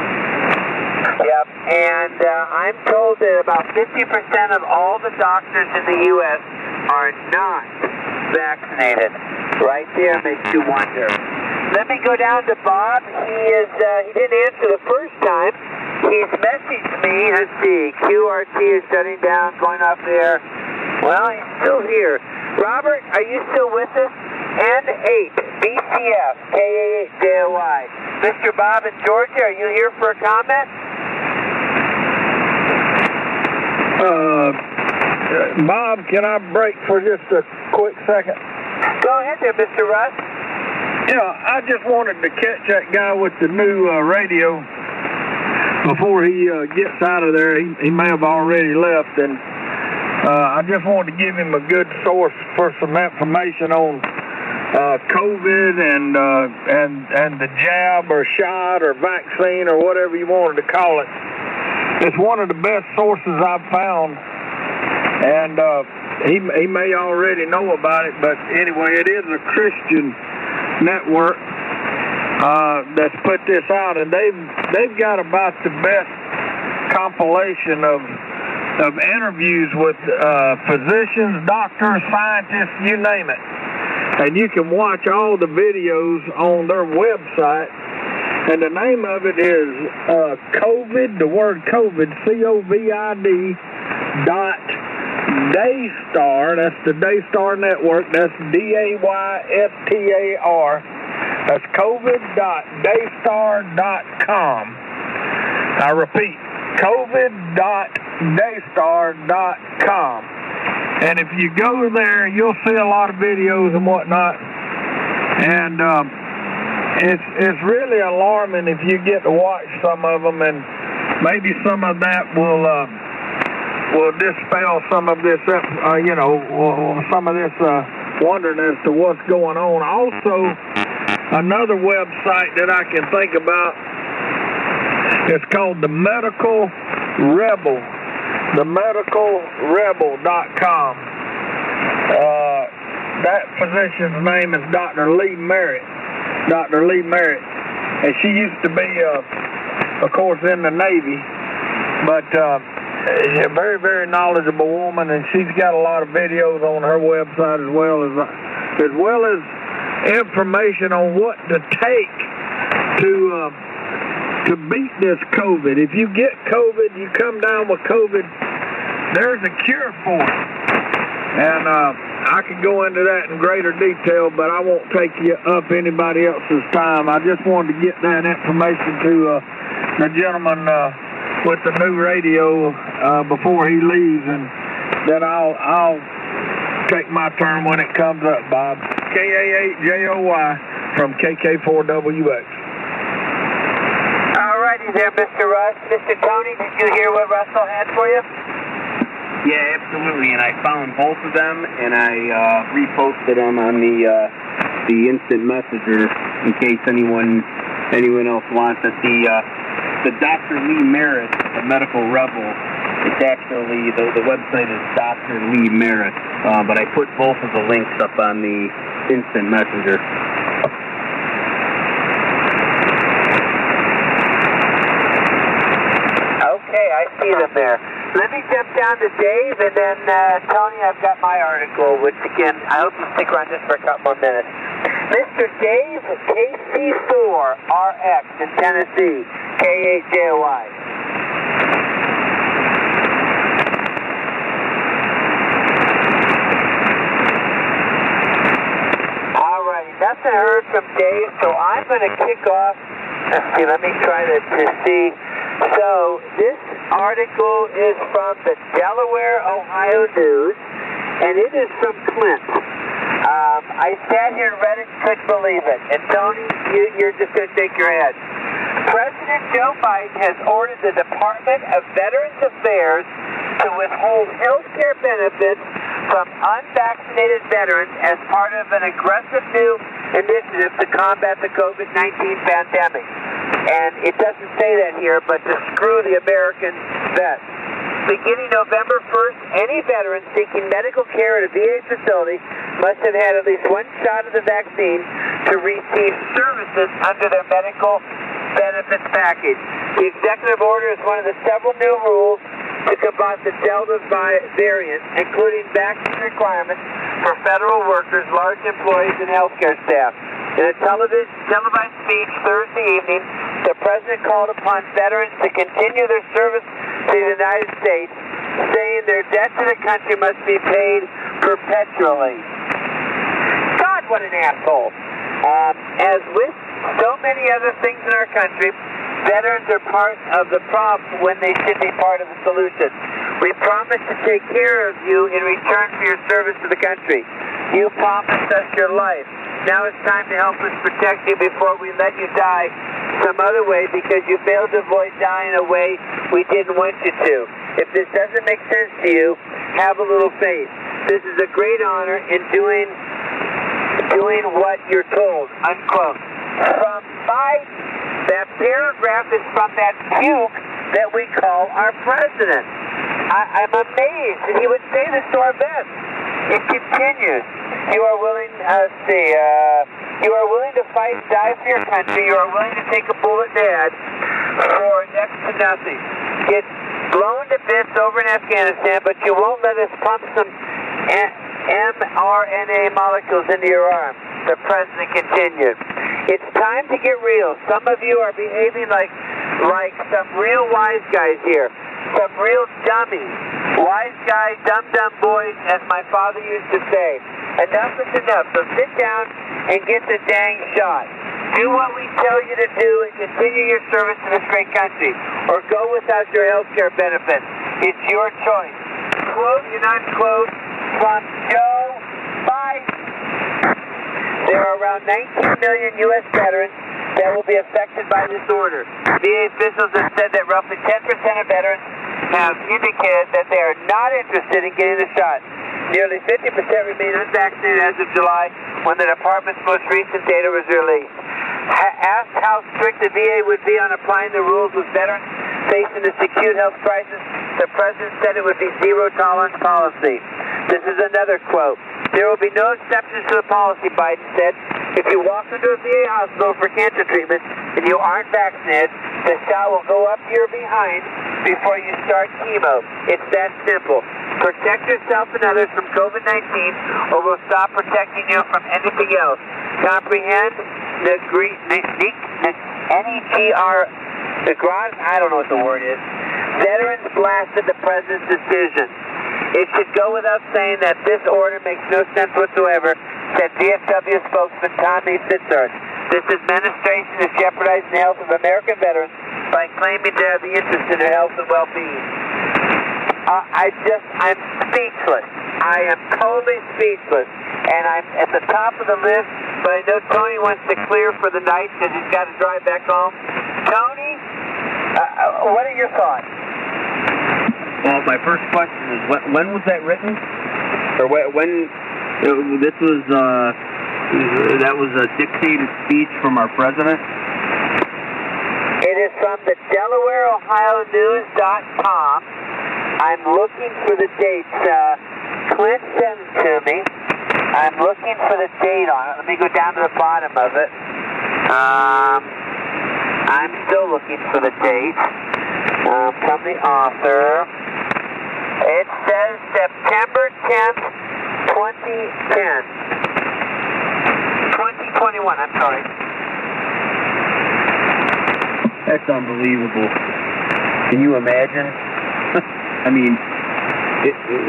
Yep, and uh, I'm told that about fifty percent of all the doctors in the U S are not vaccinated. Right there makes you wonder. Let me go down to Bob. He is. Uh, he didn't answer the first time. He's messaged me. Let's see. Q R T is shutting down, going off there. Well, he's still here. Robert, are you still with us? N eight B C F K A eight J O I. Mister Bob in Georgia, are you here for a comment? Uh, Bob, can I break for just a quick second? Go ahead there, Mister Russ. Yeah, I just wanted to catch that guy with the new uh, radio before he uh, gets out of there. He, he may have already left, and Uh, I just wanted to give him a good source for some information on uh, COVID and uh, and and the jab or shot or vaccine or whatever you wanted to call it. It's one of the best sources I've found, and uh, he he may already know about it, but anyway, it is a Christian network uh, that's put this out, and they've they've got about the best compilation of of interviews with uh, physicians, doctors, scientists, you name it. And you can watch all the videos on their website. And the name of it is uh, COVID, the word COVID, C O V I D, dot Daystar. That's the Daystar Network. That's D A Y S T A R. That's COVID dot daystar dot com. I repeat, COVID dot daystar dot com. And if you go there, you'll see a lot of videos and whatnot. And um, it's it's really alarming if you get to watch some of them, and maybe some of that will uh, will dispel some of this, uh, you know, some of this uh, wondering as to what's going on. Also, another website that I can think about is called the Medical Rebel. the medical rebel dot com. Uh, that physician's name is Doctor Lee Merritt. Doctor Lee Merritt. And she used to be, uh, of course, in the Navy, but uh, a very, very knowledgeable woman, and she's got a lot of videos on her website as well as, uh, as well as information on what to take to uh, to beat this COVID. If you get COVID, you come down with COVID, there's a cure for it. And uh, I could go into that in greater detail, but I won't take you up anybody else's time. I just wanted to get that information to uh, the gentleman uh, with the new radio uh, before he leaves, and then I'll I'll take my turn when it comes up, Bob. K A eight J O Y from K K four W X. Alrighty there, Mister Russ. Mister Tony, did you hear what Russell had for you? Yeah, absolutely, and I found both of them, and I uh, reposted them on the uh, the instant messenger in case anyone anyone else wants it. The uh, the Doctor Lee Merritt, the Medical Rebel. It's actually the the website is Doctor Lee Merritt, uh, but I put both of the links up on the instant messenger. Okay, I see them there. Let me jump down to Dave, and then uh, Tony, I've got my article, which again, I hope you stick around just for a couple more minutes. Mister Dave K C four R X in Tennessee, K eight J O Y. Alrighty, nothing heard from Dave, so I'm going to kick off. Let's see, let me try to, to see. So, this article is from the Delaware, Ohio News, and it is from Clint. Um, I sat here and read it and couldn't believe it. And Tony, you, you're just going to shake your head. President Joe Biden has ordered the Department of Veterans Affairs to withhold health care benefits from unvaccinated veterans as part of an aggressive new initiative to combat the COVID nineteen pandemic. And it doesn't say that here, but to screw the American vets. Beginning November first, any veteran seeking medical care at a V A facility must have had at least one shot of the vaccine to receive services under their medical benefits package. The executive order is one of the several new rules to combat the Delta variant, including vaccine requirements for federal workers, large employees, and healthcare staff. In a television, televised speech Thursday evening, the President called upon veterans to continue their service to the United States, saying their debt to the country must be paid perpetually. God, what an asshole. Um, as with so many other things in our country, veterans are part of the problem when they should be part of the solution. We promise to take care of you in return for your service to the country. You promised us your life. Now it's time to help us protect you before we let you die some other way because you failed to avoid dying a way we didn't want you to. If this doesn't make sense to you, have a little faith. This is a great honor in doing doing what you're told, unquote. From my, that paragraph is from that puke that we call our president. I, I'm amazed that he would say this to our vets. It continues. You are willing, uh, let's see, uh, you are willing to fight, die for your country. You are willing to take a bullet dead for next to nothing. Get blown to bits over in Afghanistan, but you won't let us pump some mRNA molecules into your arm. The president continued. It's time to get real. Some of you are behaving like, like some real wise guys here. Some real dummies. Wise guy, dumb-dumb boys, as my father used to say. Enough is enough, so sit down and get the dang shot. Do what we tell you to do and continue your service to this great country, or go without your health care benefits. It's your choice. Quote and unquote from Joe Biden. There are around nineteen million U S veterans that will be affected by this order. V A officials have said that roughly ten percent of veterans have indicated that they are not interested in getting the shot. Nearly fifty percent remain unvaccinated as of July, when the department's most recent data was released. Ha- asked how strict the V A would be on applying the rules with veterans facing this acute health crisis, the president said it would be zero tolerance policy. This is another quote. There will be no exceptions to the policy, Biden said. If you walk into a V A hospital for cancer treatment and you aren't vaccinated, the shot will go up your behind before you start chemo. It's that simple. Protect yourself and others from COVID nineteen, or we'll stop protecting you from anything else. Comprehend? N E G R, I don't know what the word is. Veterans blasted the president's decision. It should go without saying that this order makes no sense whatsoever, said V F W spokesman Tommy Fitzhurst. This administration is jeopardizing the health of American veterans by claiming to have the interest in their health and well-being. Uh, I just, I'm speechless. I am totally speechless. And I'm at the top of the list, but I know Tony wants to clear for the night because he's got to drive back home. Tony, uh, what are your thoughts? Well, my first question is, when, when was that written? Or when, this was, uh, that was a dictated speech from our president? It is from the Delaware Ohio News dot com. I'm looking for the dates. Uh, Clint sent it to me. I'm looking for the date on it. Let me go down to the bottom of it. Um, I'm still looking for the date. Um, from the author. It says September tenth, twenty ten. twenty twenty-one, I'm sorry. That's unbelievable. Can you imagine? I mean, it, it,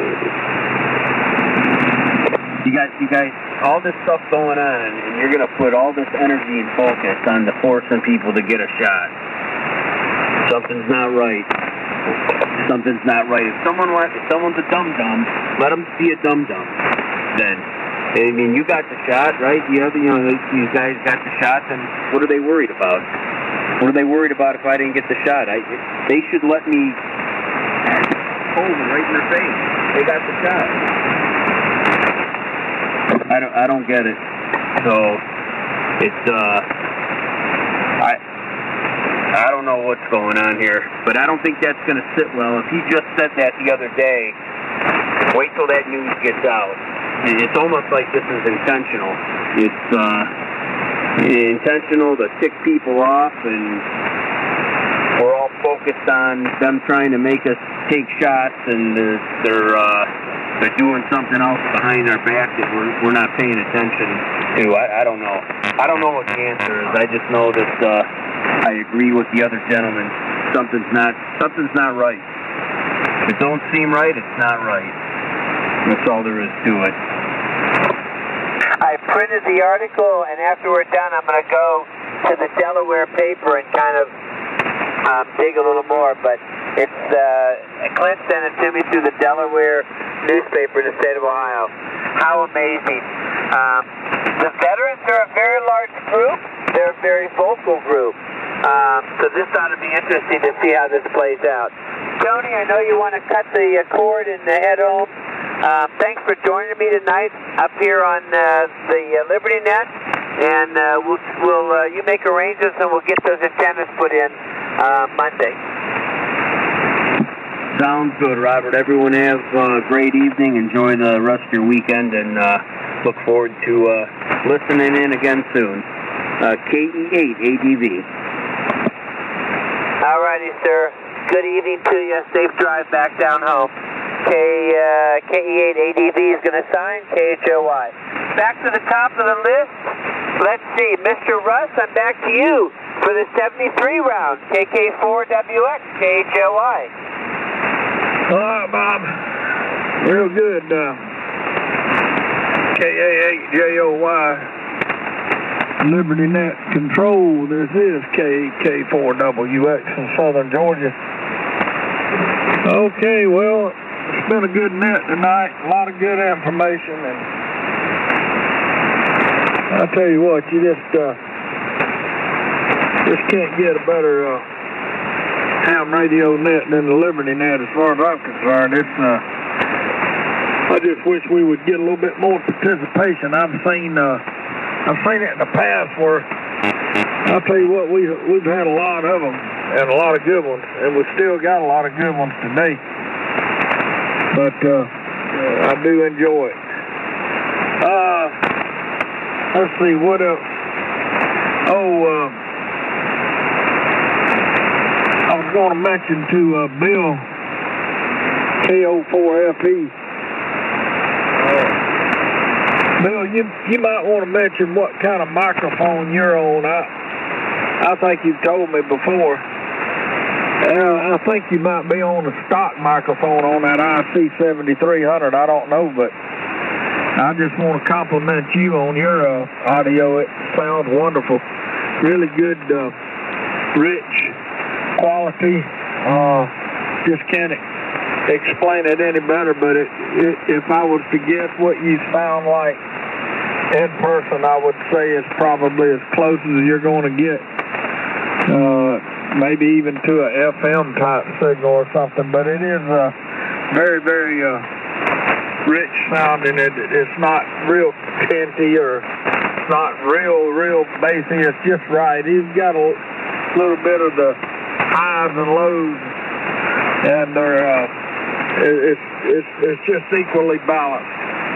you got you guys all this stuff going on, and you're going to put all this energy and focus on the forcing people to get a shot. Something's not right. Something's not right. If someone wants, if someone's a dum dum, let them be a dum dum. Then, I mean, you got the shot, right? You have, you know, you guys got the shot. Then what are they worried about? What are they worried about if I didn't get the shot? I, they should let me hold it right in their face. They got the shot. I don't, I don't get it. So, it's, uh, I, I don't know what's going on here, but I don't think that's going to sit well. If he just said that the other day, wait till that news gets out. It's almost like this is intentional. It's, uh, intentional to tick people off, and we're all focused on them trying to make us take shots, and they're they're uh, they're doing something else behind our back that we're we're not paying attention to. I, I don't know. I don't know what the answer is. I just know that uh, I agree with the other gentleman. Something's not something's not right. If it don't seem right, it's not right. That's all there is to it. I printed the article, and after we're done, I'm going to go to the Delaware paper and kind of um, dig a little more. But it's uh, Clint sent it to me through the Delaware newspaper in the state of Ohio. How amazing! Um, the veterans are a very large group. They're a very vocal group. Um, so this ought to be interesting to see how this plays out. Tony, I know you want to cut the uh, cord and uh, head home. Uh, thanks for joining me tonight up here on uh, the uh, Liberty Net. And uh, we'll, we'll uh, you make arrangements and we'll get those antennas put in uh, Monday. Sounds good, Robert. Everyone have a great evening. Enjoy the rest of your weekend, and uh, look forward to uh, listening in again soon. Uh, K E eight A D V. All righty, sir. Good evening to you. Safe drive back down home. K, uh, K E eight A D V is going to sign K H O Y. Back to the top of the list. Let's see. Mister Russ, I'm back to you for the seventy-three round. K K four W X, K H O Y. All right, Bob. Real good. Uh, K A eight J O Y. Liberty Net Control. This is K K four W X in Southern Georgia. Okay, well, it's been a good net tonight. A lot of good information, and I tell you what, you just uh, just can't get a better uh, ham radio net than the Liberty Net as far as I'm concerned. It's uh, I just wish we would get a little bit more participation. I've seen uh, I've seen it in the past where I'll tell you what, we we've had a lot of them and a lot of good ones, and we still got a lot of good ones today. But uh, I do enjoy it. Uh, let's see what else. Oh. Uh, I was going to mention to uh, Bill, K O four F E. Uh, Bill, you you might want to mention what kind of microphone you're on. I I think you've told me before. Uh, I think you might be on a stock microphone on that I C seventy-three hundred. I don't know, but I just want to compliment you on your uh, audio. It sounds wonderful. Really good, uh, rich quality. Uh, just can't explain it any better, but it, it, if I was to guess what you sound like in person, I would say it's probably as close as you're going to get. Uh, maybe even to a F M type signal or something, but it is uh, very, very uh, rich sounding. It, it's not real tinty or it's not real, real bassy. It's just right. You've got a little bit of the highs and lows, and they're uh, it's it's it's just equally balanced.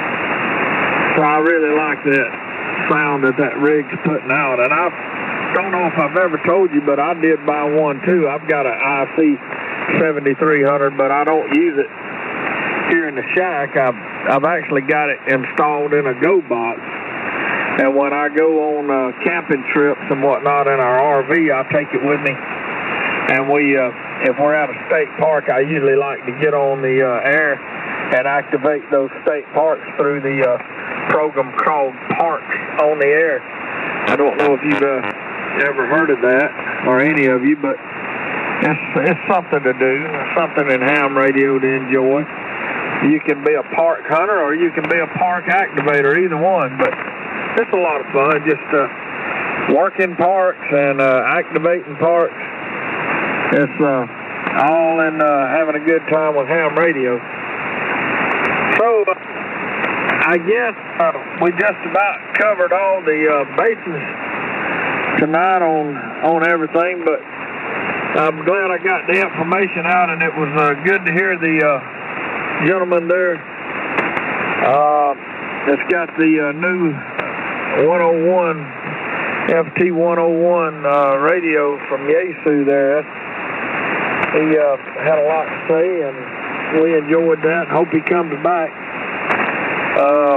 So I really like that sound that that rig's putting out, and I don't know if I've ever told you, but I did buy one too. I've got an I C seventy-three hundred, but I don't use it here in the shack. I've I've actually got it installed in a Go box, and when I go on uh, camping trips and whatnot in our R V, I take it with me. And we, uh, if we're at a state park, I usually like to get on the uh, air and activate those state parks through the uh, program called Park on the Air. I don't know if you've uh, ever heard of that, or any of you, but it's, it's something to do, something in ham radio to enjoy. You can be a park hunter or you can be a park activator, either one, but it's a lot of fun, just uh, working parks and uh, activating parks. It's uh, all in uh, having a good time with ham radio. So, uh, I guess uh, we just about covered all the uh, bases tonight on, on everything, but I'm glad I got the information out, and it was uh, good to hear the uh, gentleman there uh, that's got the uh, new one oh one, F T one oh one uh, radio from Yaesu there. He uh, had a lot to say, and we enjoyed that. Hope he comes back. Uh,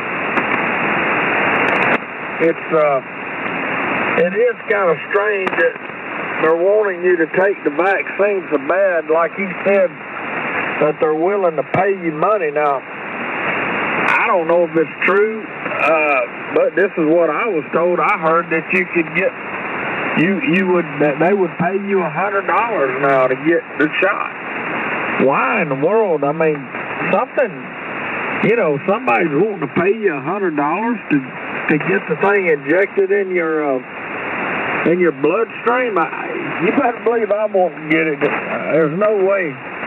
it's uh, it is kind of strange that they're wanting you to take the vaccine so bad, like he said, that they're willing to pay you money. Now, I don't know if it's true, uh, but this is what I was told. I heard that you could get. You you would that they would pay you a hundred dollars now to get the shot. Why in the world? I mean, something. You know, somebody's wanting to pay you a hundred dollars to to get the thing injected in your uh, in your bloodstream. I, you better believe I won't get it. Uh, there's no way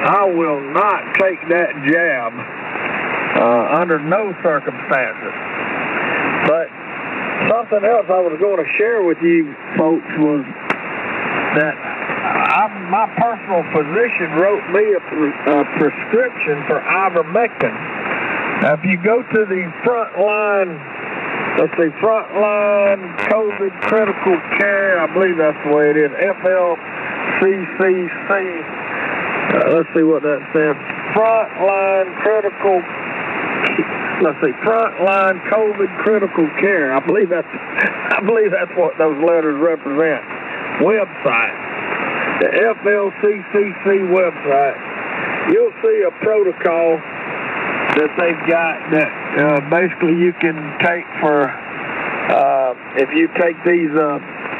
I will not take that jab uh, under no circumstances. But something else I was going to share with you folks was that I, my personal physician wrote me a, a prescription for ivermectin. Now, if you go to the frontline, let's see, frontline COVID critical care, I believe that's the way it is, F L C C C. Uh, let's see what that says. Frontline critical, let's see, frontline COVID critical care. I believe that's, I believe that's what those letters represent. Website, the F L C C C website. You'll see a protocol that they've got that uh, basically you can take for uh, if you take these uh,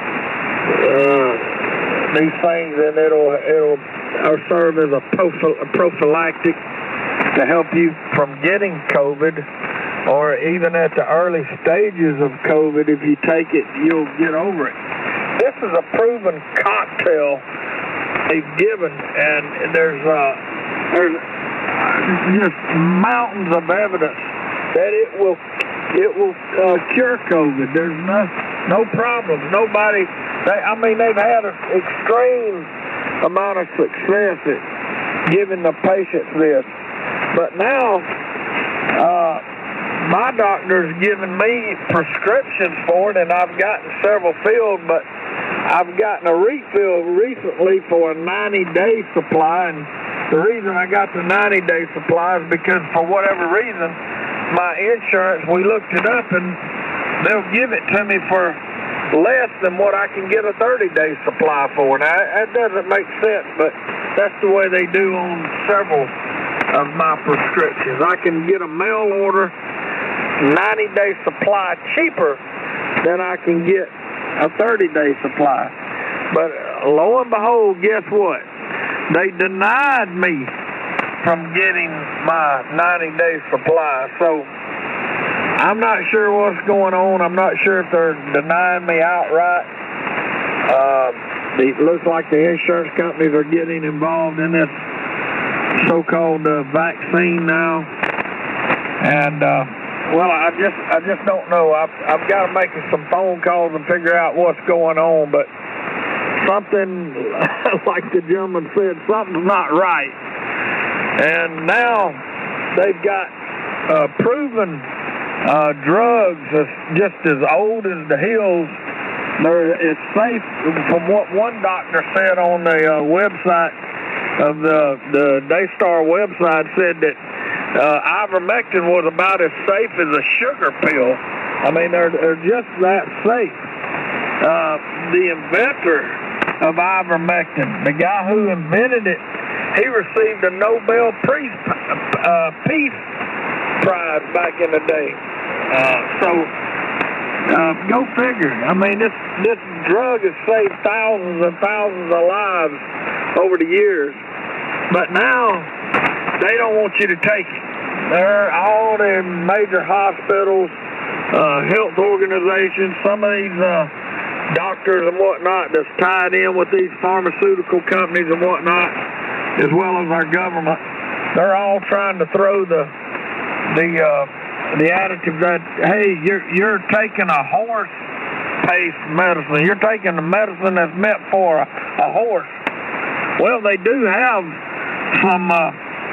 uh, these things, and it'll it'll or serve as a prophylactic to help you from getting COVID, or even at the early stages of COVID, if you take it, you'll get over it. This is a proven cocktail they've given, and there's uh, there's just mountains of evidence that it will it will uh, cure COVID. There's no no problems. Nobody. They, I mean, they've had an extreme amount of success at giving the patients this. But now, uh, my doctor's given me prescriptions for it, and I've gotten several filled, but I've gotten a refill recently for a ninety-day supply, and the reason I got the ninety-day supply is because for whatever reason, my insurance, we looked it up, and they'll give it to me for less than what I can get a thirty-day supply for. Now, that doesn't make sense, but that's the way they do on several of my prescriptions. I can get a mail order ninety-day supply cheaper than I can get a thirty-day supply. But lo and behold, guess what? They denied me from getting my ninety-day supply. So I'm not sure what's going on. I'm not sure if they're denying me outright. Uh, it looks like the insurance companies are getting involved in this so-called uh, vaccine now. And, uh, well, I just I just don't know. I've, I've got to make some phone calls and figure out what's going on. But something, like the gentleman said, something's not right. And now they've got uh, proven Uh, drugs are just as old as the hills. They're, it's safe, from what one doctor said on the uh, website of the the Daystar website, said that uh, ivermectin was about as safe as a sugar pill. I mean, they're, they're just that safe. Uh, the inventor of ivermectin, the guy who invented it, he received a Nobel Peace, uh, Peace Prize back in the day. Uh, so, uh, go figure. I mean, this this drug has saved thousands and thousands of lives over the years. But now, they don't want you to take it. They're all the major hospitals, uh, health organizations, some of these uh, doctors and whatnot that's tied in with these pharmaceutical companies and whatnot, as well as our government, they're all trying to throw the the uh, the attitude that, hey, you're you're taking a horse-paced medicine. You're taking a medicine that's meant for a, a horse. Well, they do have some. Uh,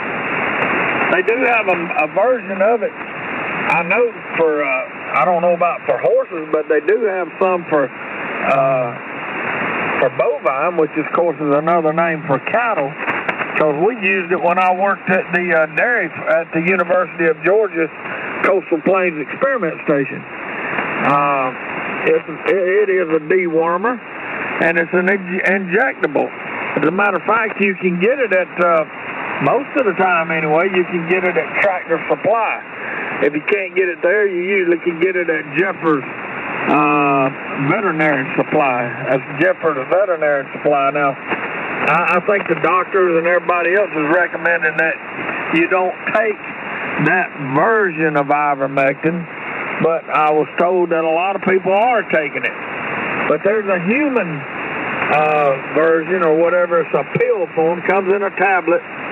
they do have a, a version of it. I know for. Uh, I don't know about for horses, but they do have some for uh, for bovine, which of course is another name for cattle. Because we used it when I worked at the uh, dairy at the University of Georgia Coastal Plains Experiment Station. Uh, it's, it is a dewormer, and it's an injectable. As a matter of fact, you can get it at, uh, most of the time anyway, you can get it at Tractor Supply. If you can't get it there, you usually can get it at Jeffers uh, Veterinary Supply. That's Jeffers Veterinary Supply. Now, I think the doctors and everybody else is recommending that you don't take that version of ivermectin, but I was told that a lot of people are taking it. But there's a human uh, version or whatever, it's a pill form, comes in a tablet,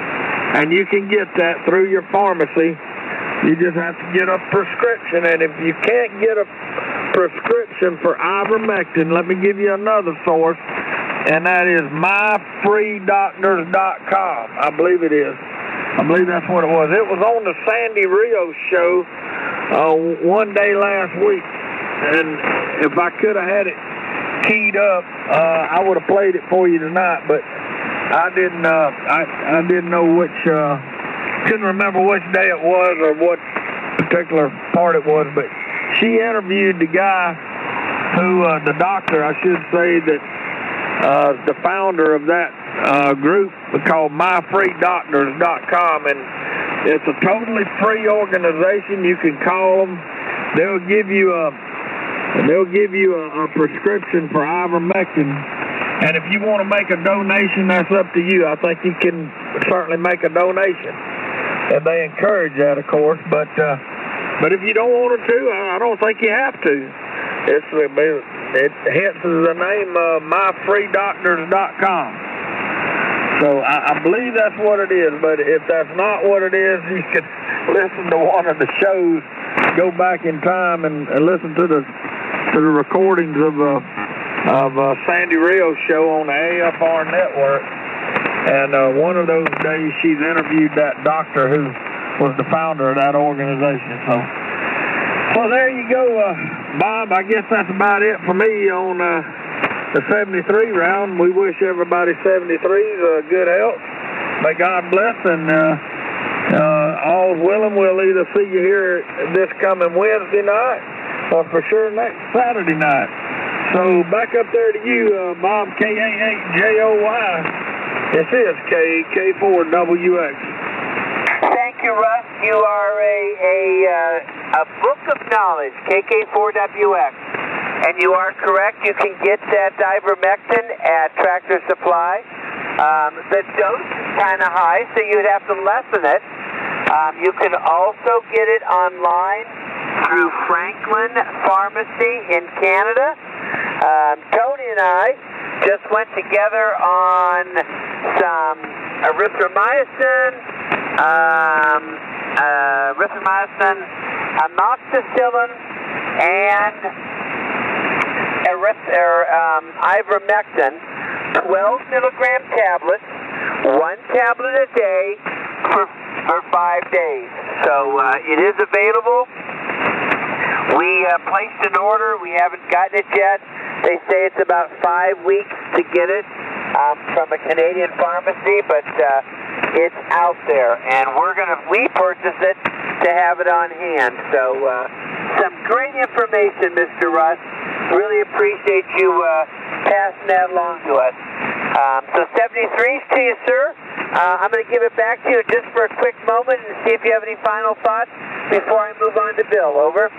and you can get that through your pharmacy. You just have to get a prescription, and if you can't get a prescription for ivermectin, let me give you another source, and that is my free doctors dot com. I believe it is. I believe that's what it was. It was on the Sandy Rios show uh, one day last week, and if I could have had it keyed up, uh, I would have played it for you tonight, but I didn't. Uh, I I didn't know which. Uh, couldn't remember which day it was or what particular part it was, but she interviewed the guy who, uh, the doctor, I should say, that uh, the founder of that uh, group called my free doctors dot com, and it's a totally free organization. You can call them. They'll give you a they'll give you a, a prescription for ivermectin, and if you want to make a donation, that's up to you. I think you can certainly make a donation, and they encourage that, of course. But uh, but if you don't want to, I don't think you have to. It's it hence the name uh, my free doctors dot com. So I, I believe that's what it is. But if that's not what it is, you can listen to one of the shows. Go back in time and, and listen to the to the recordings of uh, of uh, Sandy Rios show on the A F R network. And uh, one of those days, she's interviewed that doctor who was the founder of that organization. So, so there you go, uh, Bob. I guess that's about it for me on uh, the seventy-three round. We wish everybody seventy-threes uh, good health. May God bless, and uh, uh, all's willing, we'll either see you here this coming Wednesday night or for sure next Saturday night. So back up there to you, uh, Bob, K A eight J O Y. This is K K four W X. Thank you, Russ. You are a a, uh, a book of knowledge, K K four W X. And you are correct. You can get that ivermectin at Tractor Supply. Um, the dose is kind of high, so you'd have to lessen it. Um, you can also get it online through Franklin Pharmacy in Canada. Um, Tony and I just went together on some erythromycin, um, uh, erythromycin, amoxicillin, and eryth- er, um, ivermectin, twelve milligram tablets, one tablet a day for, for five days. So uh, it is available. We uh, placed an order. We haven't gotten it yet. They say it's about five weeks to get it um, from a Canadian pharmacy, but uh, it's out there, and we're gonna we purchased it to have it on hand. So uh, some great information, Mister Russ. Really appreciate you uh, passing that along to us. Um, so seventy-threes to you, sir. Uh, I'm going to give it back to you just for a quick moment and see if you have any final thoughts before I move on to Bill. Over.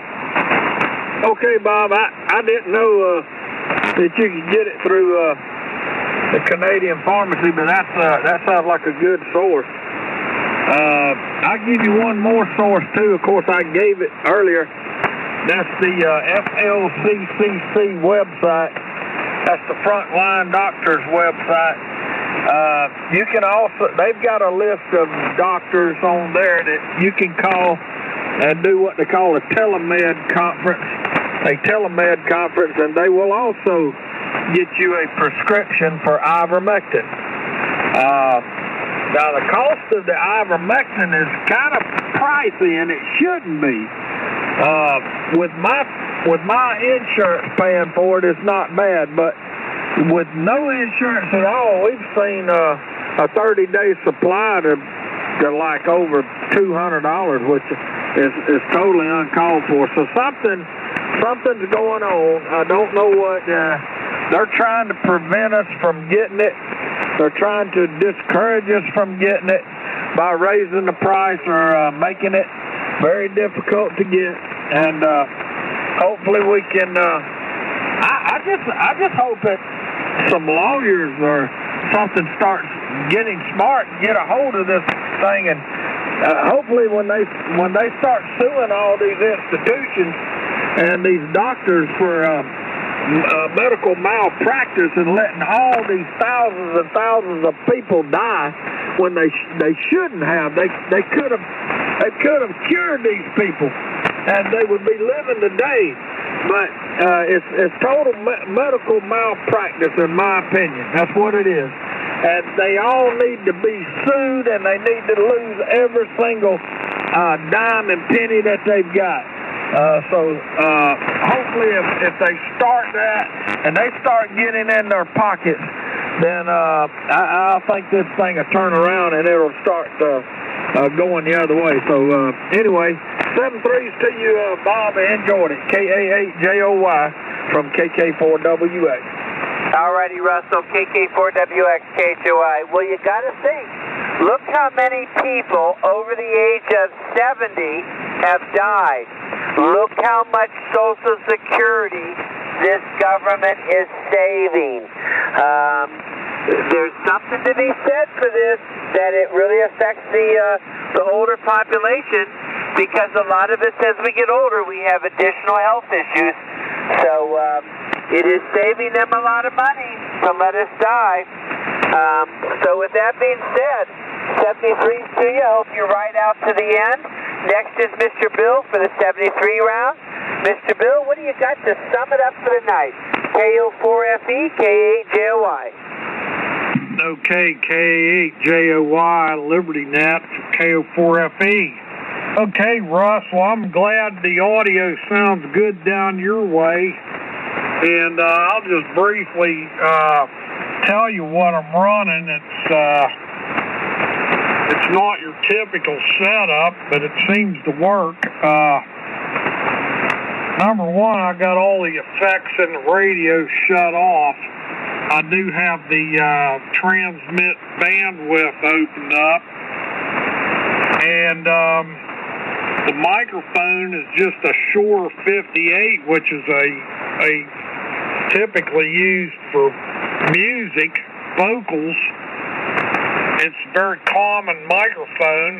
Okay, Bob. I I didn't know. Uh... that you could get it through uh, the Canadian pharmacy, but that's, uh, that sounds like a good source. Uh, I'll give you one more source, too. Of course, I gave it earlier. That's the uh, F L C C C website. That's the Frontline Doctors website. Uh, you can also, they've got a list of doctors on there that you can call and do what they call a telemed conference. A telemed conference, and they will also get you a prescription for ivermectin. Uh, now, the cost of the ivermectin is kind of pricey, and it shouldn't be. Uh, with my with my insurance paying for it, it's not bad, but with no insurance at all, we've seen uh, a thirty-day supply to, to like over two hundred dollars, which is, is totally uncalled for. So something... Something's going on. I don't know what. Uh, they're trying to prevent us from getting it. They're trying to discourage us from getting it by raising the price or uh, making it very difficult to get. And uh, hopefully we can. Uh, I, I just, I just hope that some lawyers or something starts getting smart and get a hold of this thing. And uh, hopefully when they when they start suing all these institutions and these doctors for uh, uh, medical malpractice and letting all these thousands and thousands of people die when they sh- they shouldn't have. They they could have they could have cured these people, and they would be living today. But uh, it's it's total me- medical malpractice, in my opinion. That's what it is. And they all need to be sued, and they need to lose every single uh, dime and penny that they've got. Uh, so uh, hopefully if, if they start that and they start getting in their pockets, then uh, I, I think this thing will turn around and it'll start uh, uh, going the other way. So uh, anyway, seven threes to you, uh, Bob. I enjoyed it. K A eight J O Y from K K four W X. Alrighty, Russell, K K four W X K H O I. Well, you got to think. Look how many people over the age of seventy have died. Look how much Social Security this government is saving. Um, there's something to be said for this, that it really affects the uh, the older population, because a lot of us, as we get older, we have additional health issues. So um, it is saving them a lot of money to let us die. Um, so with that being said, seventy-threes to you. I hope you ride out to the end. Next is Mister Bill for the seventy-three round. Mister Bill, what do you got to sum it up for the night? K O four F E, K eight J O Y. Okay, K eight J O Y, Liberty Net for K O four F E. Okay, Russ, well, I'm glad the audio sounds good down your way. And uh, I'll just briefly uh, tell you what I'm running. It's... Uh, It's not your typical setup, but it seems to work. Uh, number one, I got all the effects in the radio shut off. I do have the uh, transmit bandwidth opened up. And um, the microphone is just a Shure fifty-eight, which is a, a typically used for music, vocals. It's a very common microphone,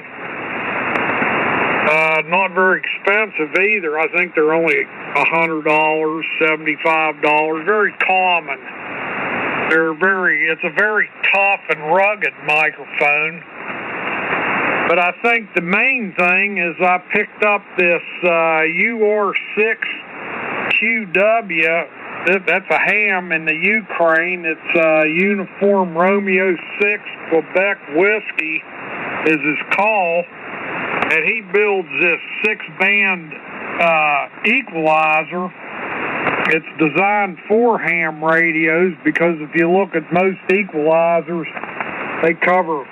uh, not very expensive either. I think they're only one hundred dollars, seventy-five dollars, very common. They're very, it's a very tough and rugged microphone. But I think the main thing is I picked up this uh, U R six Q W. That's a ham in the Ukraine. It's uh, Uniform Romeo six Quebec Whiskey is his call. And he builds this six-band uh, equalizer. It's designed for ham radios, because if you look at most equalizers, they cover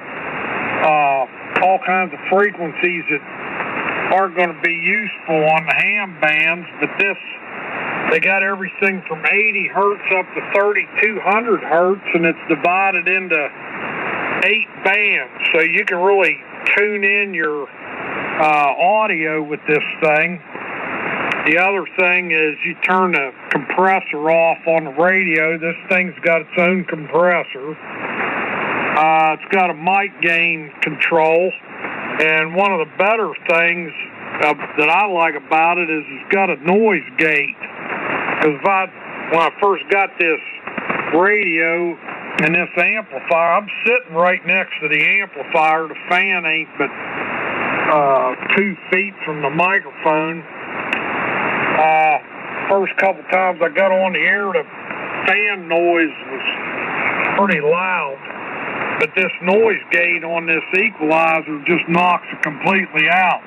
uh, all kinds of frequencies that aren't going to be useful on the ham bands. But this, they got everything from eighty hertz up to thirty-two hundred hertz, and it's divided into eight bands. So you can really tune in your uh, audio with this thing. The other thing is you turn the compressor off on the radio. This thing's got its own compressor. Uh, it's got a mic gain control. And one of the better things uh, that I like about it is it's got a noise gate. Because if I, when I first got this radio and this amplifier, I'm sitting right next to the amplifier. The fan ain't but uh, two feet from the microphone. Uh, first couple times I got on the air, the fan noise was pretty loud. But this noise gate on this equalizer just knocks it completely out.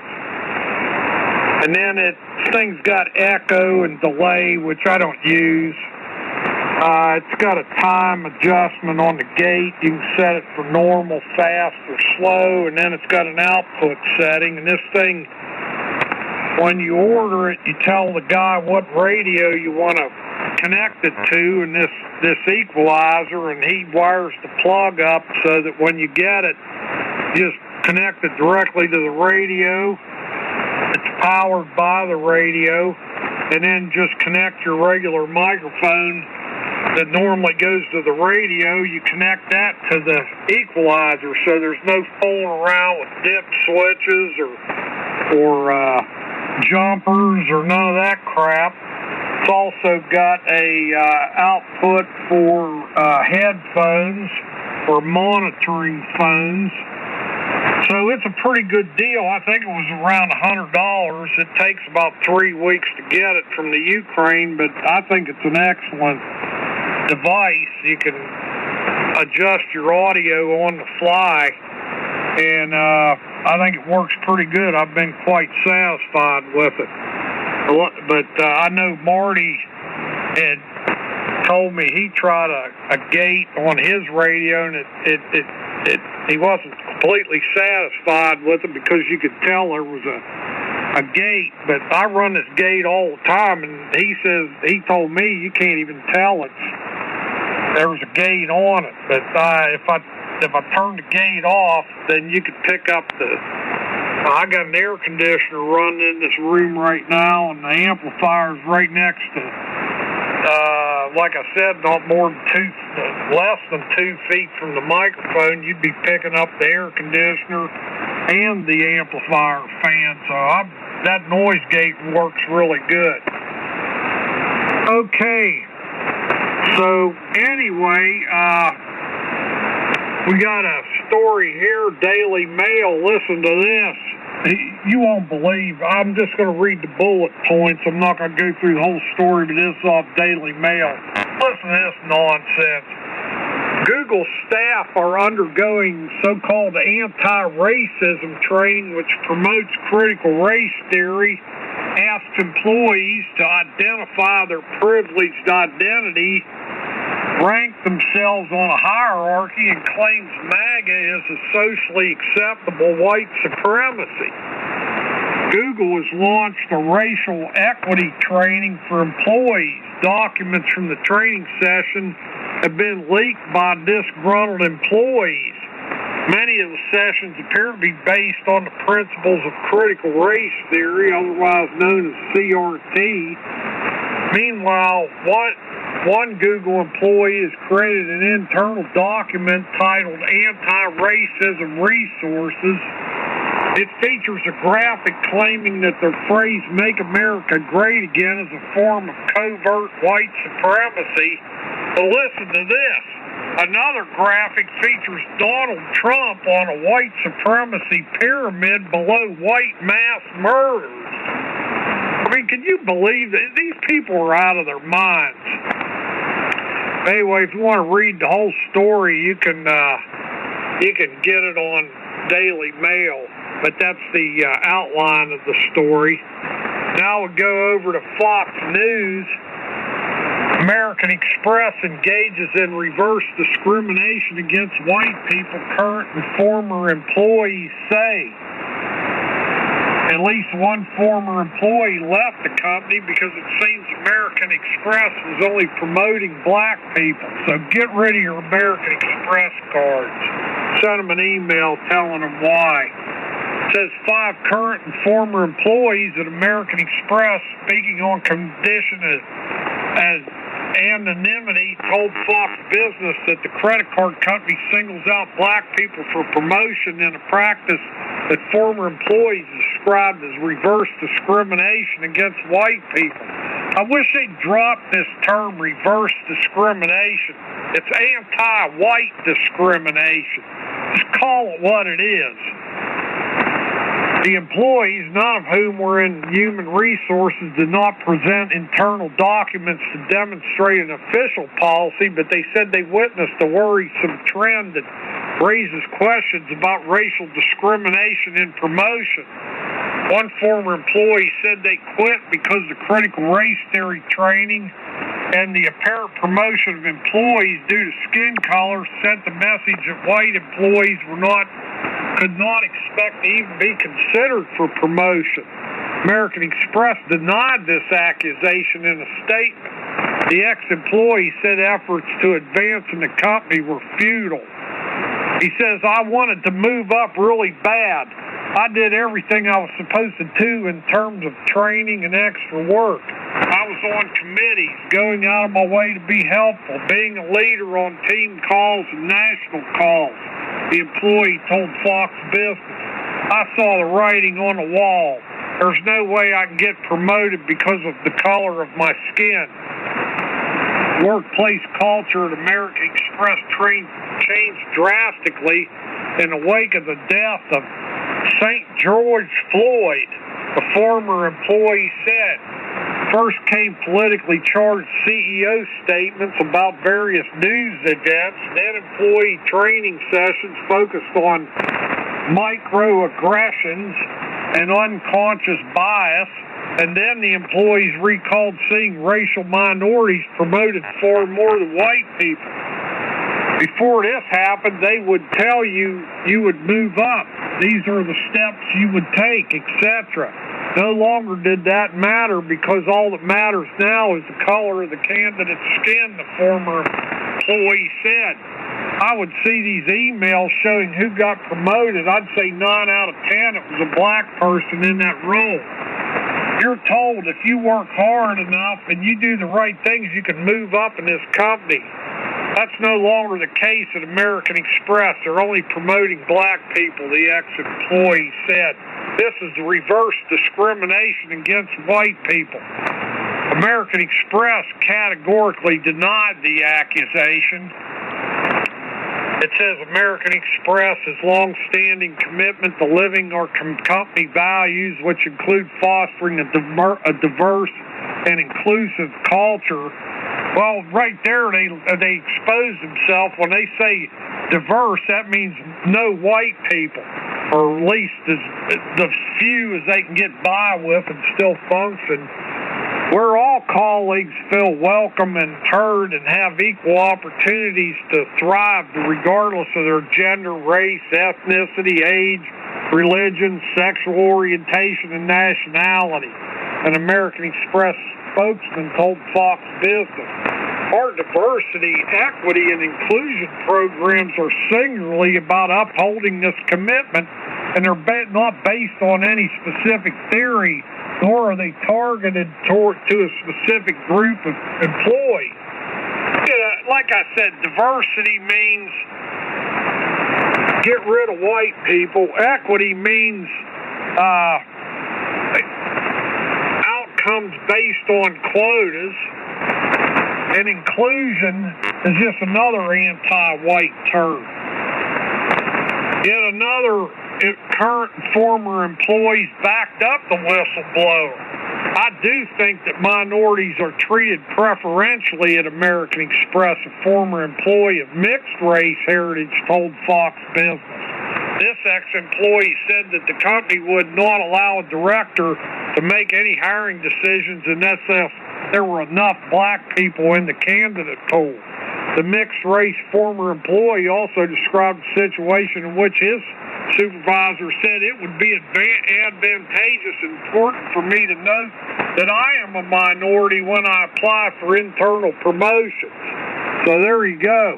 And then it thing's got echo and delay, which I don't use. Uh, it's got a time adjustment on the gate. You can set it for normal, fast, or slow, and then it's got an output setting. And this thing, when you order it, you tell the guy what radio you want to connect it to, and this, this equalizer, and he wires the plug up so that when you get it, just connect it directly to the radio. It's powered by the radio, and then just connect your regular microphone that normally goes to the radio. You connect that to the equalizer, so there's no fooling around with dip switches or or uh, jumpers or none of that crap. It's also got a uh, output for uh, headphones, for monitoring phones. So it's a pretty good deal. I think it was around one hundred dollars. It takes about three weeks to get it from the Ukraine, but I think it's an excellent device. You can adjust your audio on the fly, and uh, I think it works pretty good. I've been quite satisfied with it. But uh, I know Marty had told me he tried a, a gate on his radio, and it, it, it, it he wasn't completely satisfied with it because you could tell there was a a gate. But I run this gate all the time, and he says he told me you can't even tell it's there was a gate on it. But uh, if I if I turn the gate off, then you could pick up the. I got an air conditioner running in this room right now, and the amplifier's right next to. Uh, like I said, not more than two, less than two feet from the microphone, you'd be picking up the air conditioner and the amplifier fan. So I, that noise gate works really good. Okay. So anyway, uh, we got a story here, Daily Mail. Listen to this. You won't believe, I'm just going to read the bullet points. I'm not going to go through the whole story, but this is off Daily Mail. Listen to this nonsense. Google staff are undergoing so-called anti-racism training, which promotes critical race theory, asks employees to identify their privileged identity, rank themselves on a hierarchy, and claims MAGA is a socially acceptable white supremacy. Google has launched a racial equity training for employees. Documents from the training session have been leaked by disgruntled employees. Many of the sessions appear to be based on the principles of critical race theory, otherwise known as C R T. Meanwhile, what One Google employee has created an internal document titled Anti-Racism Resources. It features a graphic claiming that the phrase "Make America Great Again" is a form of covert white supremacy. But listen to this. Another graphic features Donald Trump on a white supremacy pyramid below white mass murders. I mean, can you believe that these people are out of their minds? Anyway, if you want to read the whole story, you can uh, you can get it on Daily Mail. But that's the uh, outline of the story. Now we'll go over to Fox News. American Express engages in reverse discrimination against white people, current and former employees say. At least one former employee left the company because it seems American Express was only promoting black people. So get rid of your American Express cards. Send them an email telling them why. It says five current and former employees at American Express, speaking on condition as, as anonymity, told Fox Business that the credit card company singles out black people for promotion in a practice that former employees described as reverse discrimination against white people. I wish they'd drop this term reverse discrimination. It's anti-white discrimination. Just call it what it is. The employees, none of whom were in human resources, did not present internal documents to demonstrate an official policy, but they said they witnessed a worrisome trend that raises questions about racial discrimination in promotion. One former employee said they quit because the critical race theory training and the apparent promotion of employees due to skin color sent the message that white employees were not could not expect to even be considered for promotion. American Express denied this accusation in a statement. The ex-employee said efforts to advance in the company were futile. He says, "I wanted to move up really bad. I did everything I was supposed to do in terms of training and extra work. I was on committees, going out of my way to be helpful, being a leader on team calls and national calls," the employee told Fox Business. "I saw the writing on the wall. There's no way I can get promoted because of the color of my skin." workplace culture at American Express train changed drastically in the wake of the death of Saint George Floyd, the former employee said. First came politically charged C E O statements about various news events, then employee training sessions focused on microaggressions and unconscious bias, and then the employees recalled seeing racial minorities promoted far more than white people. Before this happened, they would tell you you would move up. These are the steps you would take, et cetera. No longer did that matter because all that matters now is the color of the candidate's skin, the former employee said. I would see these emails showing who got promoted. I'd say nine out of ten it was a black person in that role. You're told if you work hard enough and you do the right things, you can move up in this company. That's no longer the case at American Express. They're only promoting black people, the ex-employee said. This is reverse discrimination against white people. American Express categorically denied the accusation. It says American Express has long-standing commitment to living our com- company values, which include fostering a, diver- a diverse and inclusive culture. Well, right there, they they expose themselves. When they say diverse, that means no white people, or at least as the few as they can get by with and still function. Where all colleagues feel welcome and heard and have equal opportunities to thrive regardless of their gender, race, ethnicity, age, religion, sexual orientation, and nationality. An American Express spokesman told Fox Business. Our diversity, equity, and inclusion programs are singularly about upholding this commitment, and they're ba- not based on any specific theory, nor are they targeted toward, to a specific group of employees. You know, like I said, diversity means get rid of white people. Equity means uh, outcomes based on quotas. And inclusion is just another anti-white term. Yet another current and former employees backed up the whistleblower. I do think that minorities are treated preferentially at American Express, a former employee of mixed race heritage told Fox Business. This ex-employee said that the company would not allow a director to make any hiring decisions unless there were enough black people in the candidate pool. The mixed-race former employee also described a situation in which his supervisor said it would be advantageous and important for me to know that I am a minority when I apply for internal promotions. So there you go.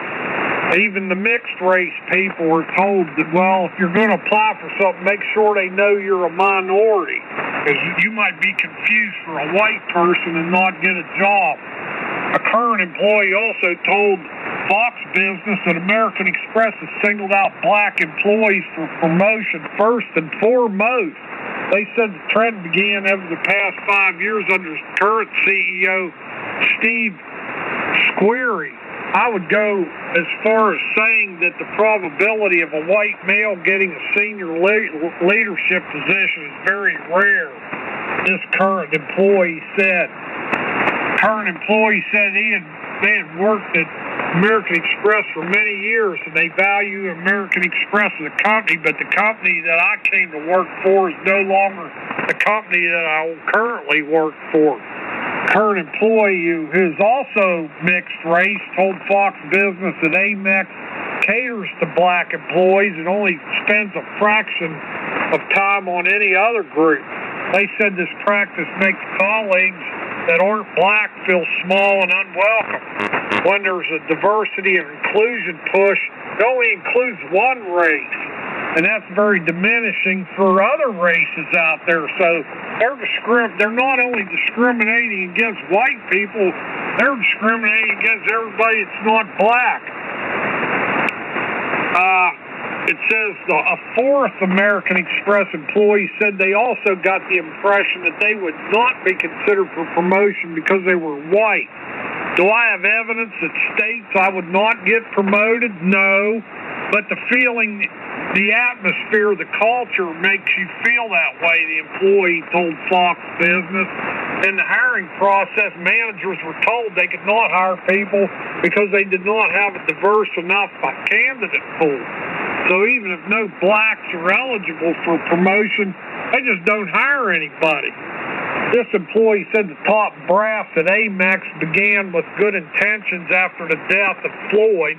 Even the mixed-race people are told that, well, if you're going to apply for something, make sure they know you're a minority, because you might be confused for a white person and not get a job. A current employee also told Fox Business that American Express has singled out black employees for promotion first and foremost. They said the trend began over the past five years under current C E O Steve Squeri. I would go as far as saying that the probability of a white male getting a senior le- leadership position is very rare, this current employee said. Current employee said he had, they had worked at American Express for many years, and they value American Express as a company, but the company that I came to work for is no longer the company that I currently work for. Current employee who is also mixed race told Fox Business that Amex caters to black employees and only spends a fraction of time on any other group. They said this practice makes colleagues that aren't black feel small and unwelcome. When there's a diversity and inclusion push, it only includes one race, and that's very diminishing for other races out there. So they're discrim- they're not only discriminating against white people, they're discriminating against everybody that's not black. Uh, it says the, a fourth American Express employee said they also got the impression that they would not be considered for promotion because they were white. Do I have evidence that states I would not get promoted? No. But the feeling, the atmosphere, the culture makes you feel that way, the employee told Fox Business. In the hiring process, managers were told they could not hire people because they did not have a diverse enough candidate pool. So even if no blacks are eligible for promotion, they just don't hire anybody. This employee said the top brass at Amex began with good intentions after the death of Floyd.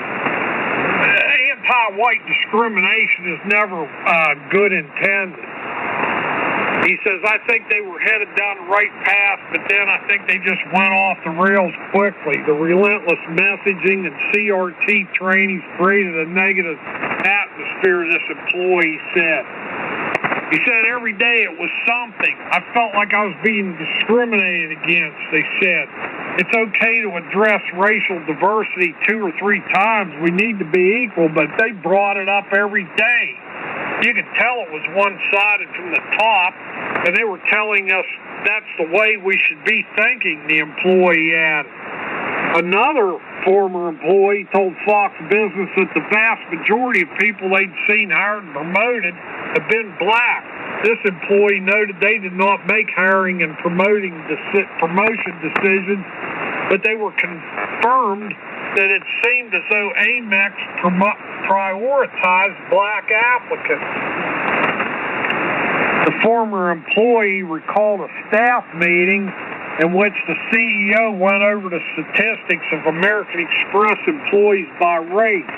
Anti-white discrimination is never uh, good intended. He says, I think they were headed down the right path, but then I think they just went off the rails quickly. The relentless messaging and C R T trainings created a negative atmosphere, this employee said. He said every day it was something. I felt like I was being discriminated against, they said. It's okay to address racial diversity two or three times. We need to be equal, but they brought it up every day. You could tell it was one-sided from the top, and they were telling us that's the way we should be thinking, the employee added. Another former employee told Fox Business that the vast majority of people they'd seen hired and promoted have been black. This employee noted they did not make hiring and promoting deci- promotion decisions, but they were confirmed that it seemed as though Amex prom- prioritized black applicants. The former employee recalled a staff meeting in which the C E O went over the statistics of American Express employees by race.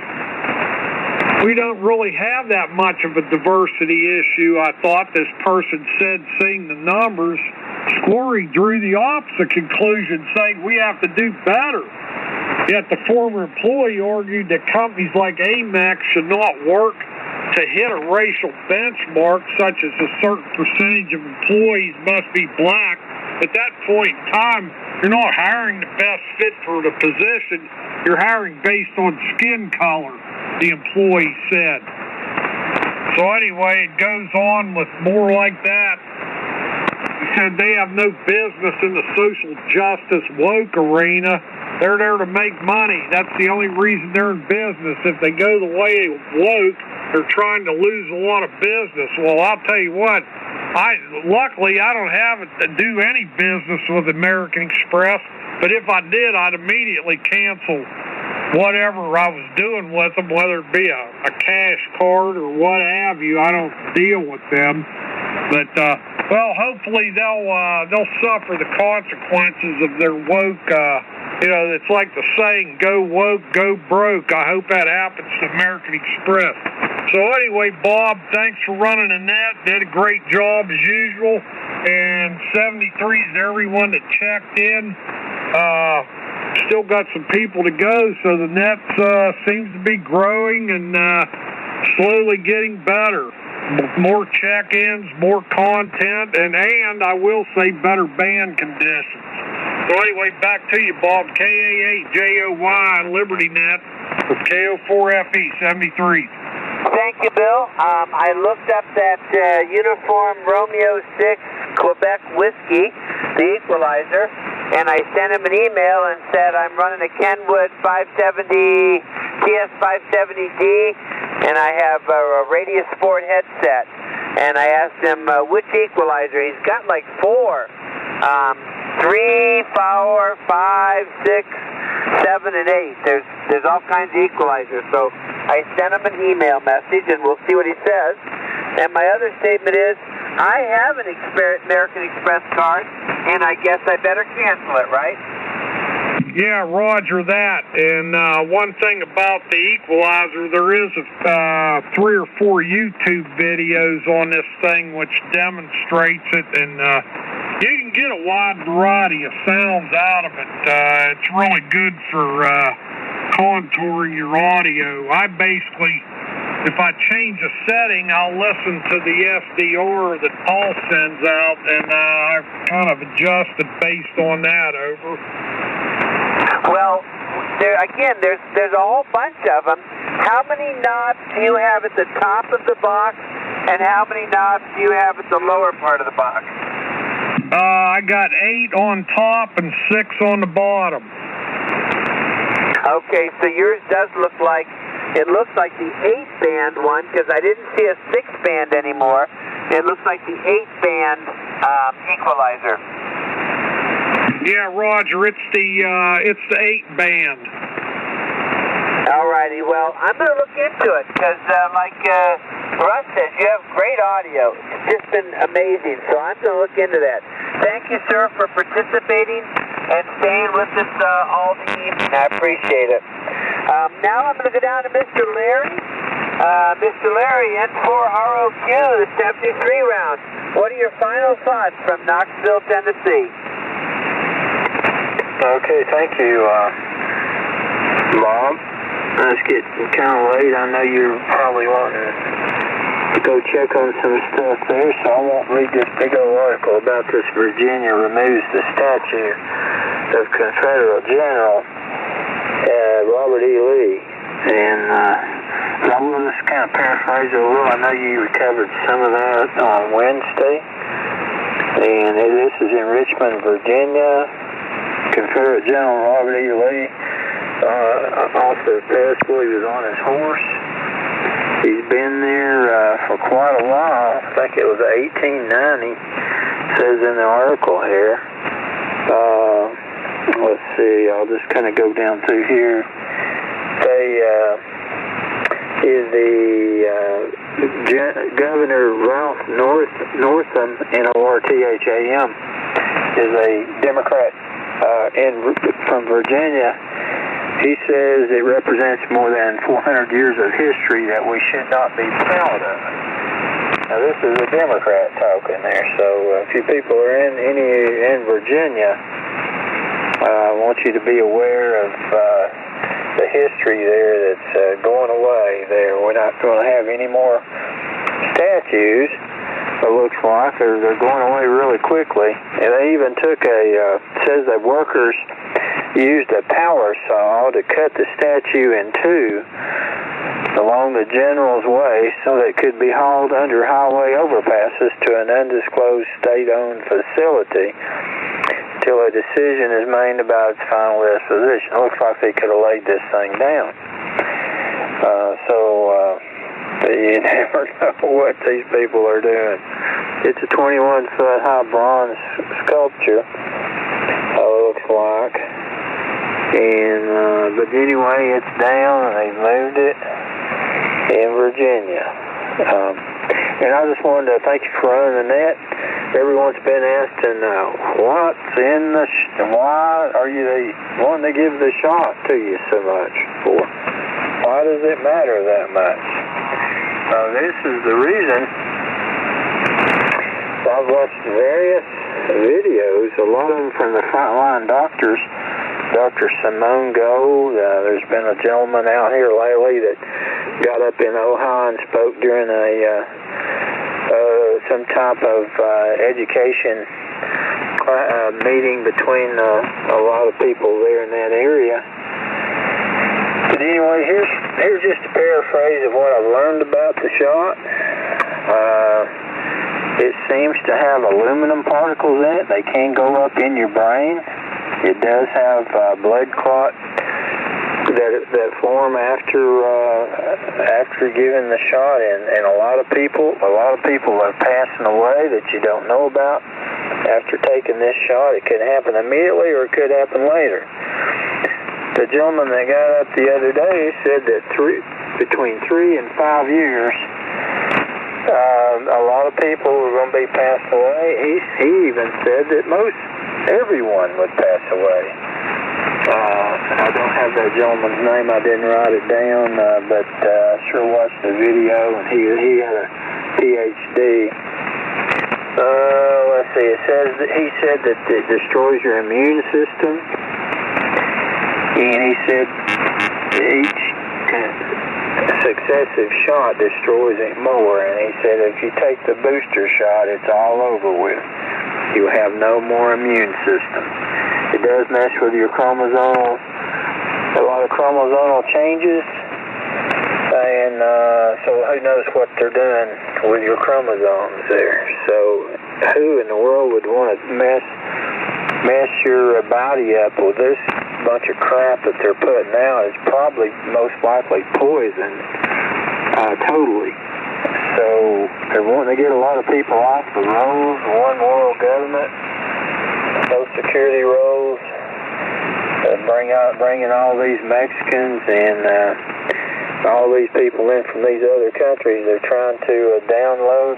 We don't really have that much of a diversity issue, I thought, this person said, seeing the numbers. Squirry drew the opposite conclusion, saying we have to do better. Yet the former employee argued that companies like Amex should not work to hit a racial benchmark, such as a certain percentage of employees must be black. At that point in time, you're not hiring the best fit for the position. You're hiring based on skin color, the employee said. So anyway, it goes on with more like that. He said they have no business in the social justice woke arena. They're there to make money. That's the only reason they're in business. If they go the way of woke, they're trying to lose a lot of business. Well, I'll tell you what, I luckily I don't have to do any business with American Express, but if I did, I'd immediately cancel whatever I was doing with them, whether it be a, a cash card or what have you. I don't deal with them. But, uh, well, hopefully they'll uh, they'll suffer the consequences of their woke, uh, you know, it's like the saying, go woke, go broke. I hope that happens to American Express. So anyway, Bob, thanks for running the net. Did a great job as usual. And seventy-three is everyone that checked in. Uh, still got some people to go, so the net uh, seems to be growing and uh, slowly getting better. More check-ins, more content, and, and I will say better band conditions. So anyway, back to you, Bob. K A eight J O Y Liberty Net with K O four F E seventy-three. Thank you, Bill. Um, I looked up that uh, Uniform Romeo six Quebec Whiskey, the equalizer, and I sent him an email and said I'm running a Kenwood five seventy, T S five seventy D, and I have a, a Radius Sport headset. And I asked him uh, which equalizer. He's got like four. Um, three, four, five, six, seven, and eight. There's there's all kinds of equalizers. So I sent him an email message, and we'll see what he says. And my other statement is, I have an Exper- American Express card, and I guess I better cancel it, right? Yeah, roger that. And uh, one thing about the equalizer, there is a, uh, three or four YouTube videos on this thing which demonstrates it, and uh, you can get a wide variety of sounds out of it. Uh, it's really good for uh, contouring your audio. I basically, if I change a setting, I'll listen to the S D R that Paul sends out, and uh, I've kind of adjusted based on that. Over. Well, there again, there's there's a whole bunch of them. How many knobs do you have at the top of the box, and how many knobs do you have at the lower part of the box? Uh, I got eight on top and six on the bottom. Okay, so yours does look like, it looks like the eight band one, because I didn't see a six band anymore. It looks like the eight band um, equalizer. Yeah, Roger, it's the, uh, it's the eight band. Alrighty, well, I'm going to look into it, because uh, like uh, Russ says, you have great audio. It's just been amazing, so I'm going to look into that. Thank you, sir, for participating and staying with us uh, all the evening. I appreciate it. Um, now I'm going to go down to Mister Larry. Uh, Mister Larry, N four R O Q, the seventy-three round. What are your final thoughts from Knoxville, Tennessee? Okay, thank you, uh, Bob. It's getting kind of late. I know you're probably wanting to go check on some stuff there, so I won't read this big old article about this Virginia removes the statue of Confederate General uh, Robert E. Lee. And uh, I will just kind of paraphrase it a little. I know you covered some of that on Wednesday. And this is in Richmond, Virginia. Confederate General Robert E. Lee uh, off the pedestal. He was on his horse. He's been there uh, for quite a while. I think it was eighteen ninety. It says in the article here. Uh, let's see. I'll just kind of go down through here. They uh, is the uh, Gen- Governor Ralph North Northam, N O R T H A M, is a Democrat uh, in from Virginia. He says it represents more than four hundred years of history that we should not be proud of. Now this is a Democrat talking there, so if you people are in any in Virginia, uh, I want you to be aware of uh, the history there that's uh, going away there. We're not going to have any more statues. It looks like they're, they're going away really quickly. And they even took a, uh, says that workers used a power saw to cut the statue in two along the General's Way so that it could be hauled under highway overpasses to an undisclosed state-owned facility until a decision is made about its final disposition. It looks like they could have laid this thing down. Uh, so, uh, you never know what these people are doing. It's a twenty-one foot high bronze sculpture, uh, looks like. And, uh, but anyway, it's down and they moved it in Virginia. Um, and I just wanted to thank you for running the net. Everyone's been asking, uh, what's in the, sh- why are you the, wanting to give the shot to you so much for? Why does it matter that much? Uh, this is the reason. I've watched various videos, a lot of them from the frontline doctors, Doctor Simone Gold. Uh, there's been a gentleman out here lately that got up in Ohio and spoke during a uh, uh, some type of uh, education uh, meeting between uh, a lot of people there in that area. But anyway, here's here's just a paraphrase of what I've learned about the shot. Uh, it seems to have aluminum particles in it. They can go up in your brain. It does have uh, blood clot that that form after uh, after giving the shot, and, and a lot of people, a lot of people are passing away that you don't know about after taking this shot. It could happen immediately, or it could happen later. The gentleman that got up the other day said that three, between three and five years, uh, a lot of people were going to be passed away. He, he even said that most everyone would pass away. Uh, I don't have that gentleman's name. I didn't write it down, uh, but uh, I sure watched the video, and he he had a P H D. Uh, let's see. It says that he said that it destroys your immune system. And he said each successive shot destroys it more. And he said if you take the booster shot, it's all over with. You have no more immune system. It does mess with your chromosomal, a lot of chromosomal changes. And uh, so who knows what they're doing with your chromosomes there. So who in the world would want to mess, mess your body up with this bunch of crap that they're putting out is probably most likely poison, uh, totally. So they're wanting to get a lot of people off the rolls, one world government, those security rolls, uh, bring out, bringing all these Mexicans and uh, all these people in from these other countries. They're trying to uh, download,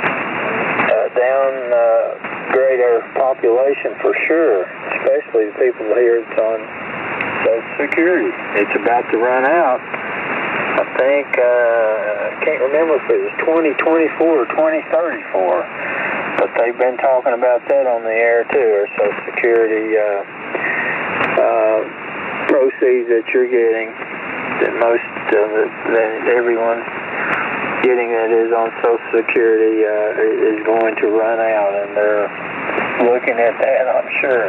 uh, downgrade our population for sure, especially the people here that's on Social Security. It's about to run out. I think, uh, I can't remember if it was twenty twenty-four or twenty thirty-four, but they've been talking about that on the air too, our Social Security uh, uh, proceeds that you're getting, that most of it, that everyone's getting that is on Social Security uh, is going to run out, and they're looking at that, I'm sure.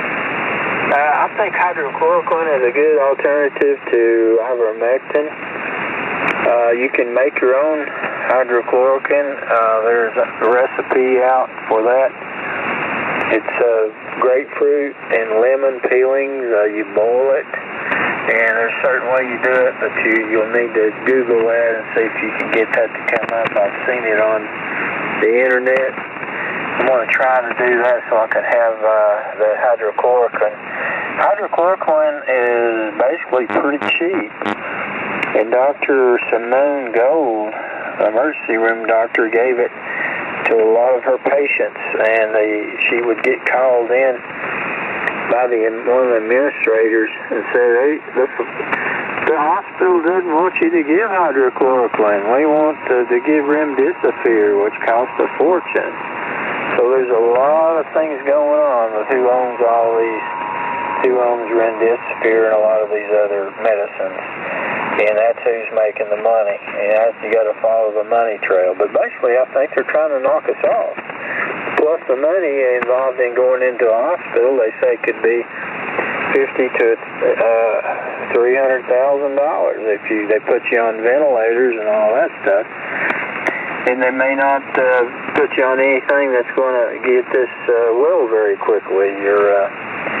Uh, I think hydrochloroquine is a good alternative to ivermectin. Uh, you can make your own hydrochloroquine. Uh, there's a recipe out for that. It's uh, grapefruit and lemon peelings. Uh, you boil it, and there's a certain way you do it, but you, you'll need to Google that and see if you can get that to come up. I've seen it on the internet. I'm going to try to do that so I can have uh, the hydrochloroquine. Hydrochloroquine is basically pretty cheap. And Doctor Simone Gold, emergency room doctor, gave it to a lot of her patients, and they, she would get called in by the one of the administrators and say, "Hey, this, the hospital doesn't want you to give hydrochloroquine. We want to, to give remdesivir, which costs a fortune." So there's a lot of things going on with who owns all these, who owns remdesivir and a lot of these other medicines. And that's who's making the money. And you got to follow the money trail. But basically, I think they're trying to knock us off. Plus, the money involved in going into a hospital, they say, could be fifty to uh, three hundred thousand dollars if you they put you on ventilators and all that stuff. And they may not uh, put you on anything that's going to get this uh, well very quickly. Your uh,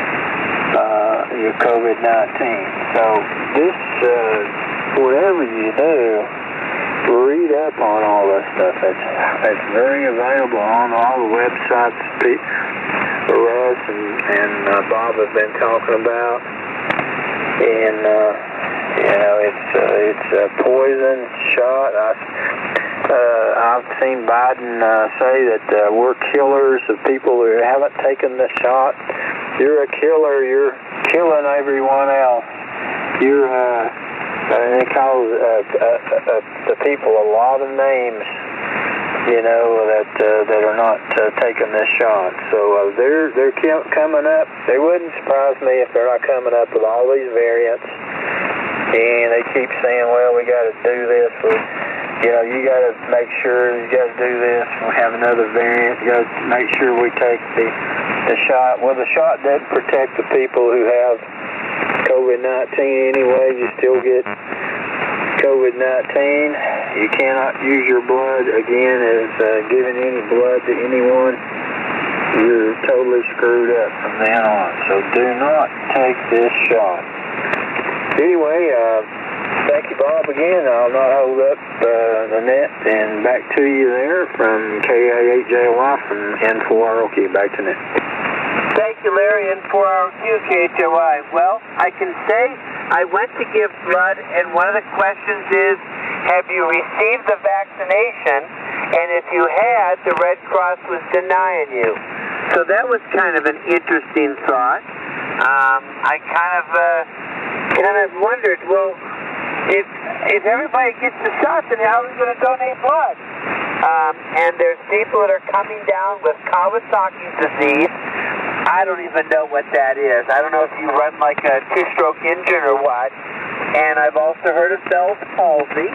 uh, your COVID nineteen. So this. Uh, Whatever you do, read up on all this stuff. It's, it's very available on all the websites Russ and, and uh, Bob have been talking about. And, uh, you know, it's, uh, it's a poison shot. I, uh, I've seen Biden uh, say that uh, we're killers of people who haven't taken the shot. You're a killer. You're killing everyone else. You're, uh, And they call uh, uh, uh, the people a lot of names, you know, that uh, that are not uh, taking this shot. So uh, they're they're coming up. It wouldn't surprise me if they're not coming up with all these variants. And they keep saying, "Well, we got to do this. Or, you know, you got to make sure you got to do this. We have another variant. You got to make sure we take the the shot." Well, the shot doesn't protect the people who have COVID nineteen anyway. You still get COVID nineteen. You cannot use your blood again as uh, giving any blood to anyone. You're totally screwed up from then on. So do not take this shot. Anyway, uh, thank you, Bob, again. I'll not hold up uh, the net. And back to you there from K A eight J Y from N four R O Q. Back to net. Thank you, Larry, and for our Q K H O I. Well, I can say I went to give blood, and one of the questions is, have you received the vaccination? And if you had, the Red Cross was denying you. So that was kind of an interesting thought. Um, I kind of, uh, kind of wondered, well, if if everybody gets the shot, then how are we going to donate blood? Um, and there's people that are coming down with Kawasaki's disease. I don't even know what that is. I don't know if you run like a two-stroke engine or what. And I've also heard of Bell's palsy.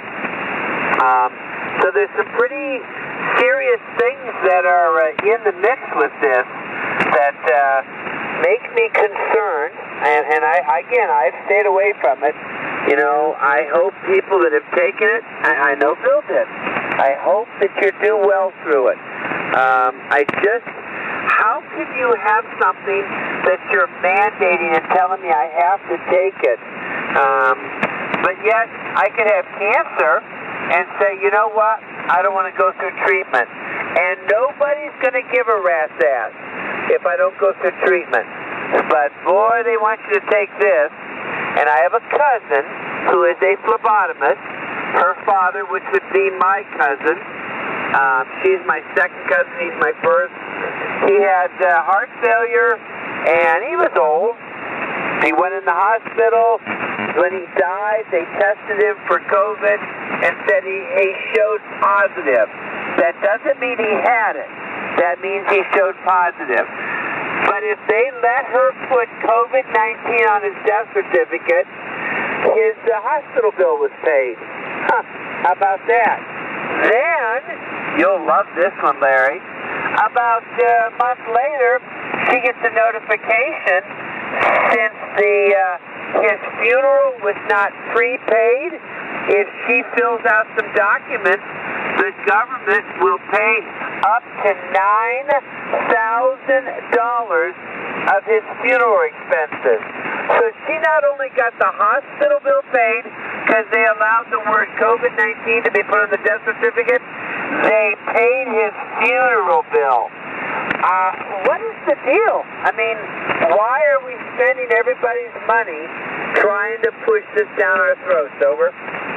Um, so there's some pretty serious things that are uh, in the mix with this that uh, make me concerned. And, and I, again, I've stayed away from it. You know, I hope people that have taken it, I, I know Bill did, I hope that you do well through it. Um, I just How can you have something that you're mandating and telling me I have to take it? Um, but yet, I could have cancer and say, you know what, I don't want to go through treatment. And nobody's going to give a rat's ass if I don't go through treatment. But boy, they want you to take this. And I have a cousin who is a phlebotomist. Her father, which would be my cousin, um, she's my second cousin, he's my first. He had uh, heart failure, and he was old. He went in the hospital. When he died, they tested him for COVID and said he, he showed positive. That doesn't mean he had it. That means he showed positive. But if they let her put COVID nineteen on his death certificate, his uh, hospital bill was paid. Huh, how about that? Then, you'll love this one, Larry. About uh, a month later, she gets a notification since the uh, his funeral was not prepaid. If she fills out some documents, the government will pay up to nine thousand dollars of his funeral expenses. So she not only got the hospital bill paid because they allowed the word COVID nineteen to be put on the death certificate, they paid his funeral bill. Uh, what is the deal? I mean, why are we spending everybody's money trying to push this down our throats? Over.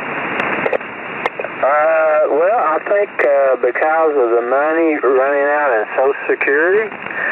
Uh, well, I think uh, because of the money running out in Social Security,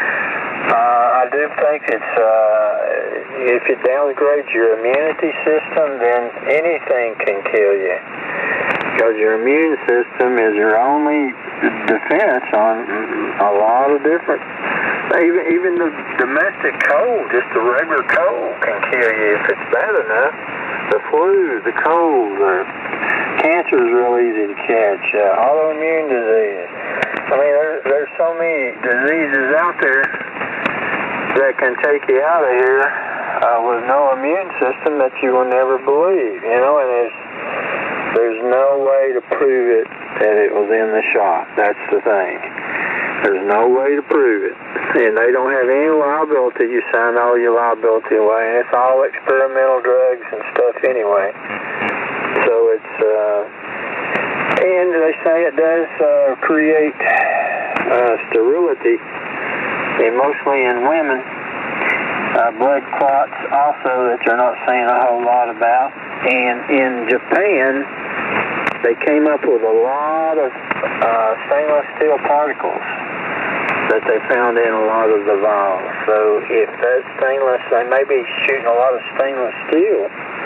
uh, I do think it's, uh, if it downgrades your immunity system, then anything can kill you. Because your immune system is your only defense on a lot of different, even, even the domestic cold, just the regular cold can kill you if it's bad enough. The flu, the cold, the cancer is real easy to catch. Uh, autoimmune disease. I mean, there, there's so many diseases out there that can take you out of here uh, with no immune system that you will never believe. You know, and there's there's no way to prove it that it was in the shot. That's the thing. There's no way to prove it. And they don't have any liability. You sign all your liability away. And it's all experimental drugs and stuff anyway. So it's, uh, and they say it does uh, create uh, sterility, mostly in women. Uh, blood clots also that they're not saying a whole lot about. And in Japan, they came up with a lot of uh, stainless steel particles that they found in a lot of the vials. So if that stainless, they may be shooting a lot of stainless steel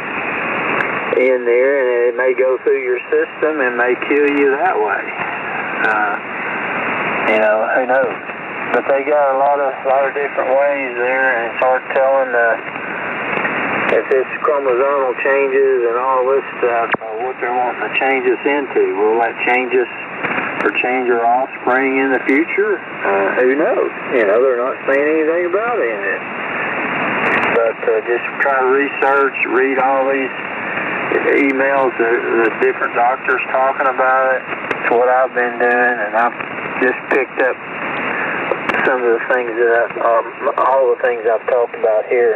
in there, and it may go through your system and may kill you that way. Uh, you know, who knows? But they got a lot of lot of different ways there, and it's hard telling uh, if it's chromosomal changes and all this stuff, uh, what they're wanting to change us into. Will that change us or change our offspring in the future? Uh, who knows? You know, they're not saying anything about it in it. But uh, just try to research, read all these emails, the, the different doctors talking about it. It's what I've been doing, and I've just picked up some of the things that I, um, all the things I've talked about here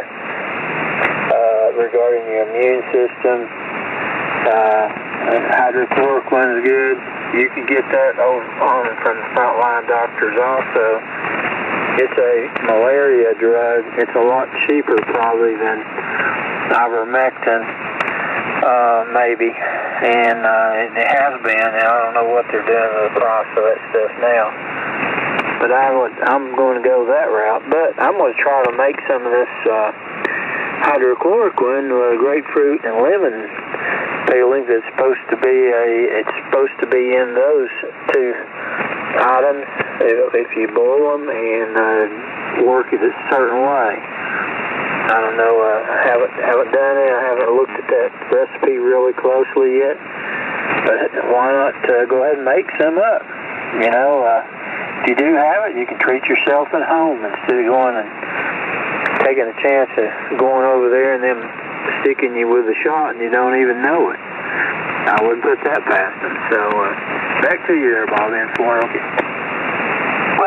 uh, regarding your immune system. Uh, hydrochloroquine is good. You can get that on from the Frontline Doctors also. It's a malaria drug. It's a lot cheaper probably than ivermectin, uh, maybe. And uh, it has been. And I don't know what they're doing with the price of that stuff now. But I would, I'm going to go that route. But I'm going to try to make some of this uh, hydrochloroquine with grapefruit and lemon peeling. That's supposed to be a, it's supposed to be in those two items if, if you boil them and uh, work it a certain way. I don't know. Uh, I haven't haven't done it. I haven't looked at that recipe really closely yet. But why not uh, go ahead and make some up? You know. Uh, If you do have it, you can treat yourself at home instead of going and taking a chance of going over there and them sticking you with a shot and you don't even know it. I wouldn't put that past them. So, uh, back to you there, Bob, in Florida. Well,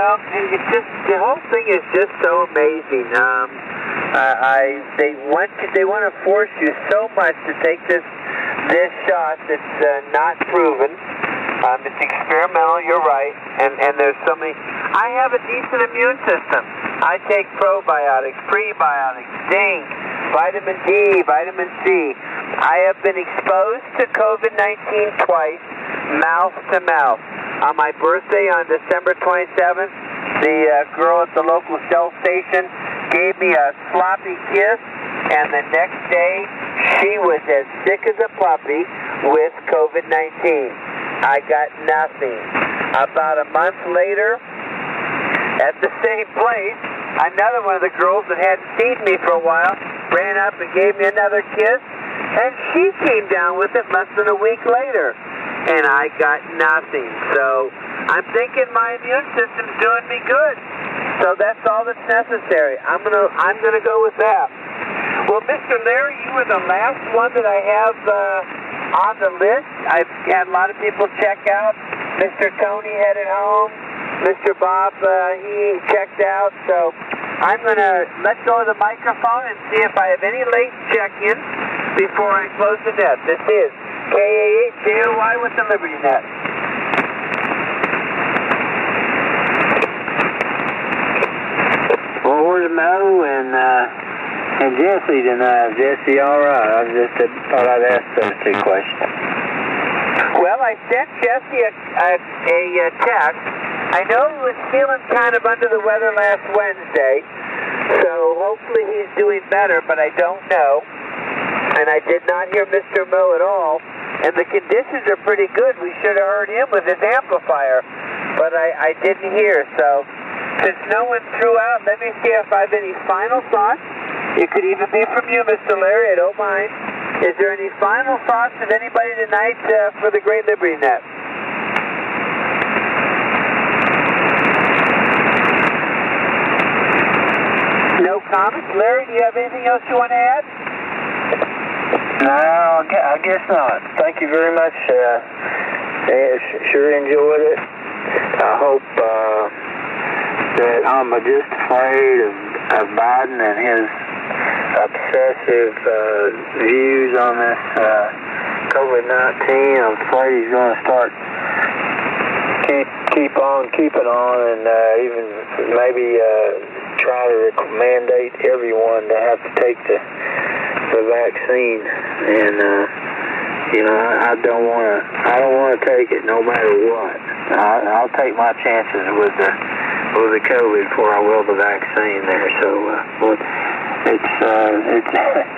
Well, it's just, the whole thing is just so amazing. Um, uh, I, they want to, they want to force you so much to take this, this shot that's uh, not proven. Um, it's experimental, you're right, and, and there's so many. I have a decent immune system. I take probiotics, prebiotics, zinc, vitamin D, vitamin C. I have been exposed to COVID nineteen twice, mouth to mouth. On my birthday on December twenty-seventh, the uh, girl at the local Shell station gave me a sloppy kiss, and the next day she was as sick as a puppy with COVID nineteen. I got nothing. About a month later, at the same place, another one of the girls that hadn't seen me for a while ran up and gave me another kiss, and she came down with it less than a week later, and I got nothing. So I'm thinking my immune system's doing me good. So that's all that's necessary. I'm gonna I'm gonna go with that. Well, Mister Larry, you were the last one that I have uh, on the list. I've had a lot of people check out. Mister Tony headed home. Mister Bob, uh, he checked out. So I'm going to let go of the microphone and see if I have any late check-in before I close the net. This is K A eight J O Y with the Liberty Net. Well, where's Mo and uh, and Jesse tonight? Jesse, all right? I just uh, thought I'd ask those two questions. Well, I sent Jesse a, a, a, a text. I know he was feeling kind of under the weather last Wednesday, so hopefully he's doing better, but I don't know. And I did not hear Mister Mo at all, and the conditions are pretty good. We should have heard him with his amplifier, but I, I didn't hear. So since no one threw out, let me see if I have any final thoughts. It could even be from you, Mister Larry, I don't mind. Is there any final thoughts of anybody tonight uh, for the Great Liberty Net? No comments? Larry, do you have anything else you want to add? No, I guess not. Thank you very much. Uh, yeah, sure enjoyed it. I hope uh, that I'm just afraid of, of Biden and his obsessive uh, views on this uh, COVID nineteen. I'm afraid he's going to start keep keep on keeping on, and uh, even maybe uh, try to mandate everyone to have to take the the vaccine. And uh, you know, I, I don't want to. I don't want to take it, no matter what. I, I'll take my chances with the with the COVID before I will the vaccine there. So. Uh, well, It's, uh, it's,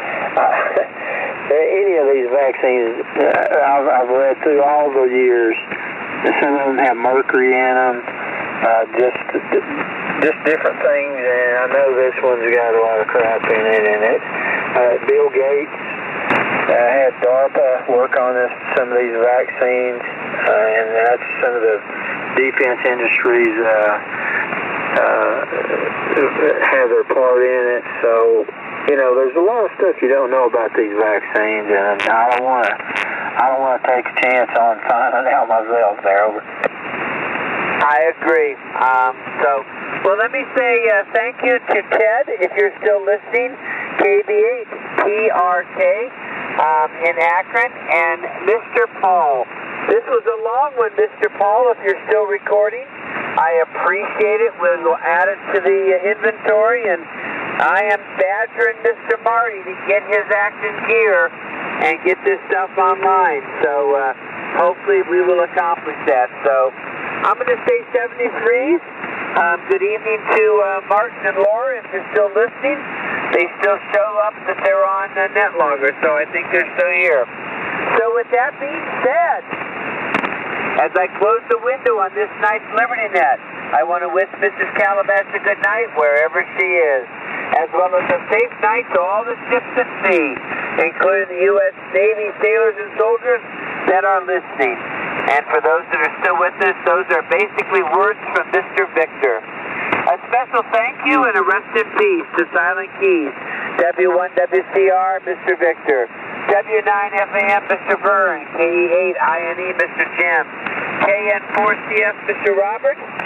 any of these vaccines, uh, I've, I've read through all the years, some of them have mercury in them, uh, just, just different things, and I know this one's got a lot of crap in it, and it, uh, Bill Gates uh, had DARPA work on this, some of these vaccines, uh, and that's some of the defense industries, uh, Uh, have their part in it. So, you know, there's a lot of stuff you don't know about these vaccines, and I don't want to. I don't want to take a chance on finding out myself. There, over. I agree. Um, so, well, let me say uh, thank you to Ted, if you're still listening, K B eight P R K um, in Akron, and Mister Paul. This was a long one, Mister Paul, if you're still recording. I appreciate it. We'll add it to the inventory, and I am badgering Mister Marty to get his act in gear and get this stuff online. So uh, hopefully we will accomplish that. So I'm going to say seventy-threes. Um, good evening to uh, Martin and Laura, if you're still listening. They still show up that they're on uh, NetLogger, so I think they're still here. So with that being said, as I close the window on this night's Liberty Net, I want to wish Missus Calabash a good night wherever she is, as well as a safe night to all the ships at sea, including the U S Navy sailors and soldiers that are listening. And for those that are still with us, those are basically words from Mister Victor. A special thank you and a rest in peace to Silent Keys, W one W C R, Mister Victor, W nine F A M, Mister Vern, K E eight I N E, Mister Jim, K N four C F, Mister Robert,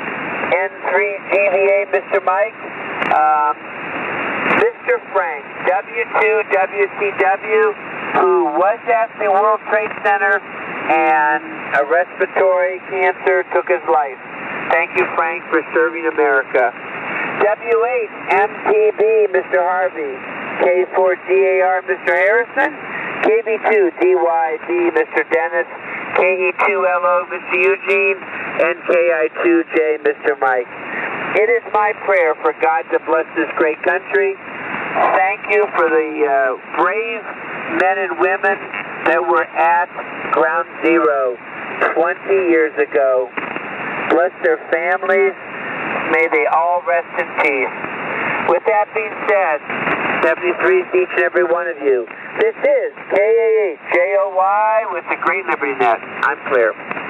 N three G V A, Mister Mike. Um, Mister Frank, W two W T W, who was at the World Trade Center and a respiratory cancer took his life. Thank you, Frank, for serving America. W eight M P B, Mister Harvey. K four D A R, Mister Harrison. K B two D Y D, Mister Dennis. K E two L O, Mister Eugene. And K I two J, Mister Mike. It is my prayer for God to bless this great country. Thank you for the uh, brave men and women that were at Ground Zero twenty years ago. Bless their families. May they all rest in peace. With that being said, seventy-three to each and every one of you. This is K A H J O Y with the Great Liberty Net. I'm clear.